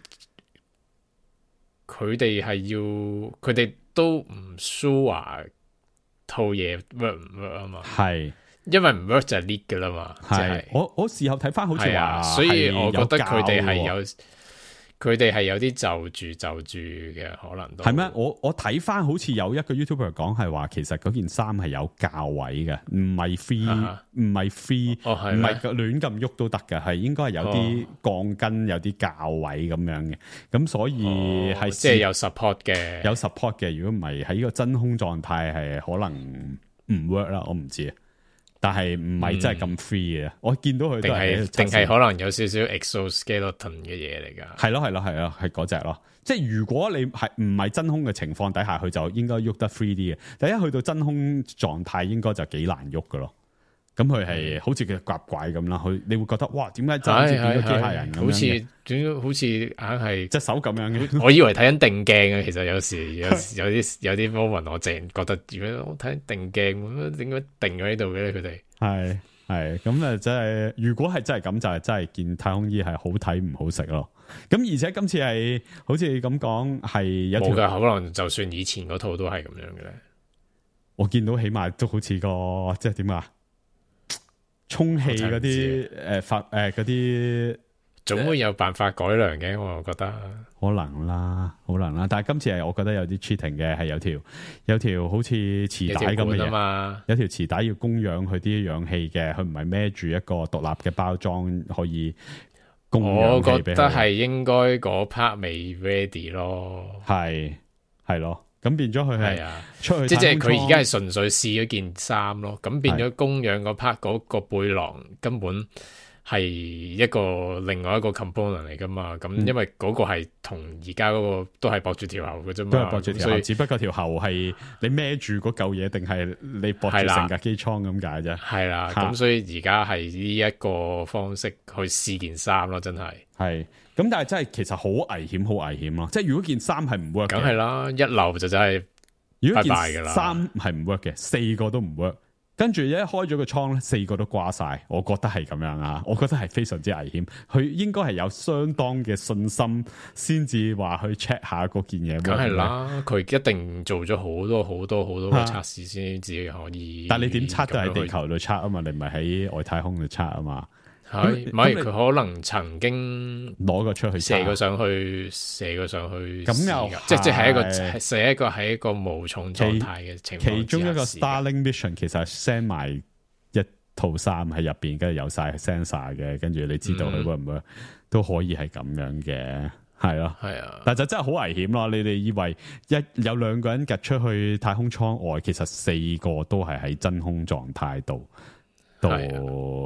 [SPEAKER 3] 佢哋係要，佢哋都唔 sure 套嘢 work 唔 work 啊嘛。係，因為唔 work 就係 leak 噶啦嘛。係，我我事後睇翻好似話，所以我覺得佢哋係有。佢哋係有啲就住就住嘅可能都係咩？我我睇翻好似有一個 YouTuber 講係話，其實嗰件衫係有校位嘅，唔係 free，唔係 free，唔係亂咁喐都得嘅，係應該係有啲鋼筋、哦、有啲校位咁樣嘅。咁所以係、哦、即係有 support 嘅，有 support 嘅。如果唔係喺呢個真空狀態，係可能唔 work 啦。我唔知啊。但係唔係真係咁 free 嘅、嗯，我見到佢都係定係可能有少少 exoskeleton 嘅嘢嚟噶。係咯係咯係咯，係嗰隻咯。即係如果你係唔係真空嘅情況底下，佢就應該喐得 free 啲嘅。第一去到真空狀態，應該就幾難喐噶咯。咁佢係好似佢怪怪咁啦，佢你會覺得哇，點解就好似變咗機械人咁樣？好似點好似硬係隻手咁樣嘅。我以為睇緊定鏡嘅，其實有時有有啲有啲 moment 我淨覺得，如果我睇定鏡咁，點解定咗喺度嘅咧？佢哋係係咁啊！真係，如果係真係咁，就係真係件太空衣係好睇唔好食咯。咁而且今次係好似咁講係有冇噶？可能就算以前嗰套都係咁樣嘅咧。我見到起碼都好似個即係點啊？充氣嗰啲誒發誒嗰啲，總會有辦法改良嘅，我覺得可能啦，可能啦。但係今次係我覺得有啲 cheating 嘅，係有條有條好似磁帶咁嘅嘢嘛，有條磁帶要供氧佢啲氧氣嘅，佢唔係孭住一個獨立嘅包裝可以供氧氣俾佢。我覺得係應該嗰 part 未 ready 咯，係係咯。咁變咗佢係出去，即係佢而家係純粹試咗件衫咯。咁變咗供氧嗰 part 嗰個背囊根本係一個另外一個 component 嚟噶嘛。咁因為嗰個係同而家嗰個都係駁住條喉嘅啫嘛，都係駁住條喉，只不過條喉係你孭住嗰嚿嘢，定係你駁住成架機艙咁解啫。係啦，咁所以而家係呢一個方式去試件衫咯，真係係。咁但係真係其實好危險，好危險咯！即係如果件衫係唔 work，梗係啦，一漏就真係如果件衫係唔 work 嘅，四個都唔 work，跟住一開咗個倉咧，四個都瓜晒。我覺得係咁樣啊，我覺得係非常之危險。佢應該係有相當嘅信心，先至話去 check 下嗰件嘢。梗係啦，佢一定做咗好多好多好多嘅測試先至可以。但係你點測都喺地球度測啊嘛，你唔係喺外太空度測啊嘛。係，唔係佢可能曾經攞個出去射個上去，射個上去，咁又即係即係一個射一個喺一個無重狀態嘅情況。其中一個 Starlink mission 其實 send 埋一套衫喺入邊，跟住有晒 sensor 嘅，跟住你知道佢會唔會都可以係咁樣嘅，係咯，係啊。但就真係好危險咯！你哋以為一有兩個人夾出去太空艙外，其實四個都係喺真空狀態度度。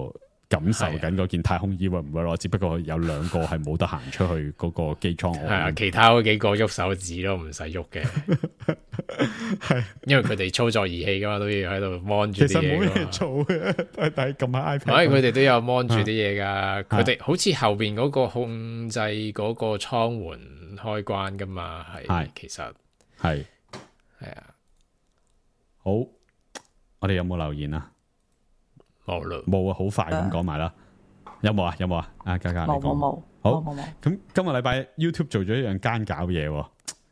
[SPEAKER 4] 感受緊嗰件太空衣會唔會咯？只不過有兩個係冇得行出去嗰個機艙。
[SPEAKER 3] 係啊，其他嗰幾個喐手指都唔使喐嘅，係因為佢哋操作儀器噶嘛，都要喺度 mon 住啲嘢。
[SPEAKER 4] 其實冇嘢做嘅，都係睇撳下 iPad。
[SPEAKER 3] 所以佢哋都有 mon 住啲嘢噶，佢哋好似後邊嗰個控制嗰個艙門開關噶嘛，係其實
[SPEAKER 4] 係
[SPEAKER 3] 係啊。
[SPEAKER 4] 好，我哋有冇留言啊？
[SPEAKER 3] 冇啦，
[SPEAKER 4] 冇啊，好快咁講埋啦。有冇啊？有冇啊？啊，嘉嘉，
[SPEAKER 5] 冇冇冇，
[SPEAKER 4] 好
[SPEAKER 5] 冇冇。
[SPEAKER 4] 咁今個禮拜 YouTube 做咗一樣奸搞嘢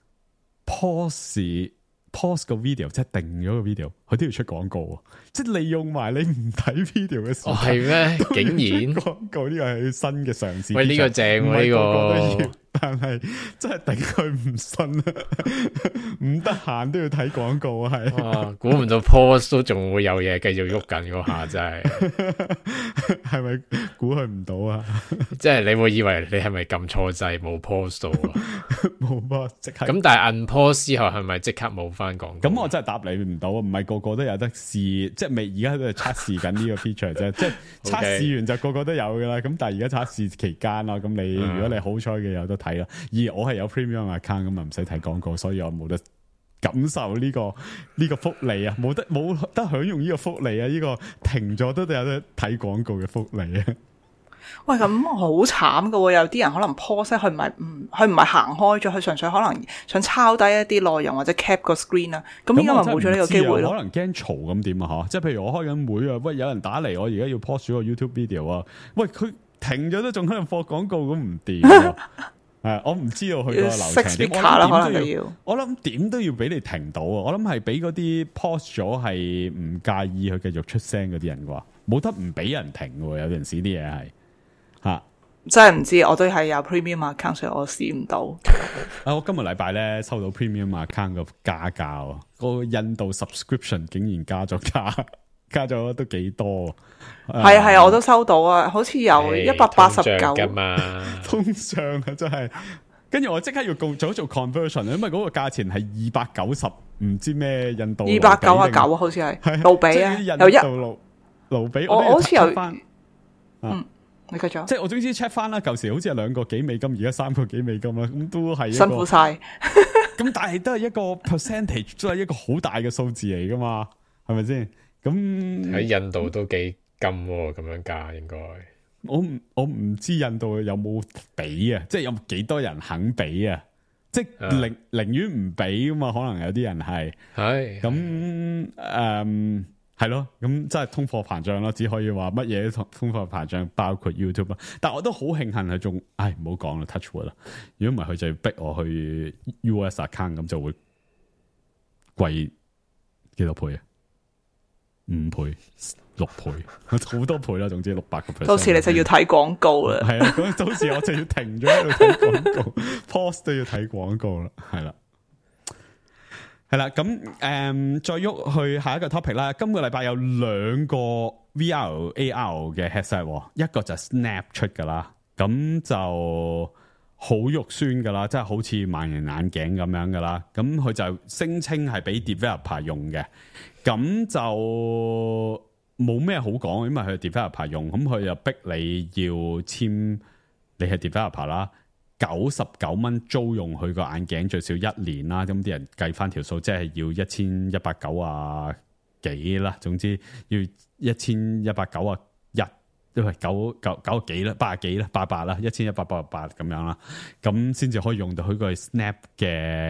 [SPEAKER 4] ，pause pause 個 video， 即係定咗個 video， 佢都要出廣告，即係利用埋你唔睇 video 嘅時候。
[SPEAKER 3] 哦，係咩？竟然
[SPEAKER 4] 廣告呢個係新嘅嘗試。
[SPEAKER 3] 喂，呢、這個正喎，呢個。
[SPEAKER 4] 但係真係頂佢唔順啊！唔得閒都要睇廣告啊，係。
[SPEAKER 3] 哇！估唔到 pause 都仲會有嘢繼續喐緊嗰下，真係。
[SPEAKER 4] 係咪估佢唔到啊？
[SPEAKER 3] 即係你會以為你係咪撳錯掣冇 pause 到啊？
[SPEAKER 4] 冇 pause 即刻。
[SPEAKER 3] 咁但係 unpause 之後係咪即刻冇翻廣告？
[SPEAKER 4] 咁我真係答你唔到啊！唔係個個都有得試，即係未而家都係測試緊呢個 feature 啫。即係測試完就個個都有噶啦。咁但係而家測試期間啦，咁你、嗯、如果你好彩嘅有得睇啦。而我係有 premium account 咁啊，唔使睇廣告，所以我冇得感受呢、這個呢、這個福利啊，冇得冇得享用呢個福利啊！呢、這個停咗都有得睇廣告嘅福利啊！
[SPEAKER 5] 喂，咁好慘噶喎！有啲人可能 pause 佢唔係唔佢唔係行開咗，佢純粹可能想抄低一啲內容或者 cap 個 screen 啊。咁應該咪冇咗呢個機會咯？
[SPEAKER 4] 可能驚嘈咁點啊？吓，即係譬如我開緊會啊，喂，有人打嚟，我而家要 pause 咗個 YouTube video 啊，喂，佢停咗都仲喺度放廣告，咁唔掂。係，我唔知道佢個流程點。我諗點都要，我諗點都要俾你停到啊！我諗係俾嗰啲 pause 咗係唔介意佢繼續出聲嗰啲人啩，冇得唔俾人停嘅。有陣時啲嘢係吓，
[SPEAKER 5] 真係唔知，我都係有 premium account，所以我試唔到。
[SPEAKER 4] 啊！我今日禮拜咧收到 premium account 個加價，個印度 subscription 竟然加咗價。加咗都幾多，
[SPEAKER 5] 係啊係啊，我都收到啊，好似有一百八十九
[SPEAKER 3] 噶嘛，
[SPEAKER 4] 通脹啊真係，跟住我即刻要做做做 conversion，因為嗰個價錢係二百九十，唔知咩印度
[SPEAKER 5] 二百九啊九，好似係盧比啊，有一
[SPEAKER 4] 盧盧比，
[SPEAKER 5] 我好似有
[SPEAKER 4] 翻，
[SPEAKER 5] 嗯，你繼續，
[SPEAKER 4] 即係我總之 check 翻啦，舊時好似係兩個幾美金，而家三個幾美金啦，咁都係
[SPEAKER 5] 辛苦晒，
[SPEAKER 4] 咁但係都係一個 percentage，都係一個好大嘅數字嚟噶嘛，係咪先？咁
[SPEAKER 3] 喺印度都幾金喎，咁樣加應該。
[SPEAKER 4] 我唔我唔知印度有冇俾啊，即係有幾多人肯俾啊？即係寧寧願唔俾噶嘛，可能有啲人係
[SPEAKER 3] 係
[SPEAKER 4] 咁誒係咯，咁即係通貨膨脹咯，只可以話乜嘢通通貨膨脹，包括 YouTube 啦。但係我都好慶幸係仲，唉唔好講啦 ，touch wood 啦。如果唔係佢就要逼我去 U S account，咁就會貴幾多倍啊？五倍、六倍，好多倍啦。總之六百個 percent。
[SPEAKER 5] 到時你就要睇廣告啦。
[SPEAKER 4] 係啊，咁到時我就要停咗喺度睇廣告，post 都要睇廣告啦。係啦，係啦。咁誒、嗯，再喐去下一個 topic 啦。今個禮拜有兩個 V R A R 嘅 headset， 一個就 Snap 出噶啦，咁就好肉酸噶啦，即係好似萬人眼鏡咁樣噶啦。咁佢就聲稱係俾 developer 用嘅。咁就冇咩好講，因為佢係 developer 用，咁佢又逼你要簽，你係 developer 啦，九十九蚊租用佢個眼鏡最少一年啦，咁啲人計翻條數，即係要一千一百九啊幾啦，總之要一千一百九啊一，因為九九九啊幾啦，八啊幾啦，八百啦，一千一百八十八咁樣啦，咁先至可以用到佢個 Snap 嘅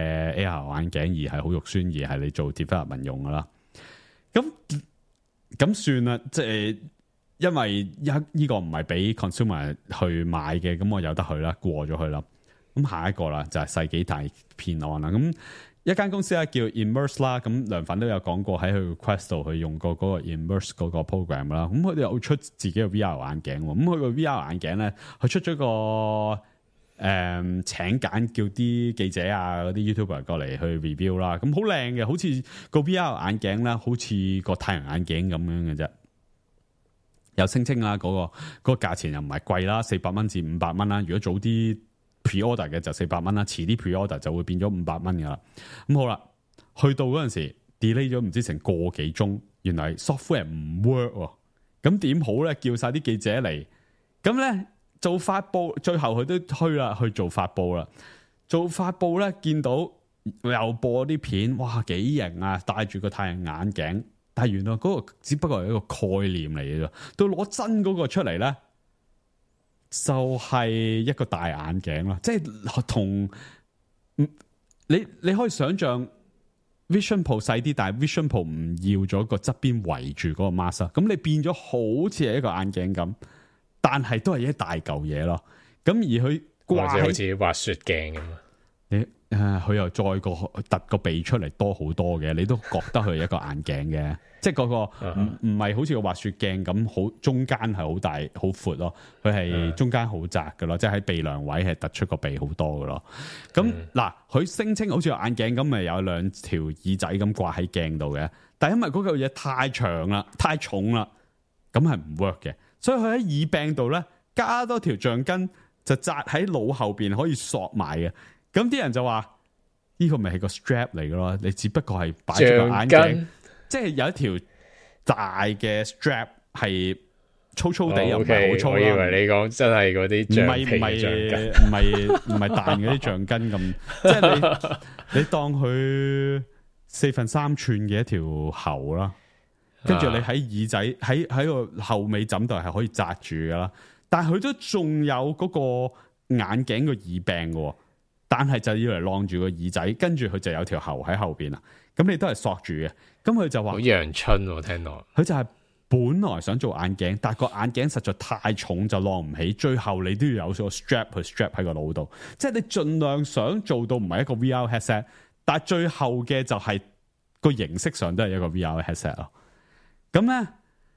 [SPEAKER 4] A R 眼鏡，而係好肉酸，而係你做 developer 用噶啦。咁咁算啦，即係因為一呢個唔係俾 consumer 去買嘅，咁我有得去啦，過咗去啦。咁下一個啦就係世紀大騙案啦。咁一間公司咧叫 Immerse 啦，咁梁粉都有講過喺佢 Quest 度去用過嗰個 Immerse 嗰個 program 啦。咁佢哋有出自己嘅 V R 眼鏡，咁佢個 V R 眼鏡咧，佢出咗個。誒、嗯，請柬叫啲記者啊，嗰啲 YouTuber 過嚟去 review 啦，咁好靚嘅，好似個 V R 眼鏡咧，好似個太陽眼鏡咁樣嘅啫。有聲稱啦，嗰、嗰個嗰個價錢又唔係貴啦，四百蚊至五百蚊啦。如果早啲 pre-order 嘅就四百蚊啦，遲啲 pre-order 就會變咗五百蚊噶啦。咁好啦，去到嗰陣時 delay 咗唔知成個幾鐘，原來 software 唔 work 喎。 咁點好咧？叫晒啲記者嚟，咁咧做發佈，最後佢都推啦，去做發佈啦。做發佈咧，見到又播啲片，哇，幾型啊！戴住個太陽眼鏡，但係原來嗰個只不過係一個概念嚟嘅啫。到攞真嗰個出嚟咧，就係、是、一個大眼鏡啦，即係同你你可以想象 Vision Pro 細啲，但係 Vision Pro 唔要咗個側邊圍住嗰個 mask， 咁你變咗好似係一個眼鏡咁，但係都係一大嚿嘢咯。咁而佢掛
[SPEAKER 3] 好似滑雪鏡咁啊！
[SPEAKER 4] 你誒，佢、呃、又再個突個鼻出嚟多好多嘅，你都覺得佢係一個眼鏡嘅，即係嗰個唔唔係好似個滑雪鏡咁，好中間係好大好闊咯，佢係中間好窄噶咯，即係喺鼻梁位係突出個鼻好多噶咯。咁嗱，佢聲稱好似個眼鏡咁，咪有兩條耳仔咁掛喺鏡度嘅，但係因為嗰嚿嘢太長啦、太重啦，咁係唔 work 嘅，所以佢喺耳柄度咧加多條橡筋，就紮喺腦後邊可以索埋嘅。咁啲人就話呢、這個咪係個 strap 嚟嘅咯，你只不過係擺住個眼鏡，即係有一條大嘅 strap 係粗粗地又唔係好粗啦。我以為你講真係嗰啲橡皮橡筋，唔係唔係彈嗰啲橡筋咁，即係你你當佢四分三寸嘅一條喉啦，跟住你喺耳仔喺喺個後尾枕度係可以紮住噶啦，但係佢都仲有嗰個眼鏡個耳柄嘅。但係就要嚟晾住個耳仔，跟住佢就有條喉喺後邊啦。咁你都係索住嘅。咁佢就話好
[SPEAKER 3] 陽春，我聽到
[SPEAKER 4] 佢就係本來想做眼鏡，但係個眼鏡實在太重就晾唔起，最後你都要有個 strap 去 strap 喺個腦度。即係你盡量想做到唔係一個 V R headset， 但係最後嘅就係、是、個形式上都係一個 V R headset 咯。咁咧，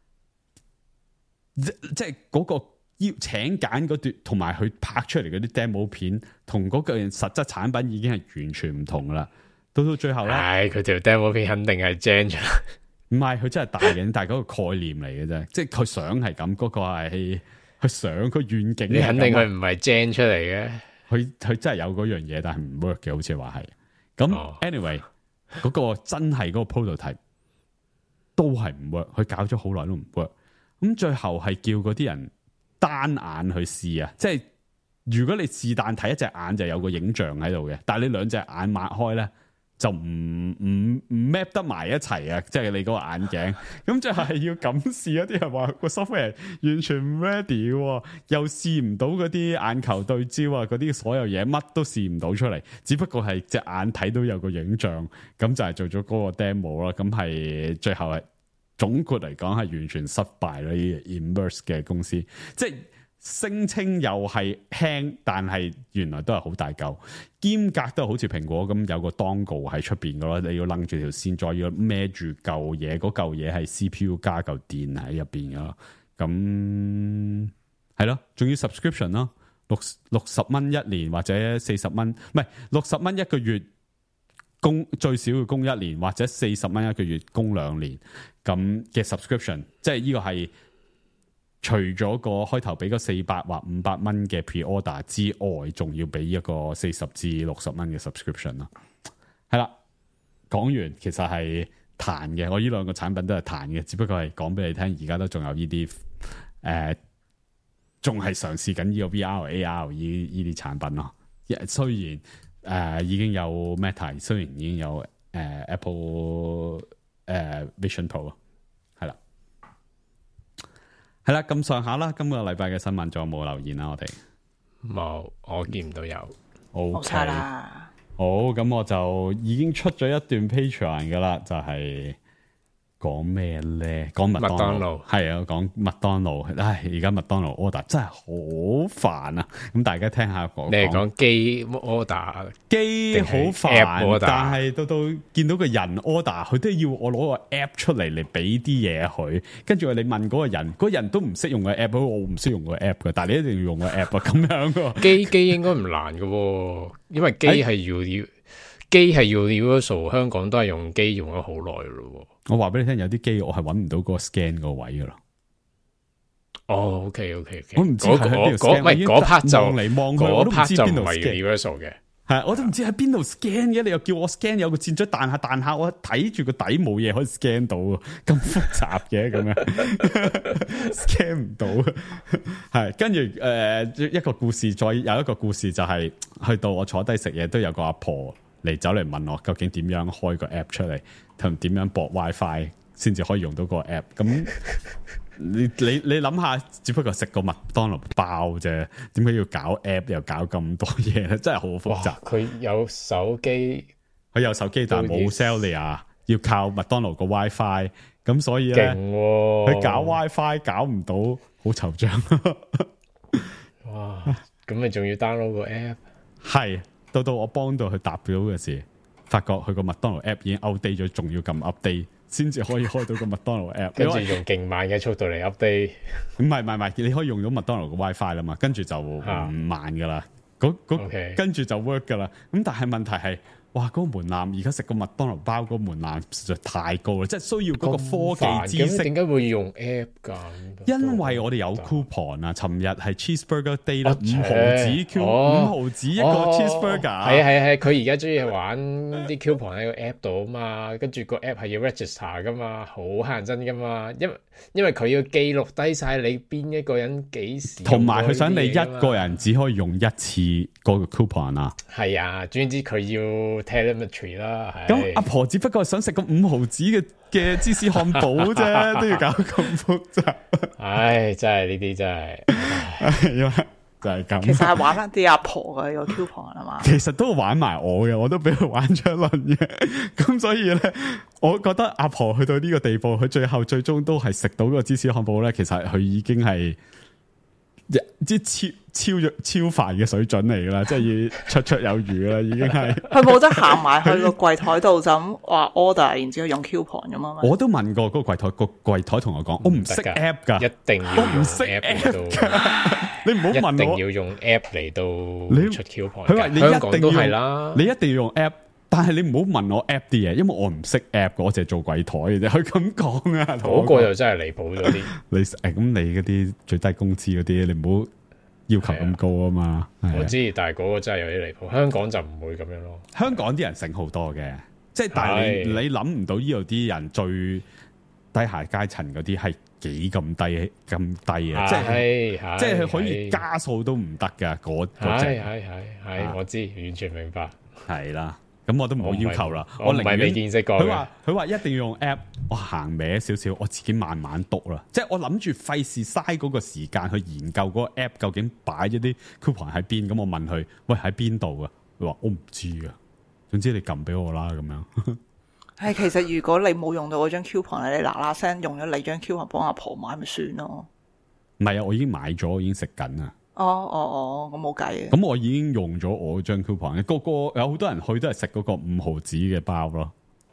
[SPEAKER 4] 即係嗰個。要請揀嗰段同埋佢拍出嚟嗰啲 demo 片，同嗰個實質產品已經係完全唔同噶啦。到到最後咧，
[SPEAKER 3] 唉，佢條 demo 片肯定係 gen 出嚟，
[SPEAKER 4] 唔係佢真係大嘅，但係嗰個概念嚟嘅啫，即係佢想係咁，嗰、嗰個係佢想佢願景。你
[SPEAKER 3] 肯定佢唔係 gen 出嚟嘅，
[SPEAKER 4] 佢佢真係有嗰樣嘢，但係唔 work 嘅，好似話係。咁、哦、anyway，嗰個真係嗰個 prototype 都係唔 work，佢搞咗好耐都唔 work。咁最後係叫嗰啲人。單眼去試啊，即係如果你是但睇一隻眼就有個影像喺度嘅，但係你兩隻眼擘開咧就唔唔唔 map 得埋一齊啊！即係你嗰個眼鏡，咁就係要咁試。一啲人話個 software 完全唔 ready，又試唔到嗰啲眼球對焦啊，嗰啲所有嘢乜都試唔到出嚟，只不過係隻眼睇到有個影像，咁就係做咗嗰個 demo 啦。咁係最後係。總括嚟講係完全失敗啦！呢 Immerse 嘅公司，即係聲稱又係輕，但係原來都係好大嚿，兼隔都好似蘋果咁有個 dongle 喺出邊噶咯，你要掹住條線，再要孭住嚿嘢，嗰嚿嘢係 C P U 加嚿電喺入邊噶咯，咁係咯，仲要 subscription 咯，六六十蚊一年或者四十蚊，唔係六十蚊一個月。供最少要供一年，或者四十蚊一個月供兩年咁嘅 subscription， 即係呢個係除咗個開頭俾個四百或五百蚊嘅 pre-order 之外，仲要俾一個四十至六十蚊嘅 subscription 咯。係啦，講完其實係彈嘅，我呢兩個產品都係彈嘅，只不過係講俾你聽，而家都仲有呢啲誒，仲係嘗試緊呢個 V R、A R 呢呢啲產品咯。雖然誒、呃，已經有 Meta， 雖然已經有誒、呃、Apple 誒、呃、Vision Pro 係啦，係啦，咁上下啦。今個禮拜嘅新聞仲有冇留言啊？我哋
[SPEAKER 3] 冇，我見唔到有。
[SPEAKER 4] O K 啦，好，咁我就已經出咗一段 Patreon 噶啦，就係講咩咧？講麥當勞，係啊，講麥當勞。唉，而家麥當勞 order 真係好煩啊！咁大家聽下講。你係講機 order， 機好煩，但係到到見到個人 order， 佢都要我攞個 app 出嚟嚟俾啲嘢佢。跟住你問嗰個人，嗰個人都唔識用個 app， 我唔識用個 app 嘅，但係你一定要用個 app 啊，咁樣嘅。機機應該唔難嘅，因為機係要要機係要 Universal， 香港都係用機用咗好耐咯。我話俾你聽，有啲機我係搵唔到嗰個 scan 個位噶啦。哦 ，OK OK OK，我唔知係喺邊度 scan，我已經望嚟望去，我都唔知邊度 scan。嗰 part 就唔係 Universal 嘅。 係，我都唔知喺邊度 scan 嘅，你又叫我 scan 有個箭嘴彈下彈下，我睇住個底冇嘢可以 scan 到，咁複雜嘅咁樣 scan 唔到。係跟住誒一個故事，再有一個故事就係、是、去到我坐低食嘢，都有個阿婆嚟走嚟問我究竟點樣開個 app 出嚟，同點樣駁 WiFi 先至可以用到個 app。咁你你你諗下，只不過食個麥當勞包啫，點解要搞 app 又搞咁多嘢咧？真係好複雜。
[SPEAKER 3] 佢有手機，
[SPEAKER 4] 佢有手機，但係冇 cellular，要靠麥當勞個 WiFi。咁所以咧，佢、哦、搞 WiFi 搞唔到，好惆悵。
[SPEAKER 3] 哇！咁你仲要 download 個 app？
[SPEAKER 4] 係到到我幫到佢答表嘅時，發覺佢個麥當勞 app 已經 outdate 咗，仲要撳 update。先至可以開到個麥當勞 app，
[SPEAKER 3] 跟住用勁慢嘅速度嚟 update。唔
[SPEAKER 4] 係唔係唔係，你可以用到麥當勞嘅 WiFi 啦嘛，跟住就唔慢噶啦，嗰嗰、啊 okay. 跟住就 work 噶啦。咁但係問題係，哇嗰、嗰個門檻而家食個麥當勞包嗰個門檻實在太高啦，即係需要嗰個科技知識。
[SPEAKER 3] 點解會用 app 㗎？
[SPEAKER 4] 因為我哋有 coupon 啊，尋日係 cheeseburger day 啦，五毫子 Q， 五毫子一個 cheeseburger。係啊
[SPEAKER 3] 係係，佢而家中意玩啲 coupon 喺個 app 度啊嘛，跟住個 app 係要 register 噶嘛，好乞人憎噶嘛，因為因為佢要記錄低晒你邊一個人幾時，
[SPEAKER 4] 同埋佢想你一個人只可以用一次嗰個 coupon 啊。
[SPEAKER 3] 係啊，總之佢要 telemetry 啦。
[SPEAKER 4] 咁阿婆只不過想食個五毫子嘅嘅芝士漢堡啫，都要搞咁複雜。
[SPEAKER 3] 唉，真係呢啲真係，
[SPEAKER 4] 因為就係咁。
[SPEAKER 5] 其實係玩翻啲阿婆嘅個 coupon 係嘛？
[SPEAKER 4] 其實都玩埋我嘅，我都俾佢玩咗一輪嘅。咁所以咧，我覺得阿婆去到呢個地步，佢最後最終都係食到個芝士漢堡咧。其實佢已經係即超超咗超凡嘅水準嚟噶啦，即係要綽綽有餘啦，已經係。佢
[SPEAKER 5] 冇得行埋去個櫃台度就咁話 order， 然之後用 coupon 咁啊？
[SPEAKER 4] 我都問過嗰個櫃台，個櫃台同我講，我唔識 app 噶，
[SPEAKER 3] 一定要用 app 嚟到。
[SPEAKER 4] 你唔好問我，
[SPEAKER 3] 一定要用 app 嚟到出 coupon。佢話你
[SPEAKER 4] 香
[SPEAKER 3] 港都係啦，
[SPEAKER 4] 你一定要用 app。但係你唔好問我 app 啲嘢，因為我唔識 app，我淨係做櫃台嘅啫。佢咁講啊，
[SPEAKER 3] 嗰個又真係離譜咗啲。
[SPEAKER 4] 你誒咁你嗰啲最低工資嗰啲，你唔好要求咁高啊嘛。
[SPEAKER 3] 我知，但係嗰個真係有啲離譜。香港就唔會咁樣咯。
[SPEAKER 4] 香港啲人醒好多嘅，即係但係你你諗唔到呢度啲人最低下階層嗰啲係幾咁低咁低啊！即係即係佢可以加數都唔得噶，嗰嗰隻
[SPEAKER 3] 係係係係，我知，完全明白。
[SPEAKER 4] 係啦。咁我都冇要求啦，
[SPEAKER 3] 我唔係未見識過。
[SPEAKER 4] 佢話佢話一定要用 app， 我行歪少少，我自己慢慢讀啦。即係我諗住費事嘥嗰個時間去研究嗰個 app 究竟擺咗啲 coupon 喺邊。咁我問佢，喂喺邊度啊？佢話我唔知啊。總之你撳俾我啦，咁樣。
[SPEAKER 5] 係其實如果你冇用到嗰張 coupon， 你嗱嗱聲用咗你張 coupon 幫阿婆買咪算咯。唔
[SPEAKER 4] 係啊，我已經買咗，我已經食緊啊。
[SPEAKER 5] 哦哦哦，咁冇計嘅。
[SPEAKER 4] 咁我已經用咗我張 coupon， 個個有好多人去都係食嗰個五毫子嘅包咯。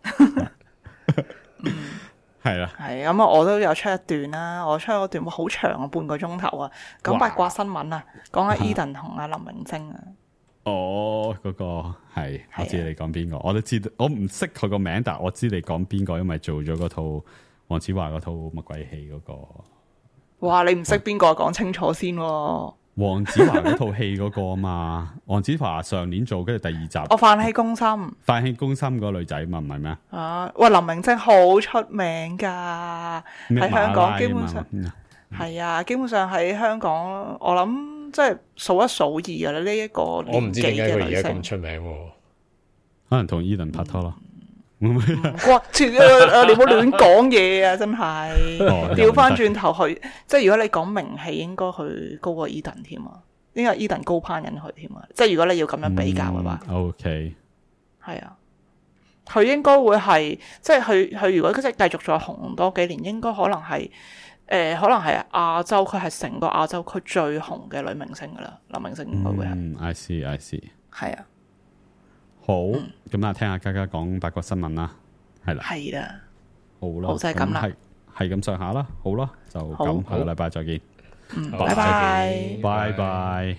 [SPEAKER 4] 係啦，
[SPEAKER 5] 係咁啊！我都有出一段啦，我出嗰段好長啊，半個鐘頭啊，講八卦新聞啊，講阿 Eden 同阿林明晶啊。
[SPEAKER 4] 哦，嗰、嗰個係我知你講邊個，我都知道，我唔識佢個名，但係我知你講邊個，因為做咗嗰套黃子華嗰套乜鬼戲嗰個。哇！
[SPEAKER 5] 你唔識邊個，講清楚先喎。
[SPEAKER 4] 黃子華嗰套戲嗰個啊嘛，黃子華上年做，跟住第二集。
[SPEAKER 5] 我飯氣攻心，
[SPEAKER 4] 飯氣攻心嗰個女仔嘛，唔係咩？
[SPEAKER 5] 啊，喂，林明晶好出名噶，喺香港基本上係啊，基本上喺香港，我諗即係數一數二啊！呢一個
[SPEAKER 3] 我唔知點解佢而家咁出名，
[SPEAKER 4] 可能同 Eden 拍拖咯。
[SPEAKER 5] 唔關，你唔好亂講嘢啊！真係調翻轉頭去，即係如果你講名氣，應該去高過 Eden 添啊，應該 Eden 高攀緊佢添啊！即係如果你要咁樣比較嘅話、
[SPEAKER 4] 嗯、，OK，
[SPEAKER 5] 係啊，佢應該會係，即係佢佢如果即係繼續再紅多幾年，應該可能係誒、呃，可能係亞洲，佢係成個亞洲區最紅嘅女明星噶啦，林明晶應該會係。
[SPEAKER 4] 嗯 ，I see I see，
[SPEAKER 5] 係啊。
[SPEAKER 4] 好，咁啊，聽下嘉嘉講八卦新聞啦，係啦，
[SPEAKER 5] 係啦，
[SPEAKER 4] 好啦，
[SPEAKER 5] 好就係咁啦，
[SPEAKER 4] 係係咁上下啦，好啦，就咁，下個禮拜再見，
[SPEAKER 5] 嗯，拜拜，
[SPEAKER 4] 拜拜。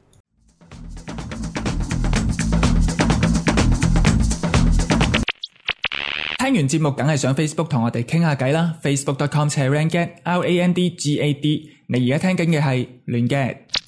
[SPEAKER 1] 聽完節目梗係上 Facebook 同我哋傾下偈啦 ，facebook dot com slash randgad R A N D G A D， 你而家聽緊嘅係亂 gad。